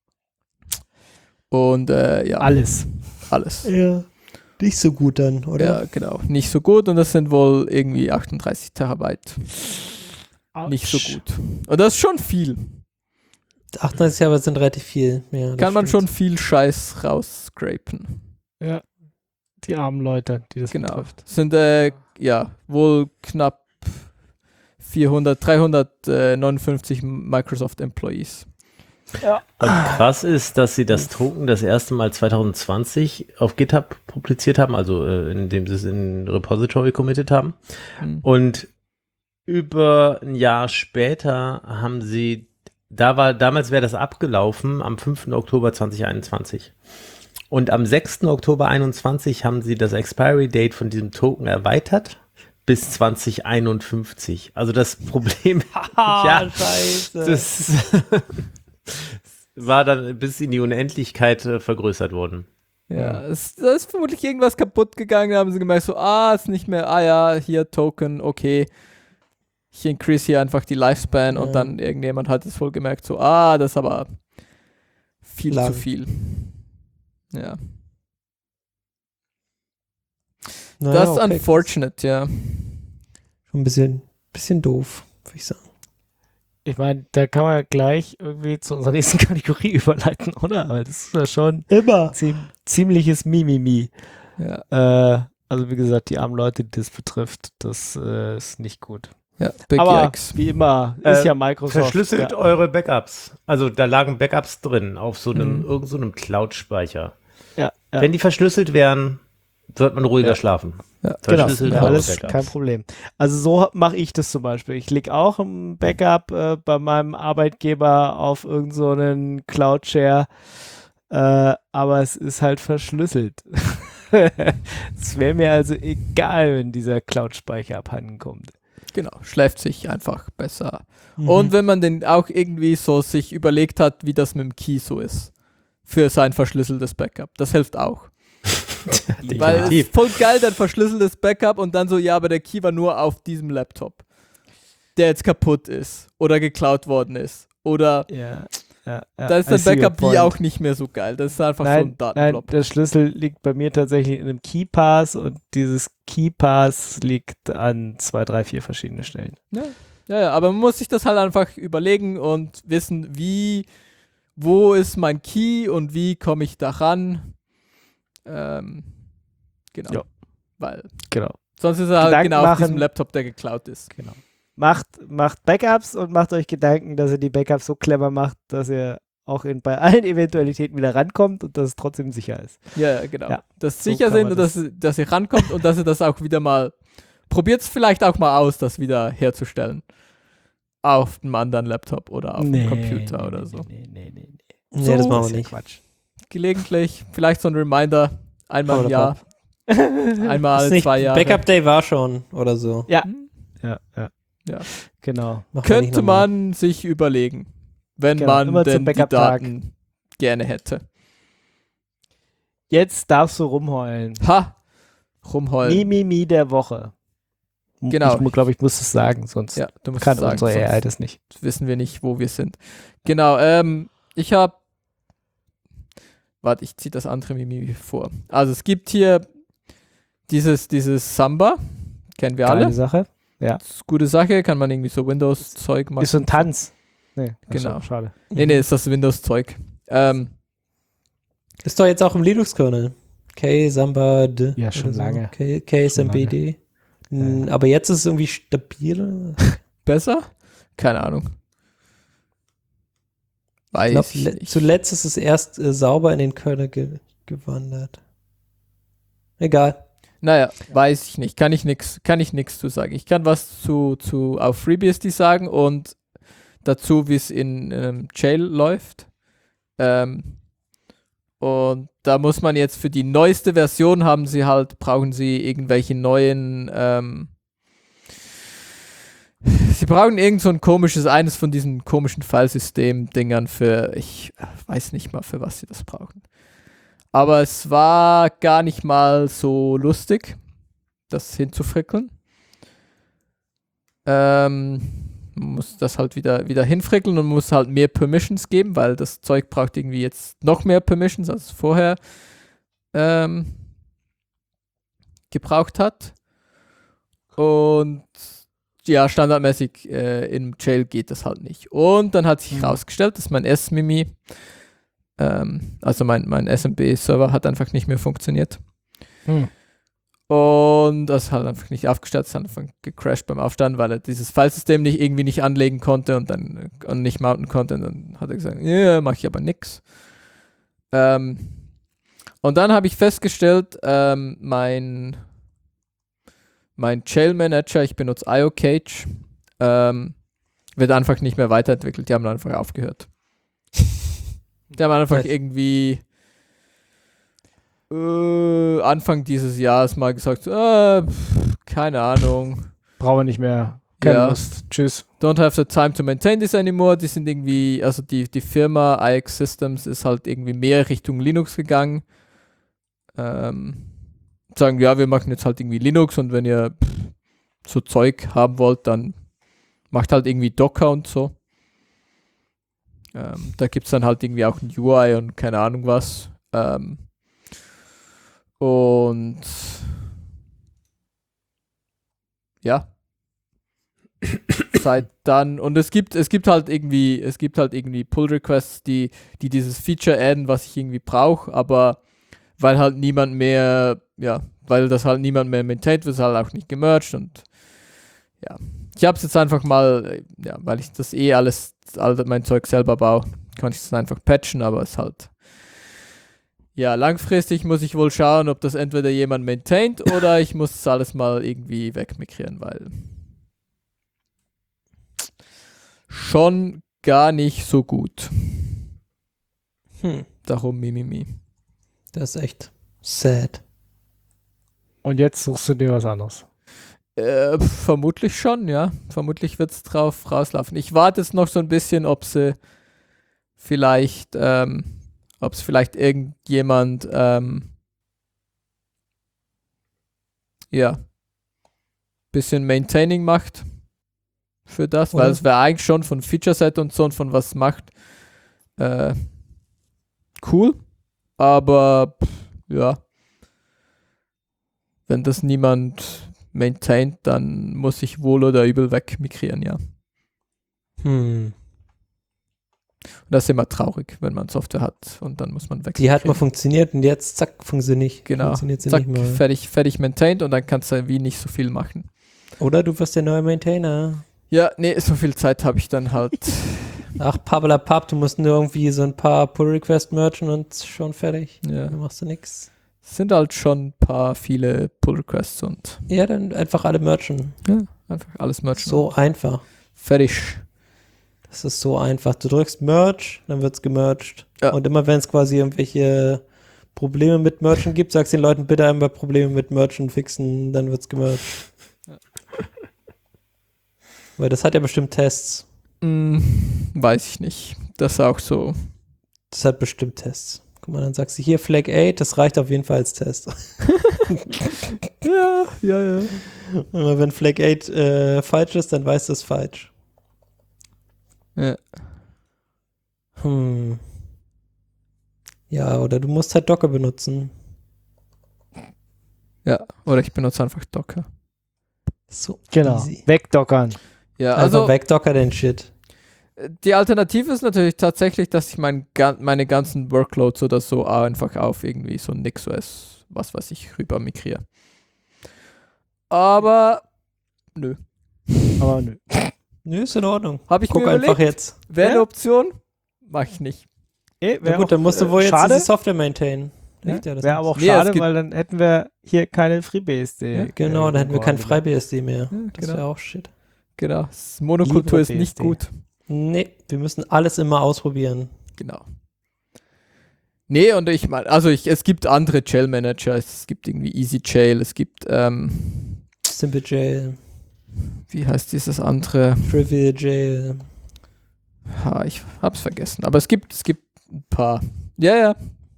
und Alles. alles. Ja, nicht so gut dann, oder? Ja, genau. Nicht so gut und das sind wohl irgendwie 38 Terabyte. Nicht so gut. Und das ist schon viel. 38 Jahre sind relativ viel. Ja, das Kann man stimmt. schon viel Scheiß rausscrapen. Ja. Die armen Leute, die das Genau. betrifft. Sind wohl knapp 359 Microsoft Employees. Und krass ist, dass sie das Token das erste Mal 2020 auf GitHub publiziert haben, also indem sie es in Repository committed haben. Und über ein Jahr später haben sie, damals wäre das abgelaufen am 5. Oktober 2021. Und am 6. Oktober 2021 haben sie das Expiry Date von diesem Token erweitert bis 2051. Also das Problem, Scheiße. das war dann bis in die Unendlichkeit vergrößert worden. Ja, da ist vermutlich irgendwas kaputt gegangen, da haben sie gemerkt, so, ist nicht mehr, hier Token, okay. Ich increase hier einfach die Lifespan und dann irgendjemand hat es wohl gemerkt, so, das ist aber viel Lang. zu viel. Ja. Naja, Das ist okay. unfortunate, ja. Schon ein bisschen doof, würde ich sagen. Ich meine, da kann man gleich irgendwie zu unserer nächsten Kategorie überleiten, oder? Weil das ist ja schon Immer. ziemliches Mimimi. Ja, Also wie gesagt, die armen Leute, die das betrifft, das ist nicht gut. ja. Big Aber Yikes. wie immer, ist ja Microsoft. Verschlüsselt ja. eure Backups. Also da lagen Backups drin auf so einem irgend so einem Cloud-Speicher. Ja, ja. Wenn die verschlüsselt wären, wird man ruhiger schlafen. Ja. Genau, Verschlüsselt ja, eure alles Backups. kein Problem. Also so mache ich das zum Beispiel. Ich lege auch ein Backup bei meinem Arbeitgeber auf irgend so einen Cloud-Share, aber es ist halt verschlüsselt. Es wäre mir also egal, wenn dieser Cloud-Speicher abhanden kommt. Genau, schläft sich einfach besser. Und wenn man den auch irgendwie so sich überlegt hat, wie das mit dem Key so ist, für sein verschlüsseltes Backup, das hilft auch. Weil es ist voll geil, dann verschlüsseltes Backup und dann so, ja, aber der Key war nur auf diesem Laptop, der jetzt kaputt ist oder geklaut worden ist. Oder Ja. da ist das Backup wie auch nicht mehr so geil. Das ist einfach so ein Nein, Datenblob. der Schlüssel liegt bei mir tatsächlich in einem KeyPass und dieses KeyPass liegt an 2, 3, 4 verschiedene Stellen. Ja, aber man muss sich das halt einfach überlegen und wissen, wo ist mein Key und wie komme ich da ran. Genau. Ja. Weil Genau. sonst ist er halt Gedanken genau auf machen. diesem Laptop, der geklaut ist. Genau. Macht Backups und macht euch Gedanken, dass ihr die Backups so clever macht, dass ihr auch bei allen Eventualitäten wieder rankommt und dass es trotzdem sicher ist. Ja, genau. Ja, Dass so sicher kann sind man und dass ihr rankommt und dass ihr das auch wieder mal, probiert es vielleicht auch mal aus, das wieder herzustellen. Auf einem anderen Laptop oder auf dem Computer oder so. Nee. Nee, das machen ist wir ja nicht. Quatsch. Gelegentlich, vielleicht so ein Reminder, einmal im Kommt Jahr, einmal Ist alle nicht, 2 Jahre. Backup Day war schon oder so. Ja. Hm? Ja. Ja. Genau. Machen wir nicht Könnte nochmal. man sich überlegen, wenn Genau, man immer zum denn die Backup-Tag. Daten gerne hätte. Jetzt darfst du rumheulen. Ha! Rumheulen. Mimimi der Woche. Genau. Ich glaube, ich muss es sagen, sonst Ja, du musst kann es sagen, unsere AI sonst das nicht. wissen wir nicht, wo wir sind. Genau, ich habe, warte, ich ziehe das andere Mimimi vor. Also es gibt hier dieses Samba, kennen wir Geile alle. Sache. Das ist eine gute Sache, kann man irgendwie so Windows-Zeug machen. Ist so ein Tanz. Nee, Genau. achso, schade. Nee, ist das Windows-Zeug. Ist doch jetzt auch im Linux-Kernel. K-Samba-D. Ja, schon oder so. lange. K-SMBD. Aber jetzt ist es irgendwie stabiler. Besser? Keine Ahnung. Ich glaube, Weiß ich nicht. zuletzt ist es erst sauber in den Kernel gewandert. Egal. Naja, weiß ich nicht. Kann ich nix zu sagen. Ich kann was zu auf FreeBSD sagen und dazu, wie es in Jail läuft. Und da muss man jetzt für die neueste Version brauchen sie irgendwelche neuen, sie brauchen irgend so ein eines von diesen komischen Filesystem-Dingern ich weiß nicht mal, für was sie das brauchen. Aber es war gar nicht mal so lustig, das hinzufrickeln. Man muss das halt wieder hinfrickeln und muss halt mehr Permissions geben, weil das Zeug braucht irgendwie jetzt noch mehr Permissions, als es vorher gebraucht hat. Und ja, standardmäßig im Jail geht das halt nicht. Und dann hat sich herausgestellt, dass mein SMIMI, also mein SMB-Server hat einfach nicht mehr funktioniert. Und das hat einfach nicht aufgestartet, es hat einfach gecrashed beim Aufstanden, weil er dieses Filesystem irgendwie nicht anlegen konnte und dann nicht mounten konnte. Und dann hat er gesagt, ja, mach ich aber nix. Und dann habe ich festgestellt, mein Jail Manager, ich benutze IOCage, wird einfach nicht mehr weiterentwickelt. Die haben dann einfach aufgehört. Die haben einfach irgendwie Anfang dieses Jahres mal gesagt, keine Ahnung. Brauchen wir nicht mehr. Keine Ja. Lust. Tschüss. Don't have the time to maintain this anymore. Die sind irgendwie, also die Firma iX Systems ist halt irgendwie mehr Richtung Linux gegangen. Sagen, ja, wir machen jetzt halt irgendwie Linux und wenn ihr so Zeug haben wollt, dann macht halt irgendwie Docker und so. Da gibt es dann halt irgendwie auch ein UI und keine Ahnung was. Und ja. Seit dann, und es gibt halt irgendwie Pull-Requests, die dieses Feature adden, was ich irgendwie brauche, aber weil halt niemand mehr, ja, weil das halt niemand mehr maintaint, wird es halt auch nicht gemerged und ja. Ich habe es jetzt einfach mal, ja, weil ich das mein Zeug selber baue, kann ich es einfach patchen, aber es halt, ja, langfristig muss ich wohl schauen, ob das entweder jemand maintaint oder ich muss das alles mal irgendwie wegmigrieren, weil schon gar nicht so gut. Darum Mimimi. Das ist echt sad. Und jetzt suchst du dir was anderes. Vermutlich schon, ja. Vermutlich wird es drauf rauslaufen. Ich warte jetzt noch so ein bisschen, ob es vielleicht irgendjemand ja, bisschen Maintaining macht für das, weil es wäre eigentlich schon von Feature Set und so und von was macht cool, aber ja, wenn das niemand maintaint, dann muss ich wohl oder übel wegmigrieren, ja. Und das ist immer traurig, wenn man Software hat und dann muss man wechseln. Die hat mal funktioniert und jetzt zack, funktioniert nicht. Genau, Funktioniert sie zack, nicht mehr. fertig maintained und dann kannst du wie nicht so viel machen. Oder du wirst der neue Maintainer. Ja, nee, so viel Zeit habe ich dann halt Ach, Pappelapapp, du musst nur irgendwie so ein paar Pull-Request mergen und schon fertig. Ja. Dann machst du nix. Es sind halt schon ein paar viele Pull-Requests und Ja, dann einfach alle mergen. ja, einfach alles merchen. So einfach. Fertig. Das ist so einfach. Du drückst Merge, dann wird's gemerged. Ja. Und immer wenn es quasi irgendwelche Probleme mit Mergen gibt, sagst den Leuten bitte einmal Probleme mit Mergen fixen, dann wird's gemerged. Weil das hat ja bestimmt Tests. Weiß ich nicht. Das ist auch so. Das hat bestimmt Tests. Guck mal, dann sagst du hier Flag 8, das reicht auf jeden Fall als Test. Ja. Aber wenn Flag 8 falsch ist, dann weißt du es falsch. Ja. Ja, oder du musst halt Docker benutzen. Ja, oder ich benutze einfach Docker. So Genau. easy. Wegdockern. Ja, Also also wegdocker den Shit. die Alternative ist natürlich tatsächlich, dass ich meine ganzen Workloads oder so einfach auf irgendwie so NixOS, was weiß ich, rüber migriere. Aber nö. Aber nö. Nö, ist in Ordnung. Habe ich Guck mir einfach überlegt, jetzt. wäre eine Ja. Option, mache ich nicht. Na gut, dann musst du wohl jetzt schade. diese Software maintainen. Liegt ja das Wäre nicht. aber auch Nee, es schade, gibt- weil dann hätten wir hier keine FreeBSD. Ja, Genau, dann hätten wir kein Frei. FreiBSD mehr. Ja, Das genau. wäre auch shit. Genau. Monokultur ist Lieber nicht BSD. gut. Nee, wir müssen alles immer ausprobieren. Genau. Nee, und ich meine, also es gibt andere Jail-Manager, es gibt irgendwie EasyJail, es gibt, Simple Jail, wie heißt dieses andere? Trivial Jail. Ich hab's vergessen, aber es gibt ein paar. Ja.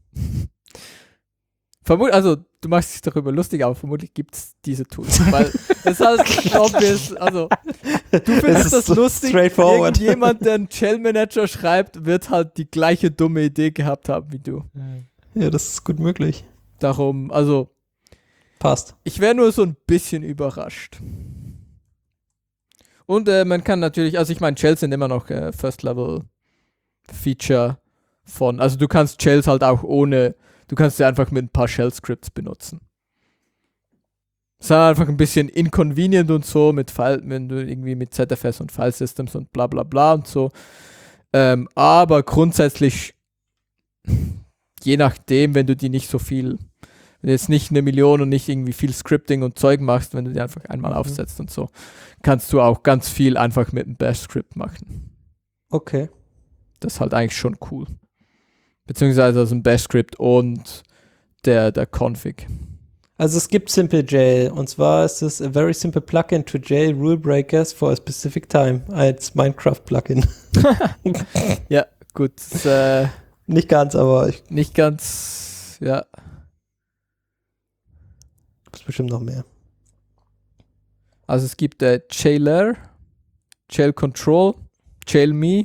Also, du machst dich darüber lustig, aber vermutlich gibt's diese Tools, weil es halt obvious, also, du findest ist das so lustig, straightforward. irgendjemand, der einen Jail-Manager schreibt, wird halt die gleiche dumme Idee gehabt haben wie du. Ja, das ist gut möglich. Darum, also, Passt. ich wäre nur so ein bisschen überrascht. Und man kann natürlich, also ich meine, Shells sind immer noch First-Level-Feature von, also du kannst Shells halt auch ohne, du kannst sie einfach mit ein paar Shell-Scripts benutzen. Ist halt einfach ein bisschen inconvenient und so, wenn du irgendwie mit ZFS und File-Systems und bla bla bla und so. Aber grundsätzlich, je nachdem, wenn du die nicht so viel, wenn du jetzt nicht 1 Million und nicht irgendwie viel Scripting und Zeug machst, wenn du die einfach einmal aufsetzt und so, kannst du auch ganz viel einfach mit einem Bash-Script machen. Okay. Das ist halt eigentlich schon cool. Beziehungsweise also ein Bash-Script und der Config. Also es gibt Simple Jail und zwar ist es a very simple plugin to jail rule breakers for a specific time als Minecraft Plugin. Ja, gut. Nicht ganz, aber ich Nicht ganz, ja. gibt's bestimmt noch mehr. Also es gibt Jailer, Jail Control, Jail Me.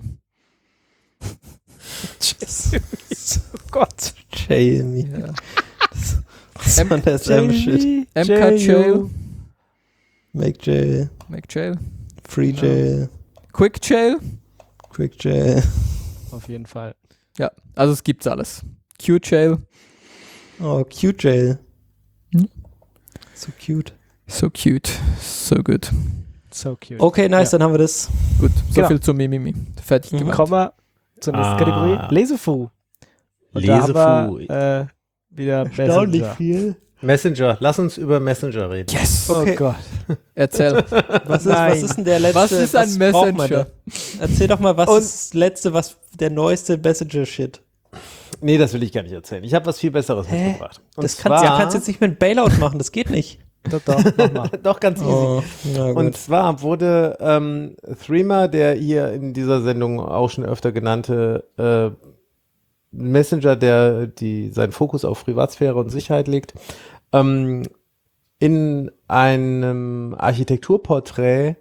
Oh Gott. Jail me. Ja. Das war der selbe Shit. MK Jail, Make Jail, Make Jail, Free Genau. Jail, Quick Jail. Quick Jail. Auf jeden Fall. Ja, also es gibt's alles. Q-Jail. Oh, cute Jail. Hm? So cute. So cute. So good. So cute. Okay, nice, Ja. dann haben wir das. Gut, so Genau. viel zu Mimimi. Fertig Mhm. gemacht. Kommen wir zur nächsten Kategorie. Lesefu. Und Lesefu. da haben wir, wieder Messenger. viel. Messenger. Lass uns über Messenger reden. Yes! Okay. Oh Gott. Erzähl. Was Nein. ist denn der letzte? Was ist ein braucht man Messenger? da? Erzähl doch mal, was Und- ist das letzte, der neueste Messenger-Shit? Nee, das will ich gar nicht erzählen. Ich habe was viel Besseres Hä? mitgebracht. Und Das kannst zwar, du jetzt nicht mit einem Bailout machen, das geht nicht. Doch, mach mal. doch ganz easy. Oh, na gut. Und zwar wurde Threema, der hier in dieser Sendung auch schon öfter genannte Messenger, der seinen Fokus auf Privatsphäre und Sicherheit legt, in einem Architekturporträt,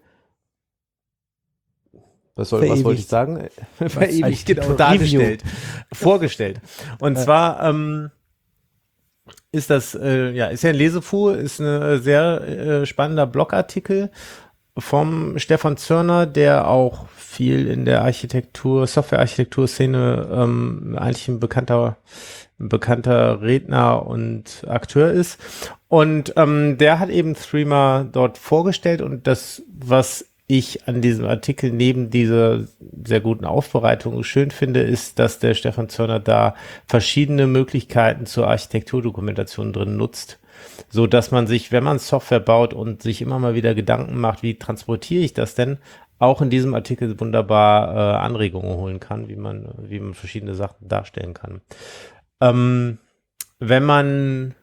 was Verewigt. wollte ich sagen? Verewigt, genau, Dargestellt. vorgestellt. Und zwar ist das, ist ja ein Lesefu, ist ein sehr spannender Blogartikel vom Stefan Zörner, der auch viel in der Software-Architektur-Szene eigentlich ein bekannter Redner und Akteur ist. Und der hat eben Threema dort vorgestellt und das, was ich an diesem Artikel neben dieser sehr guten Aufbereitung schön finde, ist, dass der Stefan Zörner da verschiedene Möglichkeiten zur Architekturdokumentation drin nutzt, so dass man sich, wenn man Software baut und sich immer mal wieder Gedanken macht, wie transportiere ich das denn, auch in diesem Artikel wunderbar Anregungen holen kann, wie man verschiedene Sachen darstellen kann. Wenn man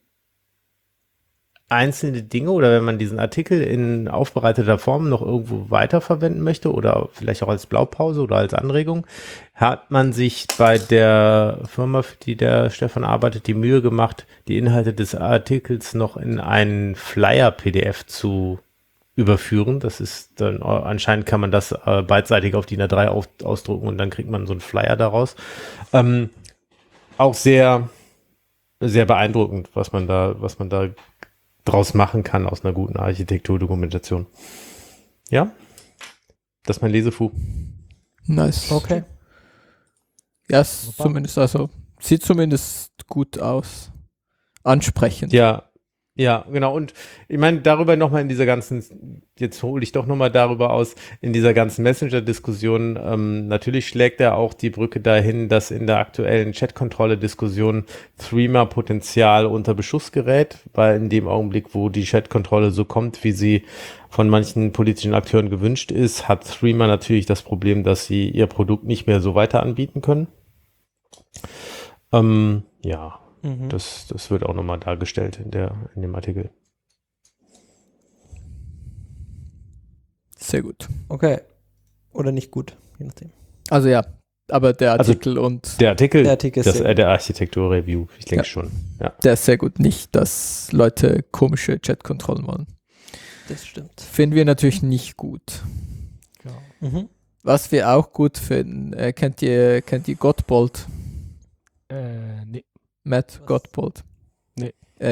einzelne Dinge oder wenn man diesen Artikel in aufbereiteter Form noch irgendwo weiterverwenden möchte oder vielleicht auch als Blaupause oder als Anregung, hat man sich bei der Firma, für die der Stefan arbeitet, die Mühe gemacht, die Inhalte des Artikels noch in einen Flyer-PDF zu überführen. Das ist dann, anscheinend kann man das beidseitig auf DIN A3 ausdrucken und dann kriegt man so einen Flyer daraus. Auch sehr, sehr beeindruckend, was man da draus machen kann aus einer guten Architekturdokumentation. Ja? Das ist mein Lesefu. Nice. Okay. Ja, zumindest, also sieht zumindest gut aus. Ansprechend. Ja, genau. Und ich meine, darüber nochmal in dieser ganzen, jetzt hole ich doch nochmal darüber aus, in dieser ganzen Messenger-Diskussion, natürlich schlägt er auch die Brücke dahin, dass in der aktuellen Chat-Kontrolle-Diskussion Threema-Potenzial unter Beschuss gerät, weil in dem Augenblick, wo die Chat-Kontrolle so kommt, wie sie von manchen politischen Akteuren gewünscht ist, hat Threema natürlich das Problem, dass sie ihr Produkt nicht mehr so weiter anbieten können. Ja. Das wird auch nochmal dargestellt in dem Artikel. Sehr gut. Okay. Oder nicht gut, je nachdem. Also ja, aber der Artikel und Der Artikel ist der Architektur-Review, ich denke schon. Ja. der ist sehr gut. Nicht, dass Leute komische Chat-Kontrollen wollen. Das stimmt. Finden wir natürlich nicht gut. Mhm. Was wir auch gut finden, kennt ihr Gottbold? Nee. Matt Gottbold. Nee.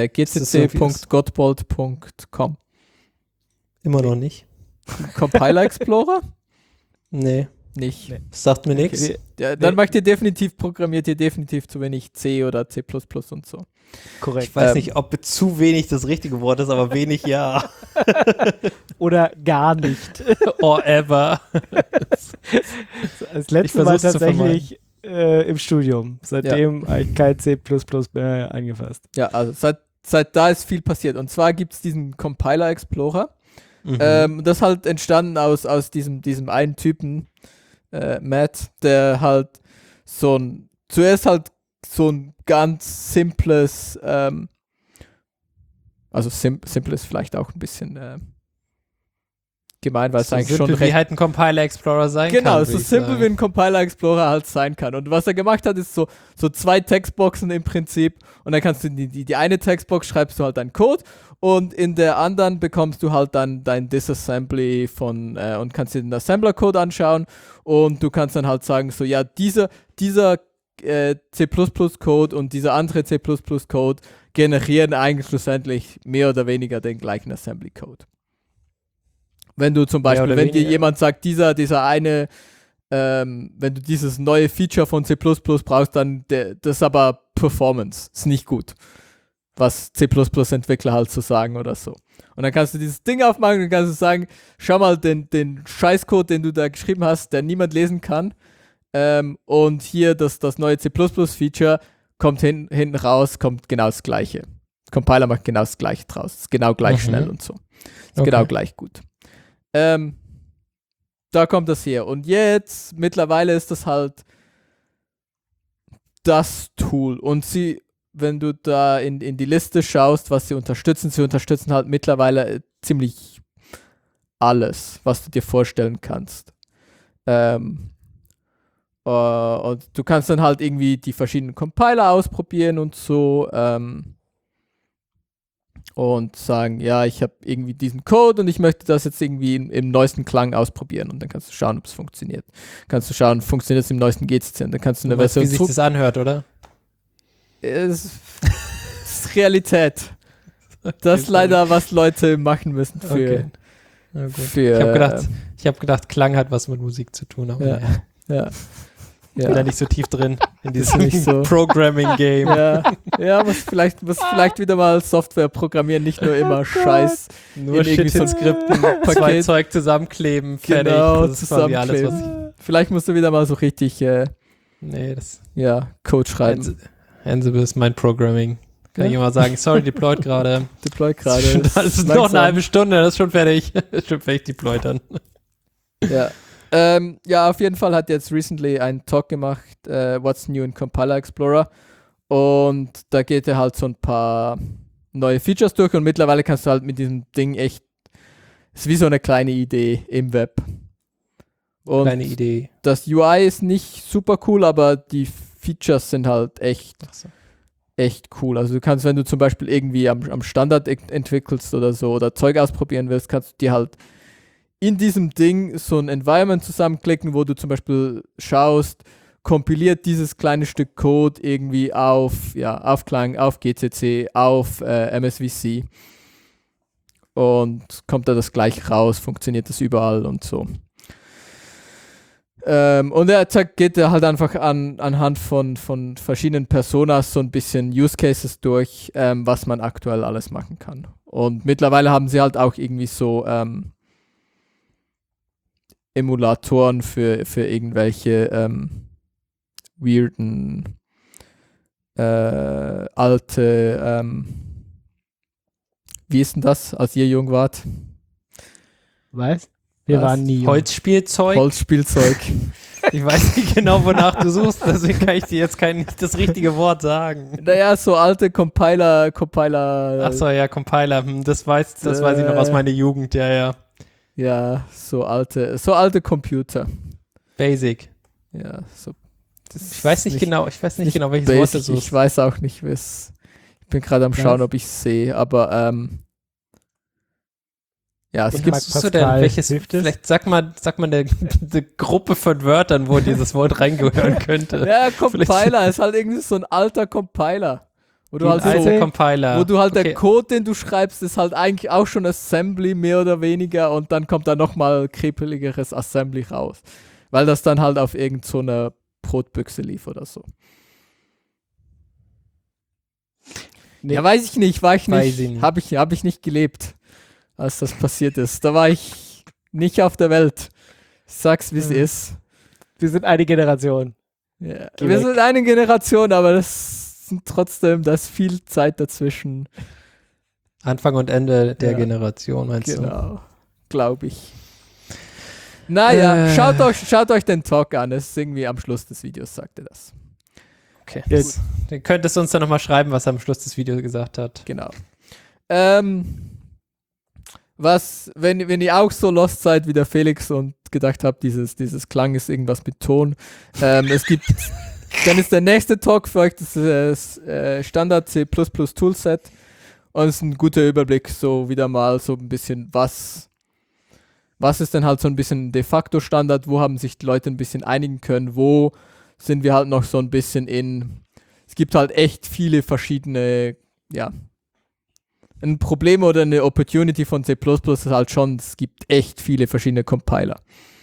gcc.gottbold.com. Immer noch nicht. Compiler Explorer? Nee. Nicht. Nee. Sagt mir nichts. Ja, dann programmiert ihr definitiv zu wenig C oder C++ und so. Korrekt. Ich weiß nicht, ob zu wenig das richtige Wort ist, aber wenig ja. Oder gar nicht. Or ever. Das letzte Mal tatsächlich im Studium. Seitdem habe ich kein C++ mehr angefasst. Ja, also seit da ist viel passiert. Und zwar gibt es diesen Compiler Explorer. Das halt entstanden aus diesem einen Typen, Matt, der halt zuerst halt so ein ganz simples, also simpel ist vielleicht auch ein bisschen gemein, weil es eigentlich simpel, schon recht, wie halt ein Compiler Explorer sein kann. genau, so simpel wie ein Compiler Explorer halt sein kann. Und was er gemacht hat, ist so 2 Textboxen im Prinzip und dann kannst du die eine Textbox schreibst du halt deinen Code und in der anderen bekommst du halt dann dein Disassembly und kannst dir den Assembler-Code anschauen und du kannst dann halt sagen, so ja, dieser C++-Code und dieser andere C++-Code generieren eigentlich schlussendlich mehr oder weniger den gleichen Assembly-Code. Wenn du zum Beispiel, wenn dir jemand sagt, dieser eine, wenn du dieses neue Feature von C++ brauchst, dann das ist aber Performance, ist nicht gut, was C++-Entwickler halt so sagen oder so. Und dann kannst du dieses Ding aufmachen und kannst du sagen, schau mal, den Scheißcode, den du da geschrieben hast, der niemand lesen kann, und hier das neue C++-Feature kommt hinten raus, kommt genau das Gleiche. Compiler macht genau das Gleiche draus, ist genau gleich schnell und so. Ist genau gleich gut. Da kommt das her. Und jetzt, mittlerweile ist das halt das Tool. Und wenn du da in die Liste schaust, was sie unterstützen halt mittlerweile ziemlich alles, was du dir vorstellen kannst. Und du kannst dann halt irgendwie die verschiedenen Compiler ausprobieren und so. Und sagen, ja, ich habe irgendwie diesen Code und ich möchte das jetzt irgendwie im neuesten Klang ausprobieren und dann kannst du schauen, ob es funktioniert. Kannst du schauen, funktioniert es im neuesten GCC und dann kannst du eine Version wie sich das anhört, oder? Es ist Realität. Das ist leider, was Leute machen müssen für... Na gut. für Ich hab gedacht, Klang hat was mit Musik zu tun. Aber ja. Bin da nicht so tief drin in diesem nicht so. Programming-Game. Ja, muss vielleicht wieder mal Software programmieren, nicht nur immer Scheiß. Nur in irgendwie Shit in so Skripten, zwei Paket. Zeug zusammenkleben, fertig. Genau, Das ist quasi alles, was Vielleicht musst du wieder mal so richtig nee, das Code schreiben. Ansible ist mein Programming. Kann ich immer sagen, sorry, deployed gerade. Deployed gerade. Das ist noch eine halbe Stunde, das ist schon fertig. Ist schon fertig deployed dann. Ja. Auf jeden Fall hat jetzt recently einen Talk gemacht, What's New in Compiler Explorer. Und da geht er halt so ein paar neue Features durch und mittlerweile kannst du halt mit diesem Ding echt, ist wie so eine kleine Idee im Web. Und Kleine Idee. das UI ist nicht super cool, aber die Features sind halt echt cool. Also du kannst, wenn du zum Beispiel irgendwie am Standard entwickelst oder so oder Zeug ausprobieren willst, kannst du dir halt in diesem Ding so ein Environment zusammenklicken, wo du zum Beispiel schaust, kompiliert dieses kleine Stück Code irgendwie auf Klang, auf GCC, auf MSVC und kommt da das gleich raus, funktioniert das überall und so. Und geht halt einfach anhand von verschiedenen Personas so ein bisschen Use Cases durch, was man aktuell alles machen kann. Und mittlerweile haben sie halt auch irgendwie so Emulatoren für irgendwelche weirden alte wie ist denn das, als ihr jung wart? Was? Wir waren nie jung. Holzspielzeug. Ich weiß nicht genau, wonach du suchst, deswegen kann ich dir jetzt nicht das richtige Wort sagen. Naja, so alte Compiler. Achso, ja, Compiler. Das weiß ich noch aus meiner Jugend, ja. Ja, so alte Computer. Basic. Ja, so. Ich weiß nicht genau, welches Basic, Wort du suchst. ich weiß auch nicht, ich bin gerade am Schauen, ob ich es sehe, aber ja, es gibt Was du denn? Welches, vielleicht sag mal eine Gruppe von Wörtern, wo dieses Wort reingehören könnte. Ja, Compiler ist halt irgendwie so ein alter Compiler. Wo du halt Compiler. Wo du halt der Code, den du schreibst, ist halt eigentlich auch schon Assembly, mehr oder weniger, und dann kommt da nochmal krepeligeres Assembly raus. Weil das dann halt auf irgend so einer Brotbüchse lief oder so. Nee. Ja, weiß ich nicht, Hab ich nicht gelebt, als das passiert ist. Da war ich nicht auf der Welt. Ich sag's, wie es ist. Wir sind eine Generation. Ja, wir sind eine Generation, aber da ist viel Zeit dazwischen. Anfang und Ende der Generation, meinst du? Genau, glaube ich. Naja, schaut euch den Talk an. Es ist irgendwie am Schluss des Videos, sagt er das. Okay, jetzt. Dann könntest du uns dann nochmal schreiben, was er am Schluss des Videos gesagt hat. Genau. Wenn ihr auch so lost seid wie der Felix und gedacht habt, dieses Klang ist irgendwas mit Ton, dann ist der nächste Talk für euch das Standard C++ Toolset, und es ist ein guter Überblick, so wieder mal so ein bisschen, was ist denn halt so ein bisschen de facto Standard, wo haben sich die Leute ein bisschen einigen können, wo sind wir halt noch so ein bisschen es gibt halt echt viele verschiedene, ein Problem oder eine Opportunity von C++ ist halt schon, es gibt echt viele verschiedene Compiler.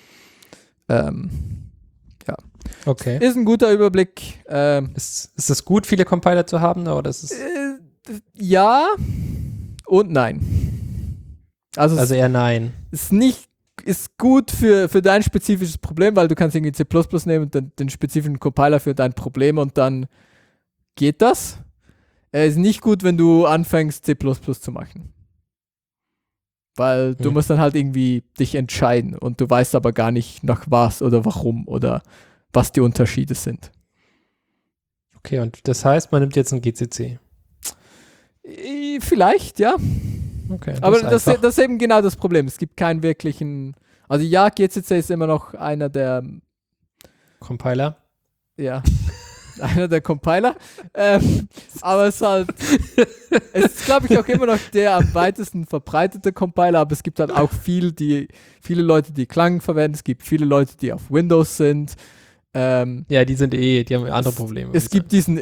Okay. Ist ein guter Überblick. Ist es gut, viele Compiler zu haben, oder ist es ja und nein. Also eher nein. Ist gut für dein spezifisches Problem, weil du kannst irgendwie C++ nehmen und den spezifischen Compiler für dein Problem und dann geht das. Ist nicht gut, wenn du anfängst, C++ zu machen. Weil du musst dann halt irgendwie dich entscheiden und du weißt aber gar nicht nach was oder warum oder was die Unterschiede sind. Okay, und das heißt, man nimmt jetzt ein GCC? Vielleicht, ja. Okay, aber das ist eben genau das Problem. Es gibt keinen wirklichen, also ja, GCC ist immer noch einer der Compiler. Ja. Einer der Compiler. Aber es ist, glaube ich, auch immer noch der am weitesten verbreitete Compiler, aber es gibt halt auch viele Leute, die Klang verwenden, es gibt viele Leute, die auf Windows sind. Ja, die haben andere Probleme. Es gibt diesen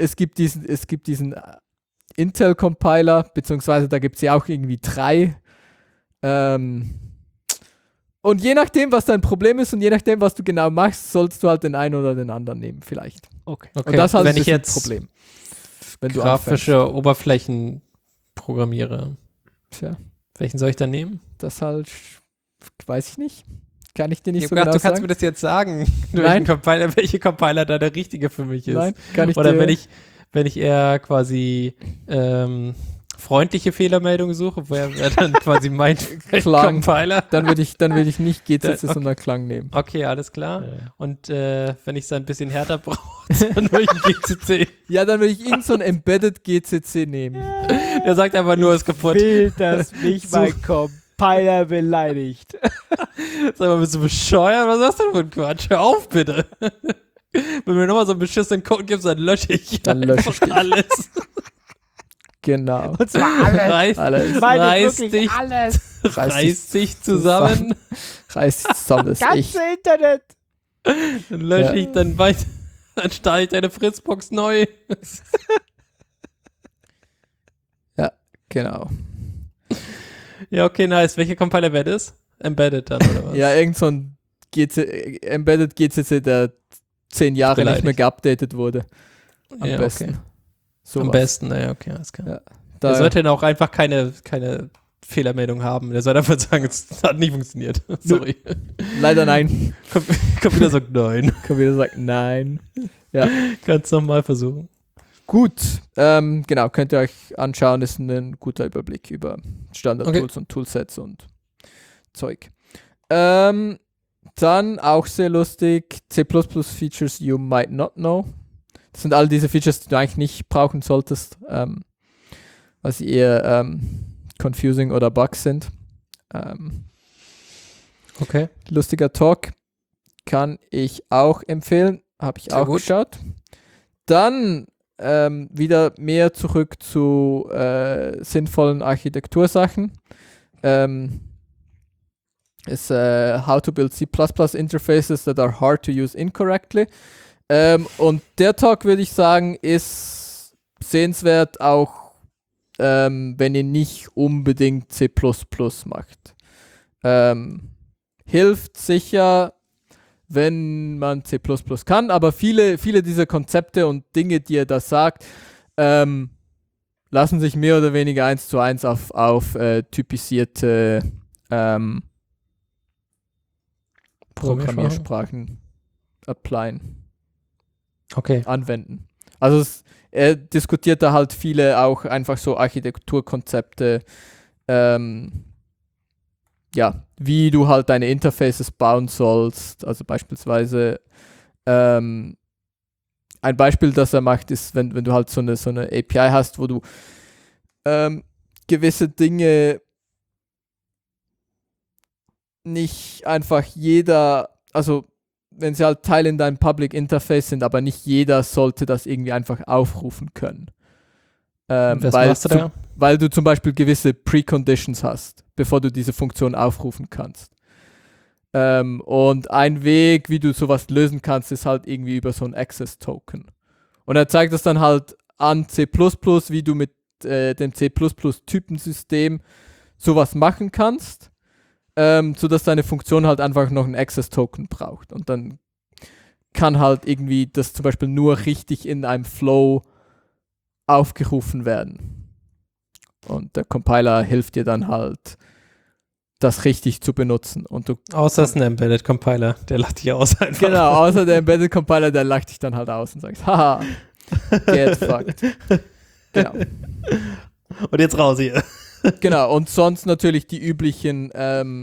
Intel-Compiler, beziehungsweise da gibt es ja auch irgendwie 3. Und je nachdem, was dein Problem ist und je nachdem, was du genau machst, sollst du halt den einen oder den anderen nehmen, vielleicht. Okay. Und das halt wenn ist ich jetzt ein Problem. Wenn du grafische Oberflächen programmiere, Tja, welchen soll ich dann nehmen? das halt, weiß ich nicht. Kann ich dir nicht Ich so hab gedacht, genau du kannst sagen. mir das jetzt sagen, Nein. welche Compiler da der richtige für mich ist. Nein, kann ich Oder dir... wenn ich eher quasi freundliche Fehlermeldungen suche, wäre dann quasi mein Klang. Compiler. Dann würde ich nicht GCC, Okay. sondern Klang nehmen. Okay, alles klar. Ja. Und wenn ich es ein bisschen härter brauche, dann würde ich einen GCC. Ja, dann würde ich irgend so ein Embedded GCC nehmen. Der sagt einfach nur, ist kaputt. Will, dass mich mein Compiler beleidigt. Sag mal, bist du bescheuert? Was ist das denn für ein Quatsch? Hör auf, bitte. Wenn du mir nochmal so einen beschissenen Code gibst, dann lösche ich Dann lösche ich dich. alles. Genau. Und zwar alles. Alles. Ich meine Reiß wirklich dich. alles. Reiß dich zusammen. Reiß dich zusammen, das Ganze ich. Internet. Dann lösche Ja. ich dann weiter. Dann starte ich deine Fritzbox neu. Genau. Ja, okay, nice. Welcher Compiler wäre das? Embedded dann, oder was? Ja, irgend so ein Embedded GCC, der 10 Jahre nicht Beleidigt. mehr geupdatet wurde. Am Ja, besten. Okay. Sowas. Am besten, naja, okay, alles klar. Ja. Der Da, sollte dann auch einfach keine Fehlermeldung haben. Der soll einfach sagen, es hat nicht funktioniert. Sorry. leider nein. Computer sagt nein. Computer sagt nein. Kannst nochmal versuchen. Gut, genau, könnt ihr euch anschauen, ist ein guter Überblick über Standard-Tools und Toolsets und Zeug. Dann auch sehr lustig, C++ Features you might not know. Das sind all diese Features, die du eigentlich nicht brauchen solltest, weil sie eher confusing oder Bugs sind. Okay. Lustiger Talk, kann ich auch empfehlen, habe ich Sehr auch gut. geschaut. Dann wieder mehr zurück zu sinnvollen Architektursachen. Ist How to Build C++ Interfaces that are hard to use incorrectly. Und der Talk, würde ich sagen, ist sehenswert, auch wenn ihr nicht unbedingt C++ macht. Hilft sicher, wenn man C++ kann, aber viele dieser Konzepte und Dinge, die er da sagt, lassen sich mehr oder weniger 1:1 auf typisierte Programmiersprachen applyen, Okay. anwenden. Also er diskutiert da halt viele auch einfach so Architekturkonzepte, ja, wie du halt deine Interfaces bauen sollst. Also beispielsweise ein Beispiel, das er macht, ist, wenn du halt so eine API hast, wo du gewisse Dinge nicht einfach also wenn sie halt Teil in deinem Public Interface sind, aber nicht jeder sollte das irgendwie einfach aufrufen können. Was machst du da? Weil du zum Beispiel gewisse Preconditions hast, bevor du diese Funktion aufrufen kannst. Und ein Weg, wie du sowas lösen kannst, ist halt irgendwie über so ein Access-Token. Und er zeigt das dann halt an C++, wie du mit dem C++-Typensystem sowas machen kannst, sodass deine Funktion halt einfach noch ein Access-Token braucht. Und dann kann halt irgendwie das zum Beispiel nur richtig in einem Flow aufgerufen werden. Und der Compiler hilft dir dann halt, das richtig zu benutzen. Und du Außer es ist ein Embedded Compiler. Der lacht dich aus einfach. genau, außer der Embedded Compiler, der lacht dich dann halt aus und sagt, haha, get fucked. Genau. Und jetzt raus hier. Genau, und sonst natürlich die üblichen,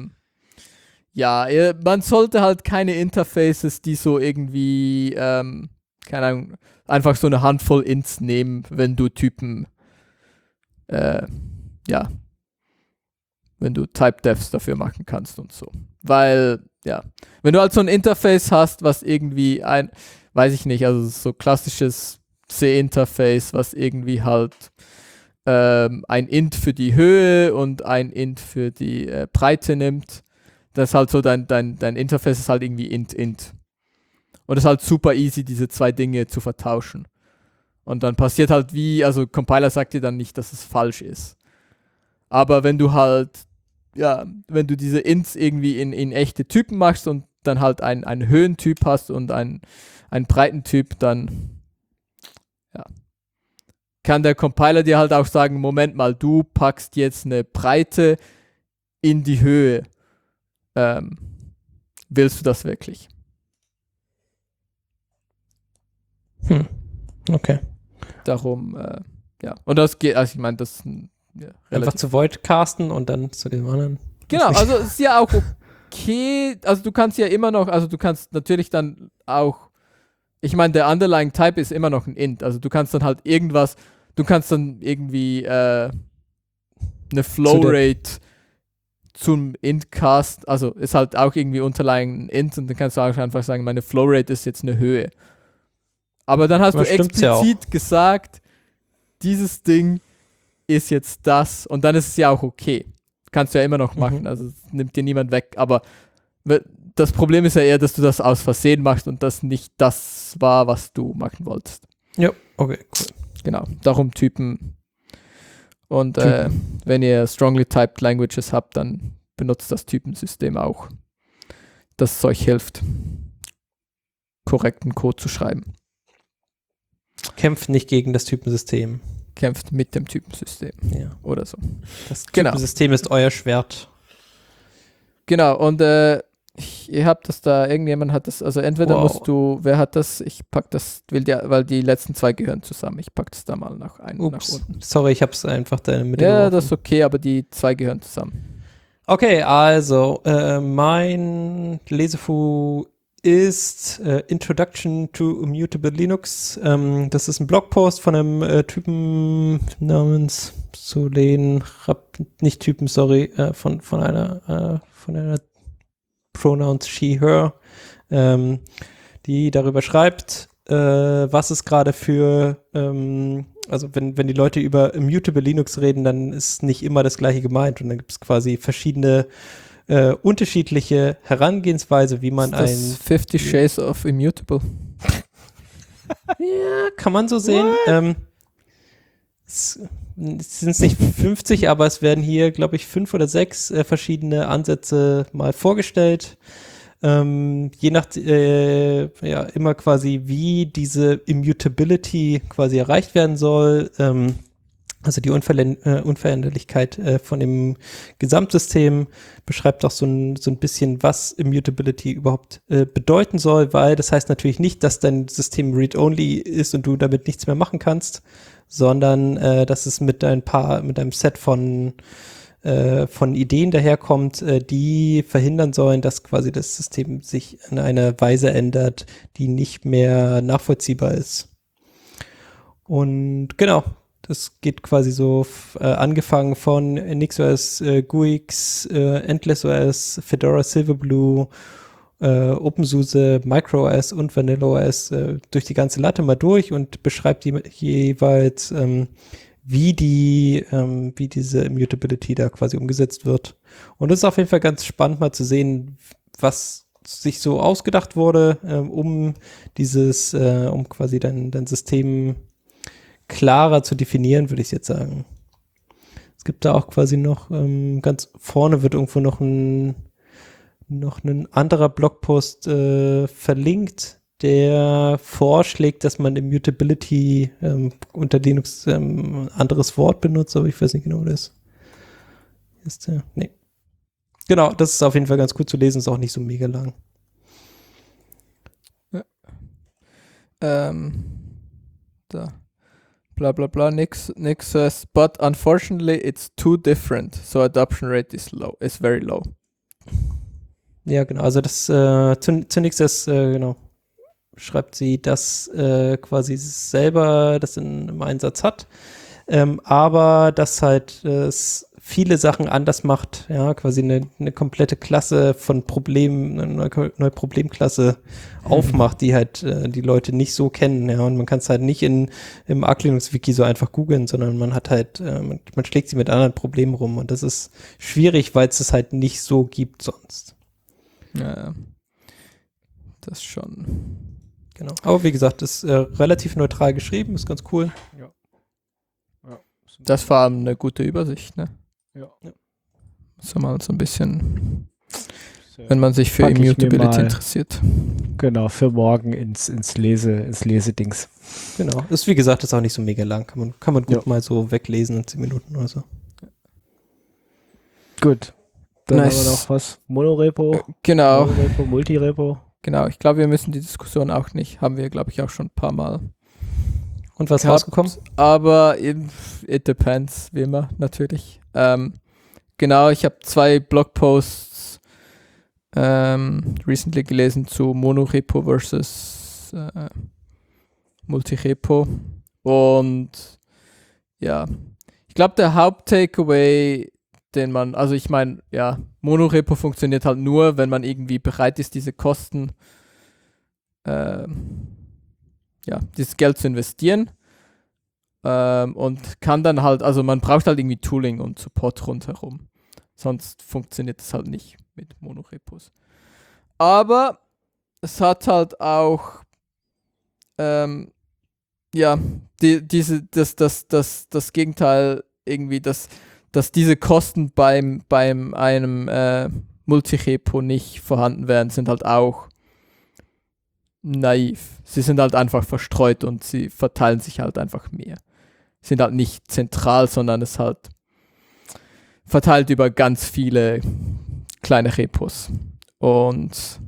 man sollte halt keine Interfaces, die so irgendwie, keine Ahnung, einfach so eine Handvoll Ints nehmen, wenn du Typen, wenn du Type-Defs dafür machen kannst und so. Weil, ja, wenn du halt so ein Interface hast, was irgendwie weiß ich nicht, also so klassisches C-Interface, was irgendwie halt ein Int für die Höhe und ein Int für die Breite nimmt. Das ist halt so, dein Interface ist halt irgendwie Int. Und es ist halt super easy, diese zwei Dinge zu vertauschen. Und dann passiert halt also Compiler sagt dir dann nicht, dass es falsch ist. Aber wenn du halt wenn du diese Ints irgendwie in echte Typen machst und dann halt einen Höhentyp hast und einen Breitentyp, dann kann der Compiler dir halt auch sagen, Moment mal, du packst jetzt eine Breite in die Höhe. Willst du das wirklich? Okay. Darum, Und das geht, also ich meine, das ist Einfach relativ... zu Void casten und dann zu dem anderen. Genau, also es ist ja auch okay, also du kannst ja immer noch, also du kannst natürlich dann auch, ich meine, der Underlying Type ist immer noch ein Int, also du kannst dann halt irgendwas, du kannst dann irgendwie eine Flowrate zum Int-Cast, also ist halt auch irgendwie Underlying ein Int und dann kannst du auch einfach sagen, meine Flowrate ist jetzt eine Höhe. Aber dann hast du explizit gesagt, dieses Ding ist jetzt das und dann ist es ja auch okay. Kannst du ja immer noch machen, also nimmt dir niemand weg, aber das Problem ist ja eher, dass du das aus Versehen machst und das nicht das war, was du machen wolltest. Ja, okay, cool. Genau, darum Typen. Und wenn ihr strongly typed Languages habt, dann benutzt das Typensystem auch, das euch hilft, korrekten Code zu schreiben. Kämpft nicht gegen das Typensystem. Kämpft mit dem Typensystem. Ja. Oder so. Das Typensystem ist euer Schwert. Genau, und ihr habt das da, irgendjemand hat das, also entweder musst du, wer hat das, ich pack das, weil die letzten zwei gehören zusammen, ich pack das da mal nach unten. Sorry, ich hab's einfach da in der Mitte Ja, geworfen. das ist okay, aber die zwei gehören zusammen. Okay, also mein Lesefu ist Introduction to Immutable Linux. Das ist ein Blogpost von einem Typen namens von einer Pronouns she, her, die darüber schreibt, was es gerade für, also wenn die Leute über Immutable Linux reden, dann ist nicht immer das Gleiche gemeint und dann gibt es quasi verschiedene unterschiedliche Herangehensweise, wie man ist das 50 Shades of Immutable? Ja, kann man so sehen. Es sind nicht 50, aber es werden hier, glaube ich, 5 oder 6 verschiedene Ansätze mal vorgestellt. Je nach, immer quasi, wie diese Immutability quasi erreicht werden soll. Also die Unveränderlichkeit von dem Gesamtsystem beschreibt auch so ein bisschen, was Immutability überhaupt bedeuten soll, weil das heißt natürlich nicht, dass dein System read-only ist und du damit nichts mehr machen kannst, sondern dass es mit einem Set von Ideen daherkommt, die verhindern sollen, dass quasi das System sich in einer Weise ändert, die nicht mehr nachvollziehbar ist. Und genau, das geht quasi so angefangen von NixOS, GUIX, EndlessOS, Fedora Silverblue, OpenSUSE, MicroOS und VanillaOS durch die ganze Latte mal durch und beschreibt jeweils, wie diese Immutability da quasi umgesetzt wird. Und es ist auf jeden Fall ganz spannend mal zu sehen, was sich so ausgedacht wurde, um quasi dein System klarer zu definieren, würde ich jetzt sagen. Es gibt da auch quasi noch, ganz vorne wird irgendwo noch ein anderer Blogpost verlinkt, der vorschlägt, dass man Immutability unter Linux ein anderes Wort benutzt, aber ich weiß nicht genau, was das ist. Nee. Genau, das ist auf jeden Fall ganz gut zu lesen, ist auch nicht so mega lang. Ja. Da. Blah blah blah, Nix says, but unfortunately it's too different, so adoption rate is very low. Ja, genau, also das zunächst genau, schreibt sie, dass quasi selber das im Einsatz hat, aber dass halt es viele Sachen anders macht, ja, quasi eine komplette Klasse von Problemen, eine neue Problemklasse aufmacht, die halt die Leute nicht so kennen, ja, und man kann es halt nicht im Arch Linux Wiki so einfach googeln, sondern man hat halt, man schlägt sie mit anderen Problemen rum und das ist schwierig, weil es halt nicht so gibt sonst. Ja, das schon. Genau. Aber wie gesagt, ist relativ neutral geschrieben, ist ganz cool. Ja. Das war eine gute Übersicht, ne? Ja. So mal so ein bisschen, wenn man sich für Pack ich mir Immutability mal. interessiert. Genau, für morgen ins Lesedings. Genau. Ist wie gesagt, ist auch nicht so mega lang. Kann man gut Ja. mal so weglesen in 10 Minuten oder so. Gut. Dann Nice. haben wir noch was. Monorepo, Genau, Monorepo, Multirepo. genau. Ich glaube, wir müssen die Diskussion auch nicht, haben wir, glaube ich, auch schon ein paar Mal Und was gehabt. rausgekommen? Aber it depends, wie immer, natürlich. Genau, ich habe 2 Blogposts recently gelesen zu Monorepo versus Multirepo. Und ja, ich glaube, der Haupt-Takeaway, den man, also ich meine, ja, Monorepo funktioniert halt nur, wenn man irgendwie bereit ist, diese Kosten, dieses Geld zu investieren. Und kann dann halt, also man braucht halt irgendwie Tooling und Support rundherum. Sonst funktioniert es halt nicht mit Monorepos. Aber es hat halt auch das Gegenteil irgendwie, dass diese Kosten beim einem Multirepo nicht vorhanden wären, sind halt auch naiv. Sie sind halt einfach verstreut und sie verteilen sich halt einfach mehr. Sind halt nicht zentral, sondern es halt verteilt über ganz viele kleine Repos. Und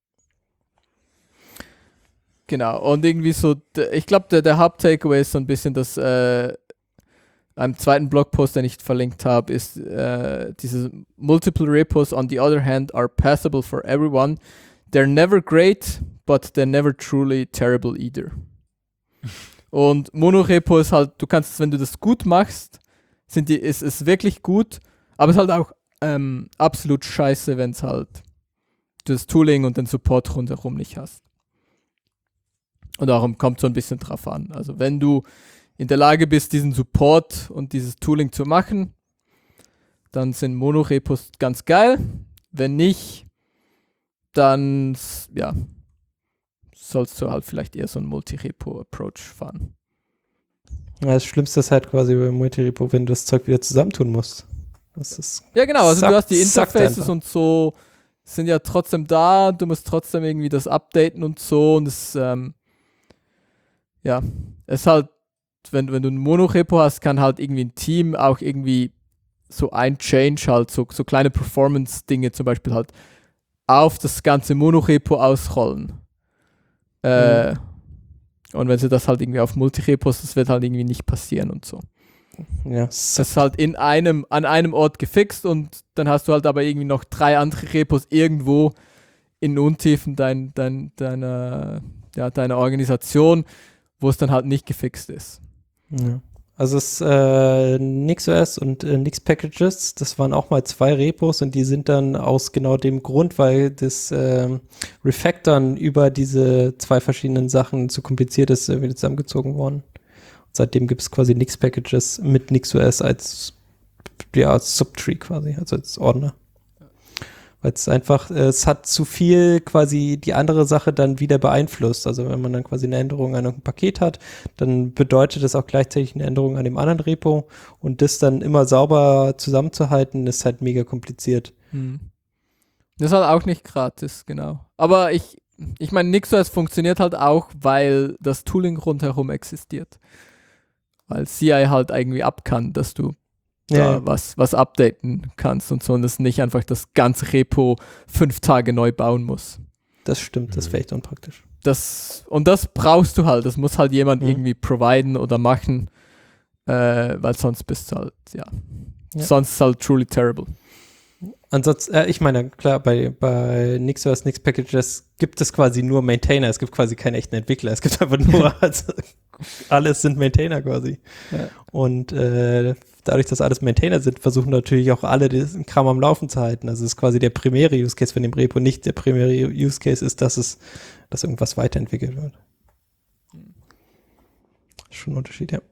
genau, und irgendwie so, ich glaube, der Haupt-Takeaway ist so ein bisschen, dass einem zweiten Blogpost, den ich verlinkt habe, ist dieses Multiple Repos on the other hand are passable for everyone. They're never great, but they're never truly terrible either. Und Monorepo ist halt, du kannst, wenn du das gut machst, ist es wirklich gut, aber es ist halt auch absolut scheiße, wenn es halt das Tooling und den Support rundherum nicht hast. Und darum kommt so ein bisschen drauf an. Also wenn du in der Lage bist, diesen Support und dieses Tooling zu machen, dann sind Monorepos ganz geil. Wenn nicht, dann ja, sollst du halt vielleicht eher so einen Multirepo-Approach fahren. Ja, das Schlimmste ist halt quasi beim Multirepo, wenn du das Zeug wieder zusammentun musst. Das ist Ja, genau, also du hast die sackt Interfaces einfach. und so sind ja trotzdem da, du musst trotzdem irgendwie das updaten und so und es ist halt, wenn du ein Monorepo hast, kann halt irgendwie ein Team auch irgendwie so ein Change halt, so kleine Performance-Dinge zum Beispiel halt auf das ganze Monorepo ausrollen. Und wenn sie das halt irgendwie auf Multirepos, das wird halt irgendwie nicht passieren und so. Ja, Das ist halt an einem Ort gefixt und dann hast du halt aber irgendwie noch 3 andere Repos irgendwo in Untiefen deiner Organisation, wo es dann halt nicht gefixt ist. ja. Also es NixOS und Nix Packages, das waren auch mal 2 Repos und die sind dann aus genau dem Grund, weil das Refactoren über diese 2 verschiedenen Sachen zu kompliziert ist, wieder zusammengezogen worden. Und seitdem gibt es quasi Nix Packages mit NixOS als Subtree quasi, also als Ordner. Weil es einfach, es hat zu viel quasi die andere Sache dann wieder beeinflusst. Also wenn man dann quasi eine Änderung an einem Paket hat, dann bedeutet das auch gleichzeitig eine Änderung an dem anderen Repo und das dann immer sauber zusammenzuhalten, ist halt mega kompliziert. Das ist halt auch nicht gratis, genau. Aber ich meine, NixOS funktioniert halt auch, weil das Tooling rundherum existiert. Weil CI halt irgendwie ab kann, dass du da was updaten kannst und so und es nicht einfach das ganze Repo 5 Tage neu bauen muss. Das stimmt, das wäre echt unpraktisch. Das brauchst du halt, das muss halt jemand irgendwie providen oder machen, weil sonst bist du halt, sonst ist es halt truly terrible. Ansonsten, ich meine, klar, bei NixOS, Nix Packages gibt es quasi nur Maintainer, es gibt quasi keine echten Entwickler, es gibt einfach nur, also alles sind Maintainer quasi. Ja. Und dadurch, dass alles Maintainer sind, versuchen natürlich auch alle diesen Kram am Laufen zu halten. Also es ist quasi der primäre Use Case von dem Repo, nicht der primäre Use Case ist, dass irgendwas weiterentwickelt wird. Schon ein Unterschied, ja.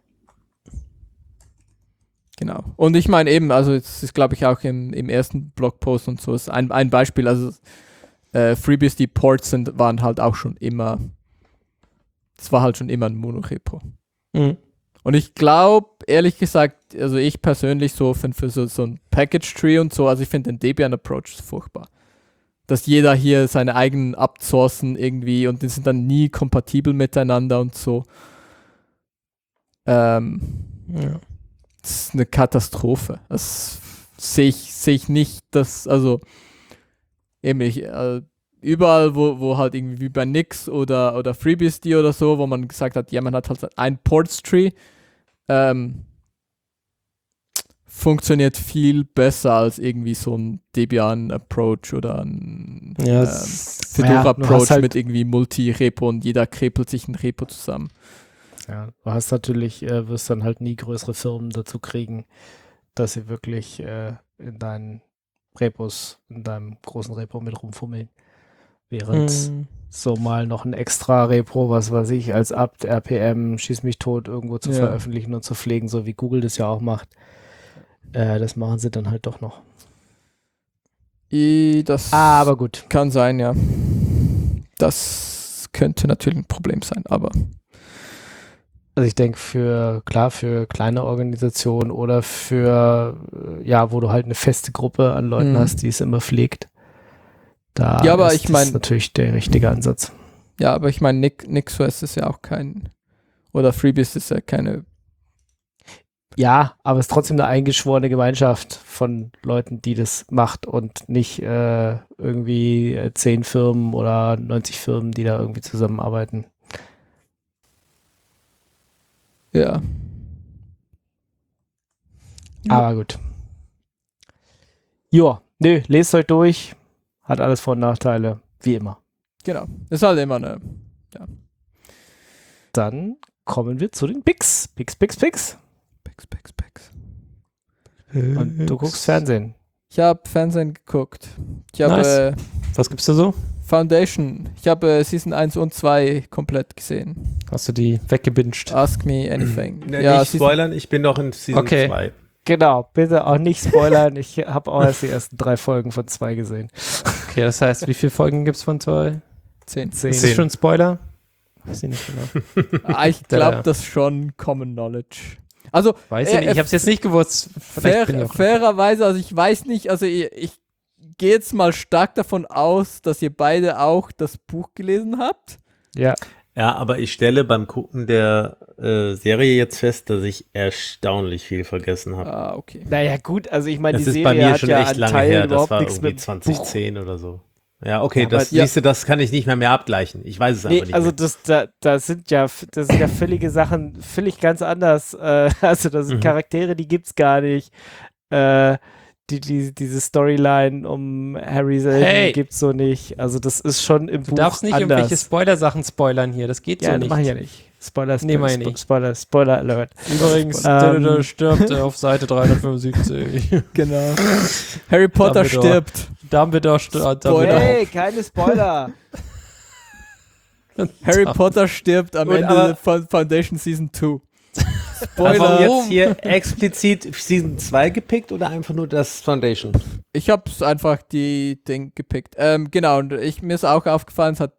Genau. Und ich meine eben, also es ist glaube ich auch im ersten Blogpost und so, ist ein Beispiel, also FreeBSD Ports waren halt auch schon immer, es war halt schon immer ein Monorepo. Mhm. Und ich glaube, ehrlich gesagt, also ich persönlich finde für so ein Package-Tree und so, also ich finde den Debian-Approach furchtbar. Dass jeder hier seine eigenen Absourcen irgendwie und die sind dann nie kompatibel miteinander und so. Das ist eine Katastrophe. Das sehe ich nicht, dass, also eben überall, wo halt irgendwie wie bei Nix oder FreeBSD oder so, wo man gesagt hat, ja, man hat halt ein Ports-Tree, funktioniert viel besser als irgendwie so ein Debian-Approach oder ein Fedora-Approach halt mit irgendwie Multi-Repo und jeder krepelt sich ein Repo zusammen. Ja, du hast natürlich, wirst dann halt nie größere Firmen dazu kriegen, dass sie wirklich in deinen Repos, in deinem großen Repo mit rumfummeln. Während so mal noch ein extra Repo, was weiß ich, als apt, RPM, schieß mich tot, irgendwo zu veröffentlichen und zu pflegen, so wie Google das ja auch macht. Das machen sie dann halt doch noch. Das aber gut. kann sein, ja. Das könnte natürlich ein Problem sein, aber Also ich denke für kleine Organisationen oder für, wo du halt eine feste Gruppe an Leuten hast, die es immer pflegt, da aber ist das natürlich der richtige Ansatz. Ja, aber ich meine, NixOS ist ja auch oder FreeBSD ist ja keine. Ja, aber es ist trotzdem eine eingeschworene Gemeinschaft von Leuten, die das macht und nicht irgendwie 10 Firmen oder 90 Firmen, die da irgendwie zusammenarbeiten. Ja. Aber gut. Joa, lest euch durch. Hat alles Vor- und Nachteile, wie immer. Genau. Ist halt immer Dann kommen wir zu den Picks. Picks. Picks. Und du guckst Fernsehen. Ich habe Fernsehen geguckt. Ich habe Was gibt's da so? Foundation. Ich habe Season 1 und 2 komplett gesehen. Hast du die weggebinged? Ask me anything. Nicht spoilern, ich bin noch in Season 2. Genau, bitte auch nicht spoilern. Ich habe auch erst die ersten 3 Folgen von 2 gesehen. Okay, das heißt, wie viele Folgen gibt's von 2? 10. Ist das schon ein Spoiler? Weiß ich nicht genau. Ich glaube, das ist schon Common Knowledge. Also, Weiß ich nicht, ich habe es jetzt nicht gewusst. Fairerweise, also ich weiß nicht, also ich gehe jetzt mal stark davon aus, dass ihr beide auch das Buch gelesen habt. Ja. Ja, aber ich stelle beim Gucken der Serie jetzt fest, dass ich erstaunlich viel vergessen habe. Ah, okay. Naja, gut, also ich meine, Das die ist Serie bei mir hat schon ja echt an lange Teilen her. Das überhaupt war nichts irgendwie mit 2010 oder so. Ja, okay, Aber siehst du, das kann ich nicht mehr abgleichen. Ich weiß es einfach nicht also mehr. das sind ja völlige Sachen, völlig ganz anders. Also das sind Charaktere, die gibt's gar nicht. Diese Storyline um Harry selber gibt's so nicht. Also das ist schon im Buch Du darfst nicht anders. irgendwelche Spoiler-Sachen spoilern hier, das geht so nicht. Ja, mach ich ja nicht. Spoiler Alert. Übrigens, der stirbt auf Seite 375. Genau. Harry Potter stirbt. Dumbledore stirbt. Hey, keine Spoiler. Harry Potter stirbt am Ende von Foundation Season 2. Spoiler. Haben wir jetzt hier explizit Season 2 gepickt oder einfach nur das Foundation? Ich habe einfach die Ding gepickt. Genau, und mir ist auch aufgefallen, es hat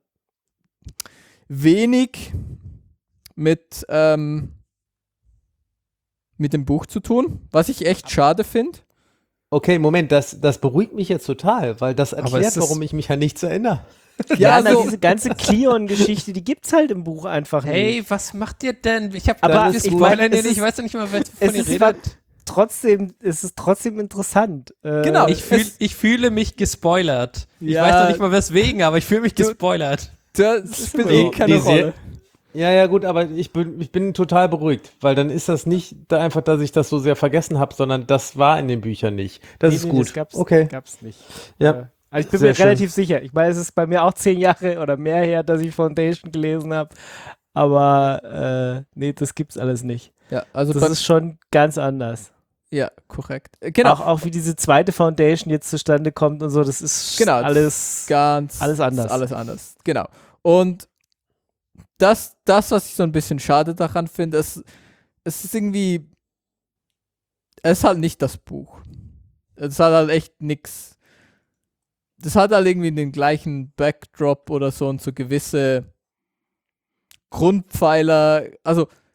wenig mit dem Buch zu tun, was ich echt schade finde. Okay, Moment, das beruhigt mich jetzt total, weil das erklärt, warum ich mich an nichts erinnere. Ja, also diese ganze Cleon-Geschichte, die gibt's halt im Buch einfach nicht. Hey, was macht ihr denn? Ich weiß doch nicht mal, wovon ihr redet. Es ist trotzdem interessant. Genau. Ich fühle mich gespoilert. Ich Ja. weiß noch nicht mal weswegen, aber ich fühle mich gespoilert. Das spielt keine Rolle. Ja, gut, aber ich bin total beruhigt, weil dann ist das nicht einfach, dass ich das so sehr vergessen habe, sondern das war in den Büchern nicht. Das ist gut. Das gab's nicht. Ja. Also ich bin mir relativ sicher. Ich meine, es ist bei mir auch 10 Jahre oder mehr her, dass ich Foundation gelesen habe. Aber nee, das gibt's alles nicht. Ja, also das ist schon ganz anders. Ja, korrekt. Genau. Auch wie diese zweite Foundation jetzt zustande kommt und so, das ist alles anders. Alles anders. Genau. Und das, was ich so ein bisschen schade daran finde, es ist irgendwie, es ist halt nicht das Buch. Es hat halt echt nix. Das hat halt irgendwie den gleichen Backdrop oder so und so gewisse Grundpfeiler, also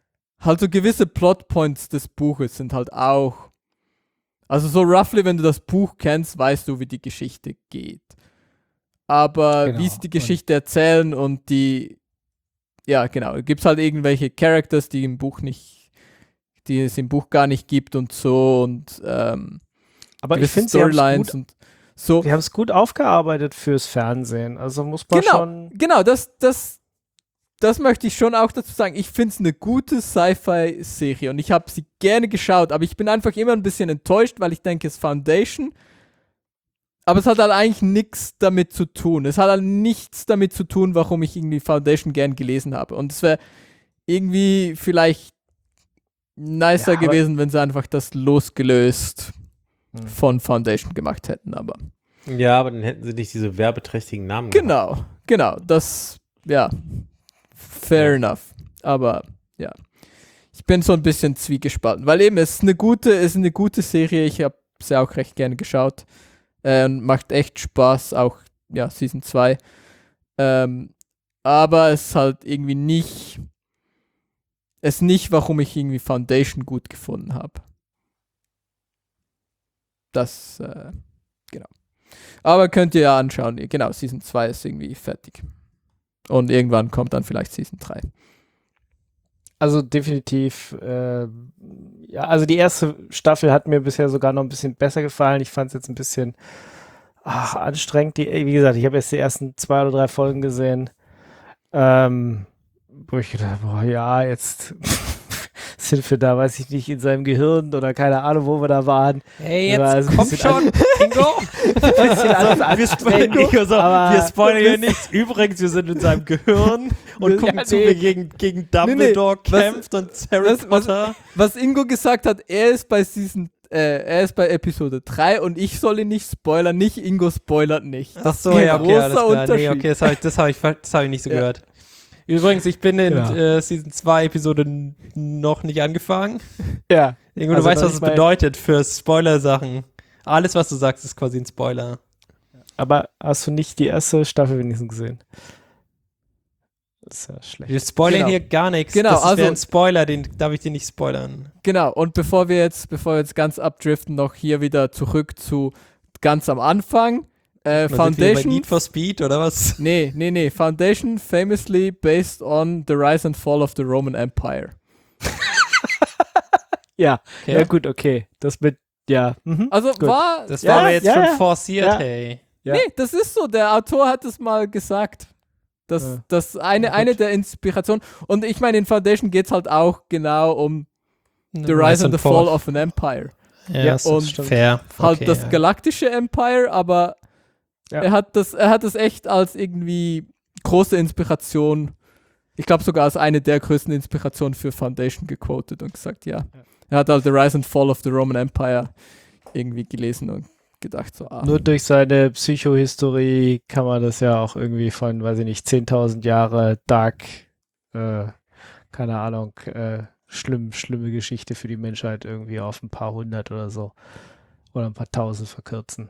halt so gewisse Plotpoints des Buches sind halt auch, also so roughly, wenn du das Buch kennst, weißt du, wie die Geschichte geht. Aber Genau. wie sie die Geschichte erzählen und ja genau, gibt es halt irgendwelche Characters, die es im Buch gar nicht gibt und so und Aber ich gewisse finde, Storylines und so. sie haben es gut aufgearbeitet fürs Fernsehen. Also muss man schon. Genau, das möchte ich schon auch dazu sagen. Ich finde es eine gute Sci-Fi-Serie und ich habe sie gerne geschaut, aber ich bin einfach immer ein bisschen enttäuscht, weil ich denke, es ist Foundation, aber es hat halt eigentlich nichts damit zu tun. Es hat halt nichts damit zu tun, warum ich irgendwie Foundation gern gelesen habe. Und es wäre irgendwie vielleicht nicer Ja, aber- gewesen, wenn sie einfach das losgelöst von Foundation gemacht hätten, aber Ja, aber dann hätten sie nicht diese werbeträchtigen Namen gehabt. genau, das, ja, fair enough, aber ja, ich bin so ein bisschen zwiegespalten, weil eben, es ist eine gute Serie, ich habe sie auch recht gerne geschaut, macht echt Spaß, auch, ja, Season 2, aber es ist halt irgendwie nicht, warum ich irgendwie Foundation gut gefunden habe. Das, genau. Aber könnt ihr ja anschauen. Genau, Season 2 ist irgendwie fertig. Und irgendwann kommt dann vielleicht Season 3. Also definitiv, ja, also die erste Staffel hat mir bisher sogar noch ein bisschen besser gefallen. Ich fand es jetzt ein bisschen anstrengend. Wie gesagt, ich habe erst die ersten 2 oder 3 Folgen gesehen, wo ich gedacht habe, boah, ja, jetzt sind wir da, weiß ich nicht, in seinem Gehirn oder keine Ahnung, wo wir da waren. Hey, Ja, jetzt also ein komm bisschen schon, Ingo! Wir spoilern hier nichts. Übrigens, wir sind in seinem Gehirn und gucken zu, wie gegen Dumbledore kämpft und Harry Potter. Was Ingo gesagt hat, er ist bei Episode 3 und ich soll ihn nicht spoilern, nicht Ingo spoilert nicht. Ach so, ja, okay, alles klar. Unterschied. Nee, okay, das hab ich nicht so Ja. gehört. Übrigens, ich bin in Ja. Season 2 Episode noch nicht angefangen. Ja. Ingo, Also du weißt, noch was es nicht mal- bedeutet für Spoiler-Sachen. Alles, was du sagst, ist quasi ein Spoiler. Aber hast du nicht die erste Staffel wenigstens gesehen? Das ist ja schlecht. Wir spoilern Genau. hier gar nichts. Genau, das also- wäre ein Spoiler, den darf ich dir nicht spoilern. Genau, und bevor wir jetzt ganz abdriften, noch hier wieder zurück zu ganz am Anfang. Sind wir bei Foundation. Need for Speed oder was? Nee. Foundation famously based on the rise and fall of the Roman Empire. Ja, Okay. ja gut, okay. Das mit, ja. Mhm. Also Gut. war. Das Ja, war aber jetzt ja, schon ja. forciert, Ja. hey. Ja. Nee, das ist so. Der Autor hat es mal gesagt. Das eine der Inspirationen. Und ich meine, in Foundation geht es halt auch genau um the rise and the fall of an Empire. Ja, Ja, das und stimmt. Fair. Halt Okay, das ja. galaktische Empire, aber Ja. er hat das echt als irgendwie große Inspiration, ich glaube sogar als eine der größten Inspirationen für Foundation gequotet und gesagt, ja. Er hat halt The Rise and Fall of the Roman Empire irgendwie gelesen und gedacht so, Nur durch seine Psychohistorie kann man das ja auch irgendwie von, weiß ich nicht, 10.000 Jahre Dark, keine Ahnung, schlimme Geschichte für die Menschheit irgendwie auf ein paar hundert oder so. Oder ein paar tausend verkürzen.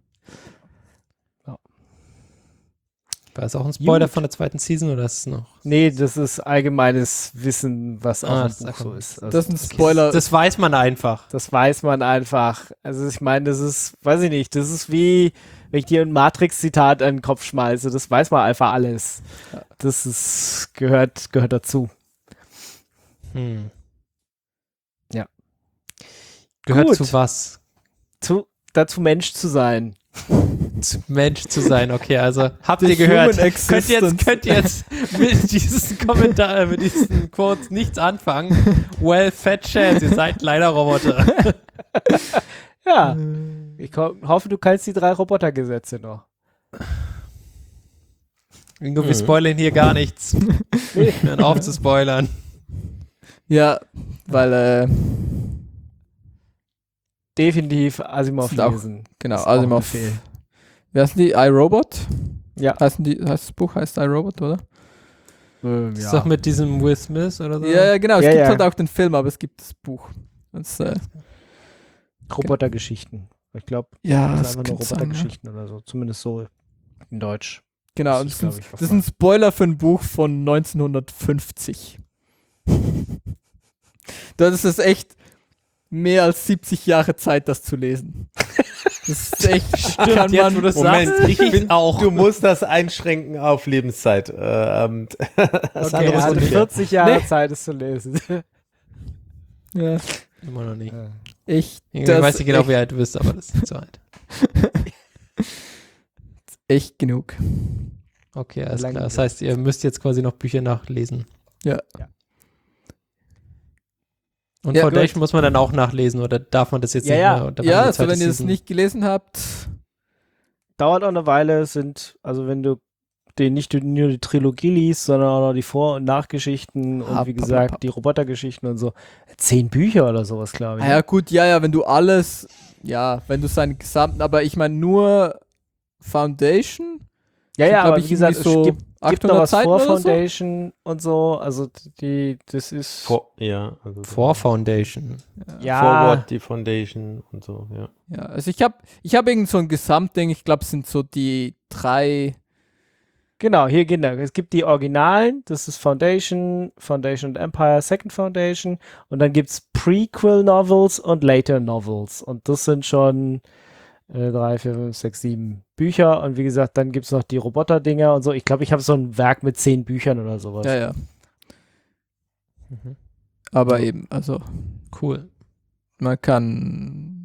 War das auch ein Spoiler Gut. von der zweiten Season oder ist es noch? Nee, das ist allgemeines Wissen, was auch das im ist Buch so einfach- ist. Also das ist ein Spoiler. Das weiß man einfach. das weiß man einfach. Also ich meine, das ist, weiß ich nicht, das ist wie, wenn ich dir ein Matrix-Zitat an den Kopf schmeiße, das weiß man einfach alles. Das ist, gehört dazu. Ja. Gehört Gut. zu was? Dazu Mensch zu sein. Zu Mensch zu sein, okay, also habt The ihr gehört, human könnt ihr jetzt mit diesen Kommentaren, mit diesen Quotes nichts anfangen. Well, fat chance, ihr seid leider Roboter. Ja. Ich hoffe, du kannst die 3 Robotergesetze noch. Ingo, wir spoilern hier gar nichts. Wir hören auf zu spoilern. Ja, weil, Definitiv Asimov Sind auch- lesen. genau, Ist auch ein Asimov. Befehl. Wie heißen die? iRobot? Ja. Heißt das Buch heißt iRobot, oder? Ist doch mit diesem Will Smith oder so? Ja, genau. Es Ja, gibt ja. halt auch den Film, aber es gibt das Buch. Das, Robotergeschichten. Ich glaube, ja, das das ist einfach nur könnte sein, ja. Robotergeschichten oder so. Zumindest so in Deutsch. Genau, Das und ist, das, glaub ist, ich, das ist ein Spoiler für ein Buch von 1950. Das ist echt mehr als 70 Jahre Zeit, das zu lesen. Das ist echt, kann jetzt, man, wo du das Moment, sagst, ich finde auch. Du musst das einschränken auf Lebenszeit. Das Okay, andere er ist hatte unfair. 40 Jahre Nee. Zeit, es zu lesen. ja, Immer noch nicht. echt, Ich das weiß nicht genau, echt, wie alt du bist, aber das ist nicht so alt. echt genug. Okay, alles Lang klar. Das genug. heißt, ihr müsst jetzt quasi noch Bücher nachlesen. Ja. Und Ja, Foundation muss man dann auch nachlesen oder darf man das jetzt Ja, nicht ja. mehr? Oder Ja, wann die also zweite wenn ihr es Season? nicht gelesen habt, Dauert auch eine Weile, also wenn du nicht nur die Trilogie liest, sondern auch noch die Vor- und Nachgeschichten und wie gesagt die Robotergeschichten und so. 10 Bücher oder sowas, glaube ich. ja gut, ja, wenn du alles, wenn du seinen gesamten, aber ich meine nur Foundation, ja, sind, ja, glaub aber ich, wie gesagt, irgendwie es so gibt noch 800 was Seiten vor oder so? Foundation und so. Also das ist Also Vor Foundation. ja Forward, die Foundation und so, ja. Ja, also ich hab irgend so ein Gesamtding, ich glaube, es sind so die 3, genau, hier genau. Es gibt die Originalen, das ist Foundation und Empire, Second Foundation und dann gibt es Prequel-Novels und Later-Novels und das sind schon 3, 4, 5, 6, 7 Bücher und wie gesagt, dann gibt es noch die Roboter-Dinger und so. Ich glaube, ich habe so ein Werk mit 10 Büchern oder sowas. ja. Mhm. Aber eben, also Cool. man kann,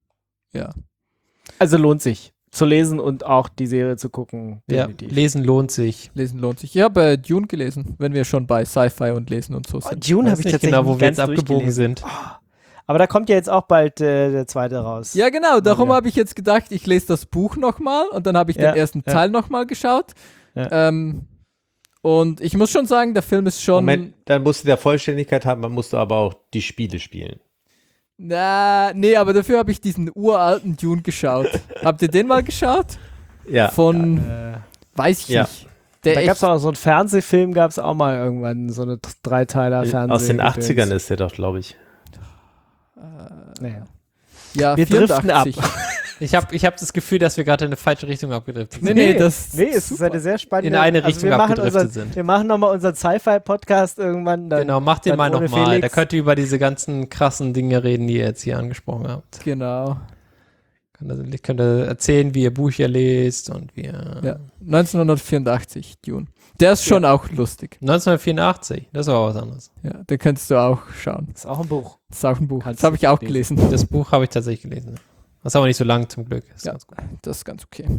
Also lohnt sich zu lesen und auch die Serie zu gucken. Ja, Definitiv. lesen lohnt sich. lesen lohnt sich. Ich habe Dune gelesen, wenn wir schon bei Sci-Fi und Lesen und so sind. Dune Weiß habe ich nicht tatsächlich genau, wo wir ganz jetzt abgebogen durchgelesen. sind. Aber da kommt ja jetzt auch bald der zweite raus. Ja, genau, darum Ja. habe ich jetzt gedacht, ich lese das Buch nochmal und dann habe ich Ja, den ersten ja. Teil nochmal geschaut. Ja. Und ich muss schon sagen, der Film ist schon. Moment, dann musst du der Vollständigkeit haben, man musst du aber auch die Spiele spielen. Nee, aber dafür habe ich diesen uralten Dune geschaut. Habt ihr den mal geschaut? Ja. Von, weiß ich Ja. nicht. Der Da echt, gab es auch so einen Fernsehfilm, gab es auch mal irgendwann, so eine Dreiteiler Fernseh. Aus den 80ern ist der doch, glaube ich. Naja. ja, Wir driften 84. Ich hab das Gefühl, dass wir gerade in eine falsche Richtung abgedriftet sind. Nee, das Nee, es ist eine sehr spannende. In eine Richtung wir machen abgedriftet sind. Wir machen nochmal unseren Sci-Fi-Podcast irgendwann. Dann, Genau, macht den dann mal ohne nochmal. Felix. Da könnt ihr über diese ganzen krassen Dinge reden, die ihr jetzt hier angesprochen habt. Genau. Könnt ihr erzählen, wie ihr Bücher lest und wie ihr... Ja. 1984, Dune. Der ist schon auch lustig. 1984, das war was anderes. Ja, den könntest du auch schauen. Das ist auch ein Buch. Das ist auch ein Buch. Kannst Das habe du ich auch lesen. gelesen. Das Buch habe ich tatsächlich gelesen. Das ist aber nicht so lang zum Glück. Ist Ja. ganz gut. Das ist ganz okay.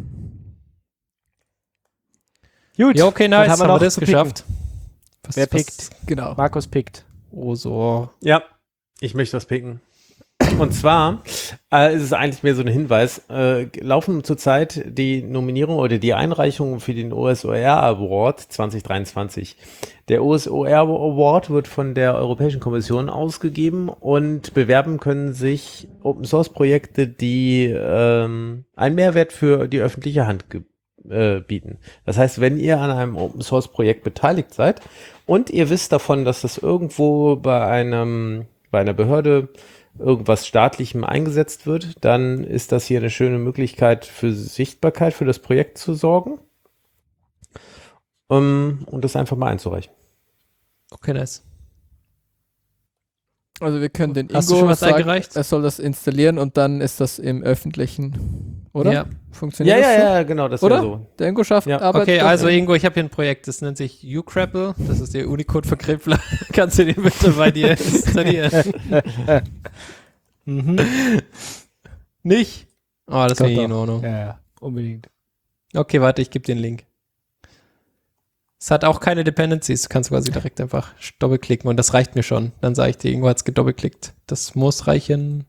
Gut. Ja, okay, nice. Was Haben wir noch das zu picken? geschafft? Wer pickt? Genau. Markus pickt. Oh, so. Ja, ich möchte was picken. Und zwar ist es eigentlich mehr so ein Hinweis. Laufen zurzeit die Nominierung oder die Einreichungen für den OSOR Award 2023. Der OSOR Award wird von der Europäischen Kommission ausgegeben und bewerben können sich Open Source Projekte, die einen Mehrwert für die öffentliche Hand bieten. Das heißt, wenn ihr an einem Open Source Projekt beteiligt seid und ihr wisst davon, dass das irgendwo bei einer Behörde irgendwas Staatlichem eingesetzt wird, dann ist das hier eine schöne Möglichkeit für Sichtbarkeit für das Projekt zu sorgen und das einfach mal einzureichen. Okay, nice. Also wir können den Hast du Ingo schon was sagen, eingereicht? er soll das installieren und dann ist das im Öffentlichen, oder? Ja. Funktioniert das so? genau, das Oder? wäre so. Der Ingo schafft Ja. Arbeit. Okay, doch also irgendwie. Ingo, ich habe hier ein Projekt, das nennt sich uCrapple. Das ist der Unicode für Krippler. Kannst du den bitte bei dir installieren? Nicht? Oh, das Doch, wäre nicht in doch. Ordnung. Ja, unbedingt. Okay, warte, ich gebe dir den Link. Es hat auch keine Dependencies. Du kannst quasi direkt einfach doppelklicken und das reicht mir schon. Dann sage ich dir, Ingo hat es gedoppelklickt. Das muss reichen.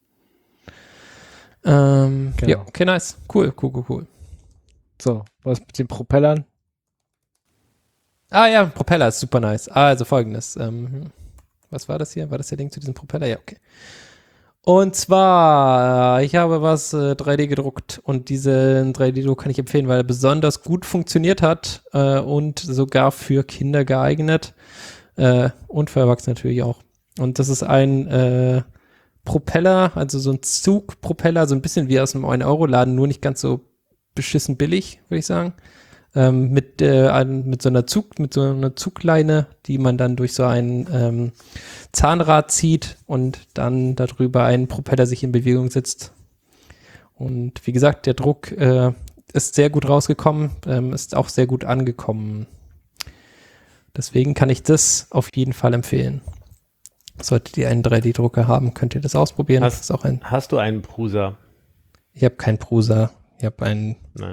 Ja, okay, nice. Cool. So, was mit den Propellern? Ah ja, Propeller ist super nice. Also folgendes. Was war das hier? War das der Link zu diesem Propeller? Ja, okay. Und zwar, ich habe was 3D gedruckt und diesen 3D-Druck kann ich empfehlen, weil er besonders gut funktioniert hat und sogar für Kinder geeignet und für Erwachsene natürlich auch. Und das ist ein Propeller, also so ein Zugpropeller, so ein bisschen wie aus einem 1-Euro-Laden, nur nicht ganz so beschissen billig, würde ich sagen. mit so einer Zugleine, die man dann durch so ein Zahnrad zieht und dann darüber ein Propeller sich in Bewegung setzt. Und wie gesagt, der Druck ist sehr gut rausgekommen, ist auch sehr gut angekommen. Deswegen kann ich das auf jeden Fall empfehlen. Solltet ihr einen 3D-Drucker haben, könnt ihr das ausprobieren. Hast du einen Prusa? Ich habe keinen Prusa. Ich habe einen.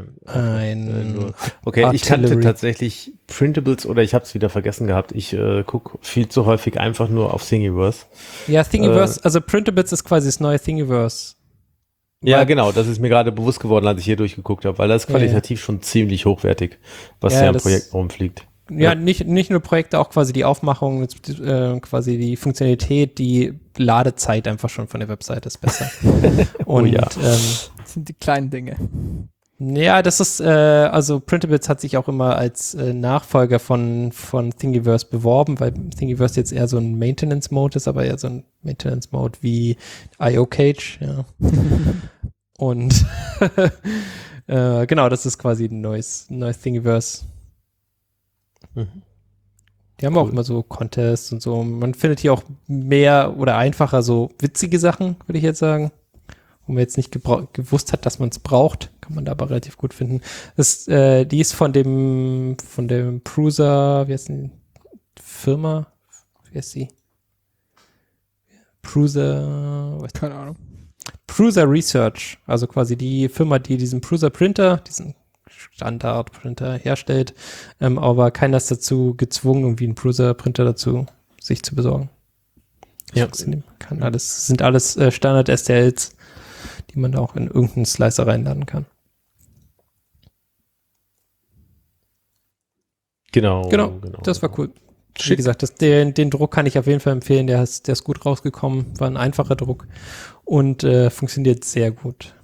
Okay, ich kannte tatsächlich Printables oder ich habe es wieder vergessen gehabt. Ich gucke viel zu häufig einfach nur auf Thingiverse. Ja, Thingiverse, also Printables ist quasi das neue Thingiverse. Ja, genau, das ist mir gerade bewusst geworden, als ich hier durchgeguckt habe, weil das ist qualitativ schon ziemlich hochwertig, was ja im Projekt rumfliegt. Ja, nicht nur Projekte, auch quasi die Aufmachung, quasi die Funktionalität, die Ladezeit einfach schon von der Webseite ist besser. Und das sind die kleinen Dinge. Ja, das ist, also Printables hat sich auch immer als Nachfolger von Thingiverse beworben, weil Thingiverse jetzt eher so ein Maintenance-Mode ist, aber eher so ein Maintenance-Mode wie IO-Cage, ja. Und genau, das ist quasi ein neues Thingiverse. Die haben auch immer so Contests und so. Man findet hier auch mehr oder einfacher so witzige Sachen, würde ich jetzt sagen. Wo man jetzt nicht gewusst hat, dass man es braucht, kann man da aber relativ gut finden. Die ist von dem Prusa, wie heißt die Firma? Wie heißt sie? Prusa, keine Ahnung. Prusa Research, also quasi die Firma, die diesen Prusa Printer, diesen Standard-Printer herstellt, aber keiner ist dazu gezwungen, irgendwie einen Prusa-Printer dazu sich zu besorgen. Ja. Sind alles Standard-STLs, die man da auch in irgendeinen Slicer reinladen kann. Genau. Das war cool. Wie gesagt, den Druck kann ich auf jeden Fall empfehlen, der ist gut rausgekommen, war ein einfacher Druck und funktioniert sehr gut.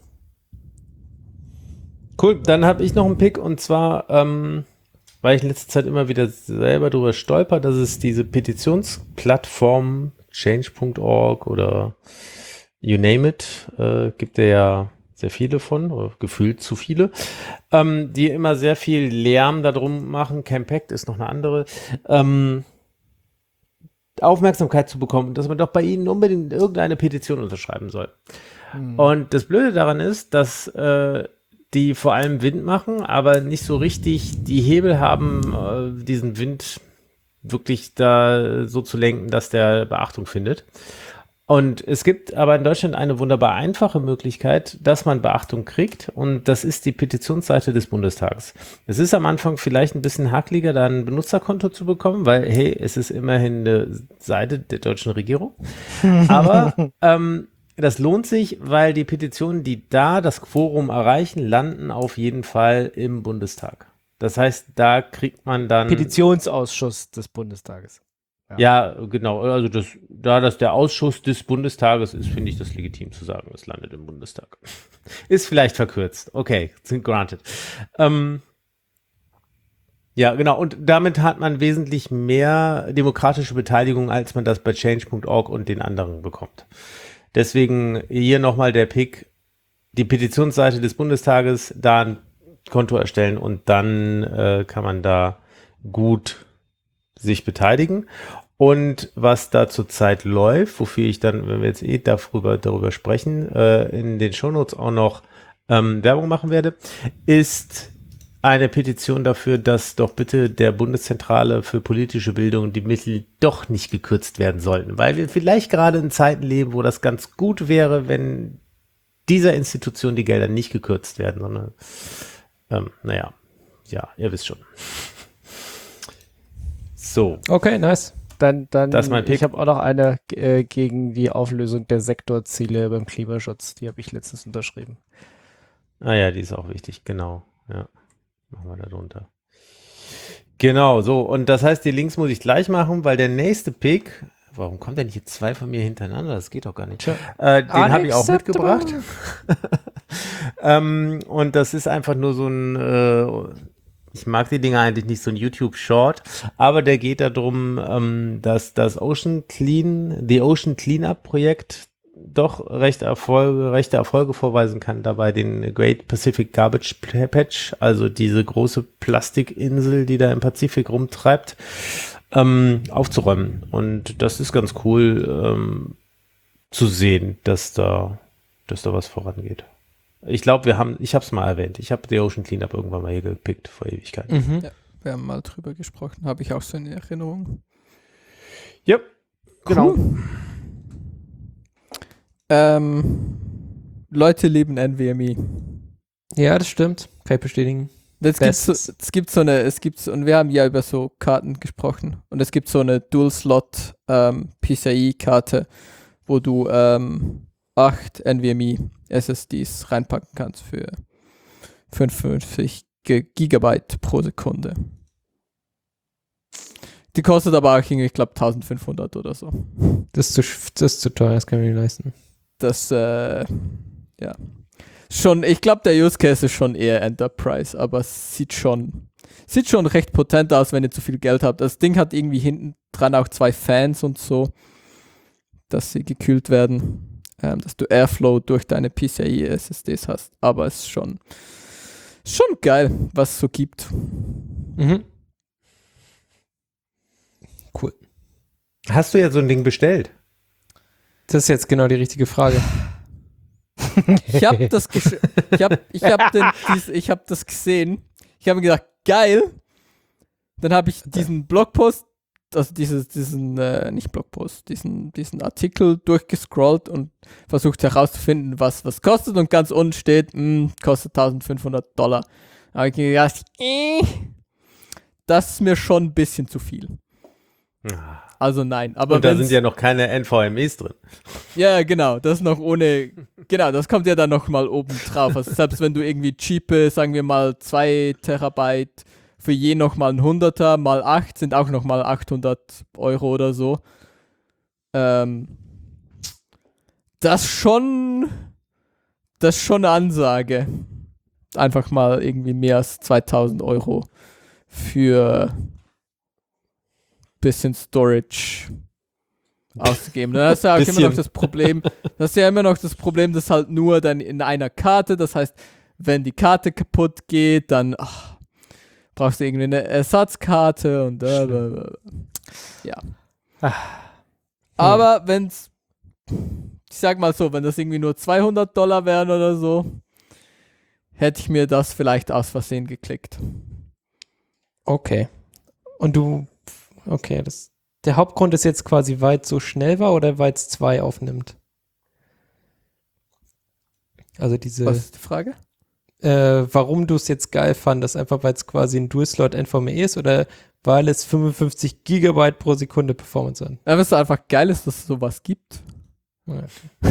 Cool, dann habe ich noch einen Pick und zwar, weil ich in letzter Zeit immer wieder selber drüber stolper, dass es diese Petitionsplattform change.org oder you name it, gibt ja sehr viele von, oder gefühlt zu viele, die immer sehr viel Lärm darum machen. Campact ist noch eine andere, Aufmerksamkeit zu bekommen, dass man doch bei ihnen unbedingt irgendeine Petition unterschreiben soll. Und das Blöde daran ist, dass die vor allem Wind machen, aber nicht so richtig die Hebel haben, diesen Wind wirklich da so zu lenken, dass der Beachtung findet. Und es gibt aber in Deutschland eine wunderbar einfache Möglichkeit, dass man Beachtung kriegt, und das ist die Petitionsseite des Bundestags. Es ist am Anfang vielleicht ein bisschen hakeliger, da ein Benutzerkonto zu bekommen, weil, hey, es ist immerhin eine Seite der deutschen Regierung. Aber das lohnt sich, weil die Petitionen, die da das Quorum erreichen, landen auf jeden Fall im Bundestag. Das heißt, da kriegt man dann... Petitionsausschuss des Bundestages. Ja, genau. Also da das der Ausschuss des Bundestages ist, finde ich das legitim zu sagen, es landet im Bundestag. Ist vielleicht verkürzt. Okay, granted. Ja, genau. Und damit hat man wesentlich mehr demokratische Beteiligung, als man das bei change.org und den anderen bekommt. Deswegen hier nochmal der Pick, die Petitionsseite des Bundestages, da ein Konto erstellen und dann kann man da gut sich beteiligen. Und was da zurzeit läuft, wofür ich dann, wenn wir jetzt darüber sprechen, in den Shownotes auch noch Werbung machen werde, ist eine Petition dafür, dass doch bitte der Bundeszentrale für politische Bildung die Mittel doch nicht gekürzt werden sollten, weil wir vielleicht gerade in Zeiten leben, wo das ganz gut wäre, wenn dieser Institution die Gelder nicht gekürzt werden, sondern naja, ja, ihr wisst schon. So. Okay, nice. Dann das ist mein Pick. Ich habe auch noch eine gegen die Auflösung der Sektorziele beim Klimaschutz. Die habe ich letztens unterschrieben. Ah ja, die ist auch wichtig, genau. Ja, machen wir da drunter. Genau, so. Und das heißt, die Links muss ich gleich machen, weil der nächste Pick, warum kommt denn hier 2 von mir hintereinander? Das geht doch gar nicht. Den habe ich auch mitgebracht. Und das ist einfach nur so ein ich mag die Dinger eigentlich nicht, so ein YouTube-Short, aber der geht darum, dass das The Ocean Cleanup-Projekt doch rechte Erfolge vorweisen kann, dabei den Great Pacific Garbage Patch, also diese große Plastikinsel, die da im Pazifik rumtreibt, aufzuräumen. Und das ist ganz cool zu sehen, dass da was vorangeht. Ich glaube, ich habe es mal erwähnt. Ich habe The Ocean Cleanup irgendwann mal hier gepickt vor Ewigkeiten. Mhm. Ja, wir haben mal drüber gesprochen, habe ich auch so in Erinnerung. Ja, genau. Leute lieben NVMe. Ja, das stimmt. Kann ich bestätigen. Und wir haben ja über so Karten gesprochen und es gibt so eine Dual-Slot PCI-Karte, wo du 8 NVMe SSDs reinpacken kannst für 55 Gigabyte pro Sekunde. Die kostet aber auch irgendwie, ich glaube, 1500 oder so. Das ist zu teuer, das kann ich mir nicht leisten. Das, ja. Schon, ich glaube, der Use Case ist schon eher Enterprise, aber es sieht schon recht potent aus, wenn ihr zu viel Geld habt. Das Ding hat irgendwie hinten dran auch 2 Fans und so, dass sie gekühlt werden. Dass du Airflow durch deine PCIe SSDs hast. Aber es ist schon geil, was es so gibt. Mhm. Cool. Hast du ja so ein Ding bestellt? Das ist jetzt genau die richtige Frage. Ich habe das gesehen. Ich habe mir gedacht, geil. Dann habe ich diesen Blogpost, also diesen Artikel durchgescrollt und versucht herauszufinden, was kostet, und ganz unten steht, kostet $1500. Da habe ich mir gedacht, das ist mir schon ein bisschen zu viel. Also nein. Aber und da sind ja noch keine NVMEs drin. Ja, genau, das noch ohne, genau, das kommt ja dann noch mal oben drauf. Also selbst wenn du irgendwie cheape, sagen wir mal 2 Terabyte, für je noch mal ein 100er mal 8 sind auch noch mal 800 Euro oder so. Das ist schon eine Ansage. Einfach mal irgendwie mehr als 2000 Euro für bisschen Storage auszugeben. Das ist ja auch immer noch das Problem. Das ist ja immer noch das Problem, dass halt nur dann in einer Karte, das heißt, wenn die Karte kaputt geht, dann brauchst du irgendwie eine Ersatzkarte und ja. Aber wenn's, ich sag mal so, wenn das irgendwie nur $200 wären oder so, hätte ich mir das vielleicht aus Versehen geklickt. Okay. Und der Hauptgrund ist jetzt quasi, weil es so schnell war oder weil es 2 aufnimmt? Also Was ist die Frage? Warum du es jetzt geil fandest, einfach weil es quasi ein Dual-Slot NVMe ist oder weil es 55 Gigabyte pro Sekunde Performance hat? Ja, weil es einfach geil ist, dass es sowas gibt. Okay.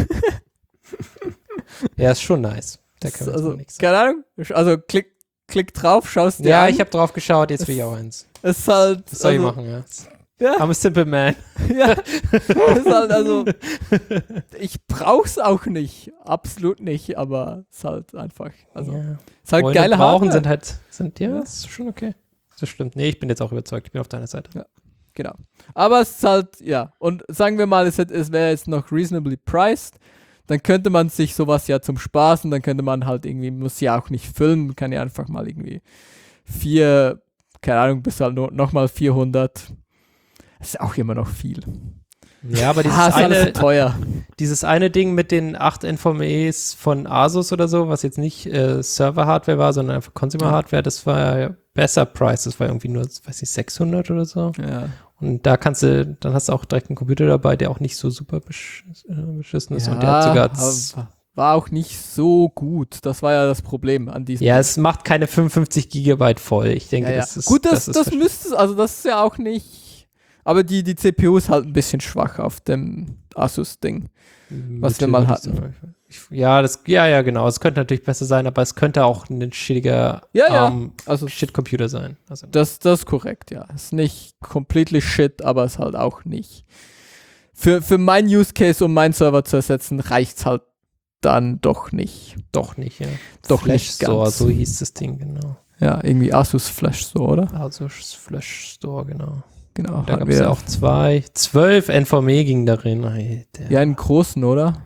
Ja, ist schon nice. Da kann man Also, nichts sagen. keine Ahnung. Also klick drauf, schaust dir Ja, an. ich habe drauf geschaut, jetzt will ich auch eins. Es ist halt. Das soll ich machen, ja. Ja. I'm a simple man. Ja, das ist halt, also, ich brauch's auch nicht, absolut nicht, aber es ist halt einfach, also, Ja. es ist halt Wollen geile und brauchen Hardware. ja, ist schon okay. Das stimmt. Nee, ich bin jetzt auch überzeugt, ich bin auf deiner Seite. Ja. Genau. Aber es ist halt, ja, und sagen wir mal, es wäre jetzt noch reasonably priced, dann könnte man sich sowas ja zum Spaß, und dann könnte man halt irgendwie, muss ja auch nicht füllen, man kann ja einfach mal irgendwie 4, keine Ahnung, bis halt nochmal 400. Das ist auch immer noch viel. Ja, aber Ist alles teuer. dieses eine Ding mit den 8 NVMEs von Asus oder so, was jetzt nicht Server-Hardware war, sondern einfach Consumer-Hardware, das war ja besser priced. Das war irgendwie nur, weiß nicht, 600 oder so. Ja. Und da dann hast du auch direkt einen Computer dabei, der auch nicht so super beschissen ist. Und der hat sogar war auch nicht so gut. Das war ja das Problem an diesem. Ja, es macht keine 55 Gigabyte voll. Ich denke, Ja. das ist Gut, das müsste, also das ist ja auch nicht. Aber die CPU ist halt ein bisschen schwach auf dem Asus-Ding, was wir mal hatten. Ja, genau. Es könnte natürlich besser sein, aber es könnte auch ein shittiger Also Shit-Computer sein. Also, das ist korrekt, ja. Ist nicht completely shit, aber ist halt auch nicht. Für meinen Use Case, um meinen Server zu ersetzen, reicht's halt dann doch nicht. doch nicht, ja. Doch Flash nicht Store, ganz. so hieß das Ding, genau. Ja, irgendwie Asus Flash Store, oder? Asus Flash Store, genau. Genau. Da gab es ja auch 12 NVMe ging darin. Alter. Ja, einen großen, oder?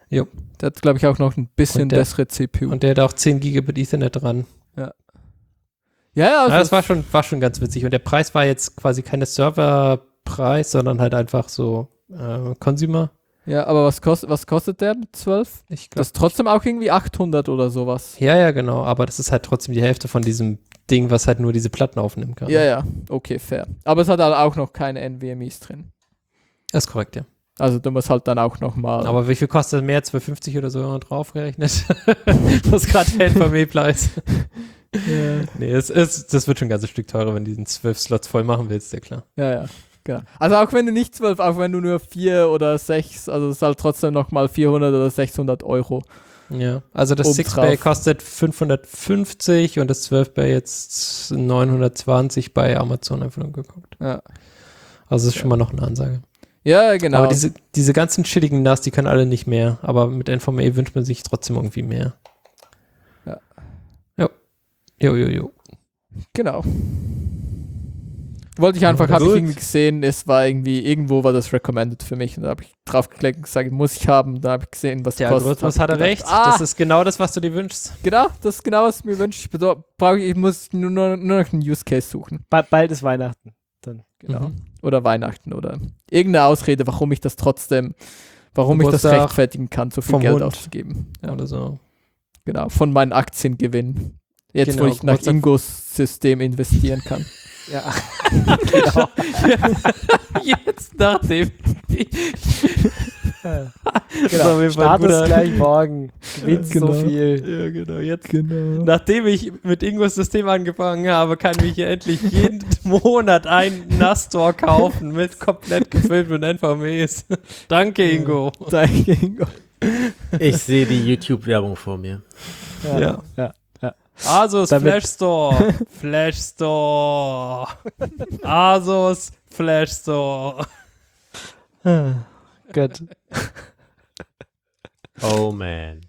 Jo. Der hat, glaube ich, auch noch ein bisschen Und der- bessere CPU. Und der hat auch 10 Gigabit Ethernet dran. ja, also Ja, das war schon ganz witzig. Und der Preis war jetzt quasi keine Serverpreis, sondern halt einfach so Consumer. ja, aber was kostet der mit 12? Ich Das glaube. ist trotzdem auch irgendwie 800 oder sowas. Ja, genau. Aber das ist halt trotzdem die Hälfte von diesem Ding, was halt nur diese Platten aufnehmen kann. Ja, okay, fair. Aber es hat halt auch noch keine NVMEs drin. Das ist korrekt, ja. Also du musst halt dann auch nochmal. Aber wie viel kostet mehr? 2,50 oder so draufgerechnet? Das ist gerade der NVMe-Preis. Nee, das wird schon ein ganzes Stück teurer, wenn du diesen 12 Slots voll machen willst, ja klar. Ja, genau. Also auch wenn du nicht 12, auch wenn du nur 4 oder 6, also es ist halt trotzdem nochmal 400 oder 600 Euro. Ja, also das Obendrauf. 6-Bay kostet 550 und das 12-Bay jetzt 920 bei Amazon einfach nur geguckt. Ja, Also das ist schon mal noch eine Ansage. ja genau. Aber diese ganzen chilligen NAS, die können alle nicht mehr. Aber mit NVMe wünscht man sich trotzdem irgendwie mehr. Ja. Jo. Genau. Wollte ich einfach, habe ich irgendwie gesehen, irgendwo war das recommended für mich und da habe ich drauf geklickt und gesagt, muss ich haben, da habe ich gesehen, was Der kostet. Algorithmus Hab hat er ich recht. gedacht, Das ist genau das, was du dir wünschst. genau, das ist genau, was ich mir wünsche. Ich muss nur noch einen Use Case suchen. Bald ist Weihnachten. Genau. Mhm. Oder Weihnachten oder irgendeine Ausrede, warum ich das Geburtstag rechtfertigen kann, so viel vom Geld Hund. auszugeben. Ja, Oder so. genau, von meinen Aktiengewinn. Jetzt, Genau, wo ich nach Geburtstag- Ingos System investieren kann. Ja, genau. Jetzt nachdem. Genau. So, wir Startest waren gleich morgen. Gewinnst Genau. so viel. Ja, genau. Jetzt, Genau. nachdem ich mit Ingos System angefangen habe, kann ich hier endlich jeden Monat einen NAS-Store kaufen mit komplett gefüllt mit NVMEs. Danke, Ingo. Danke, Ingo. Ich sehe die YouTube-Werbung vor mir. Ja. Ja. Asus Damit- Flash Store. Flash Store. Asus Flash Store. Gut. Oh man.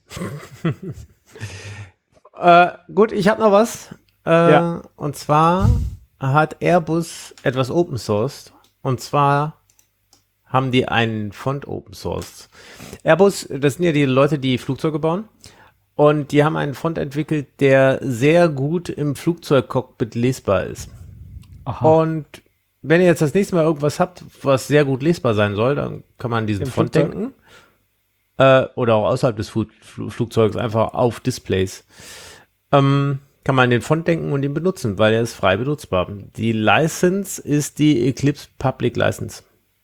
Gut, ich habe noch was. Ja. Und zwar hat Airbus etwas Open Sourced. Und zwar haben die einen Font Open Sourced. Airbus, das sind ja die Leute, die Flugzeuge bauen. Und die haben einen Font entwickelt, der sehr gut im Flugzeugcockpit lesbar ist. Und wenn ihr jetzt das nächste Mal irgendwas habt, was sehr gut lesbar sein soll, dann kann man an diesen Im Font Flugzeug? denken. Oder auch außerhalb des Flugzeugs, einfach auf Displays. Kann man den Font denken und ihn benutzen, weil er ist frei benutzbar. Die License ist die Eclipse Public License.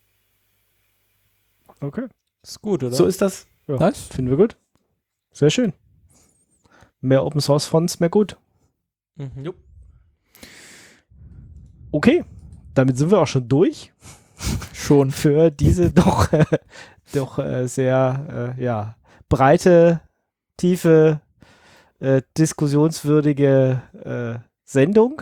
Okay. Ist gut, oder? So ist das. Ja. Nice. Finden wir gut. Sehr schön. Mehr Open Source Fonts, mehr gut. Mhm. Okay. Damit sind wir auch schon durch. Schon. Für diese doch sehr breite, tiefe, diskussionswürdige Sendung.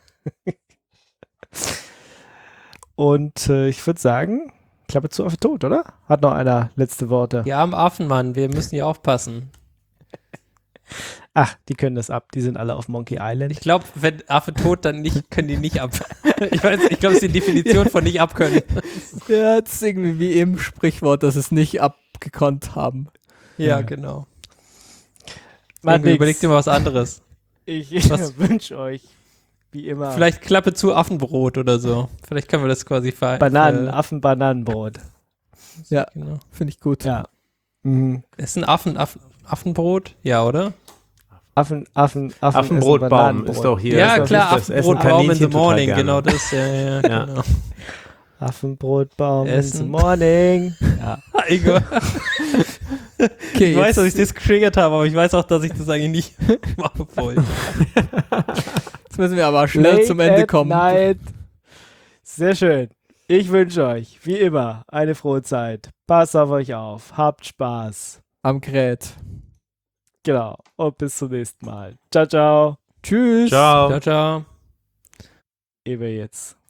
Und ich würde sagen, Klappe zu, Affe tot, oder? Hat noch einer letzte Worte? Die armen Affen, Mann, wir müssen hier aufpassen. Ach, die können das ab. Die sind alle auf Monkey Island. Ich glaube, wenn Affe tot, dann nicht, können die nicht ab. Ich glaube, das ist die Definition von nicht abkönnen. Ja, das ist irgendwie wie im Sprichwort, dass es nicht abgekonnt haben. Ja, genau. Macht Ingo, nix. überleg dir mal was anderes. Ich Was- wünsche euch, wie immer, Vielleicht Klappe zu Affenbrot oder so. Vielleicht können wir das quasi Bananenbrot. Ja, Genau. finde ich gut. Ja. Mhm. Ist ein Affenbrot? Ja, oder? Affenbrotbaum essen ist doch hier. Ja, das klar, das essen Affenbrotbaum in the Kaninchen total morning. gerne. Genau das, ja, Ja. genau. Affenbrotbaum in the Essen. morning. Ja. Ingo, Okay, ich weiß, dass jetzt, ich das getriggert habe, aber ich weiß auch, dass ich das eigentlich nicht machen wollte. jetzt müssen wir aber schnell Late zum Ende at kommen. night. Sehr schön. Ich wünsche euch, wie immer, eine frohe Zeit. Passt auf euch auf. Habt Spaß. Am Gerät. Genau. Und bis zum nächsten Mal. Ciao, ciao. Tschüss. Ciao. Ciao, ciao. Ehe wir jetzt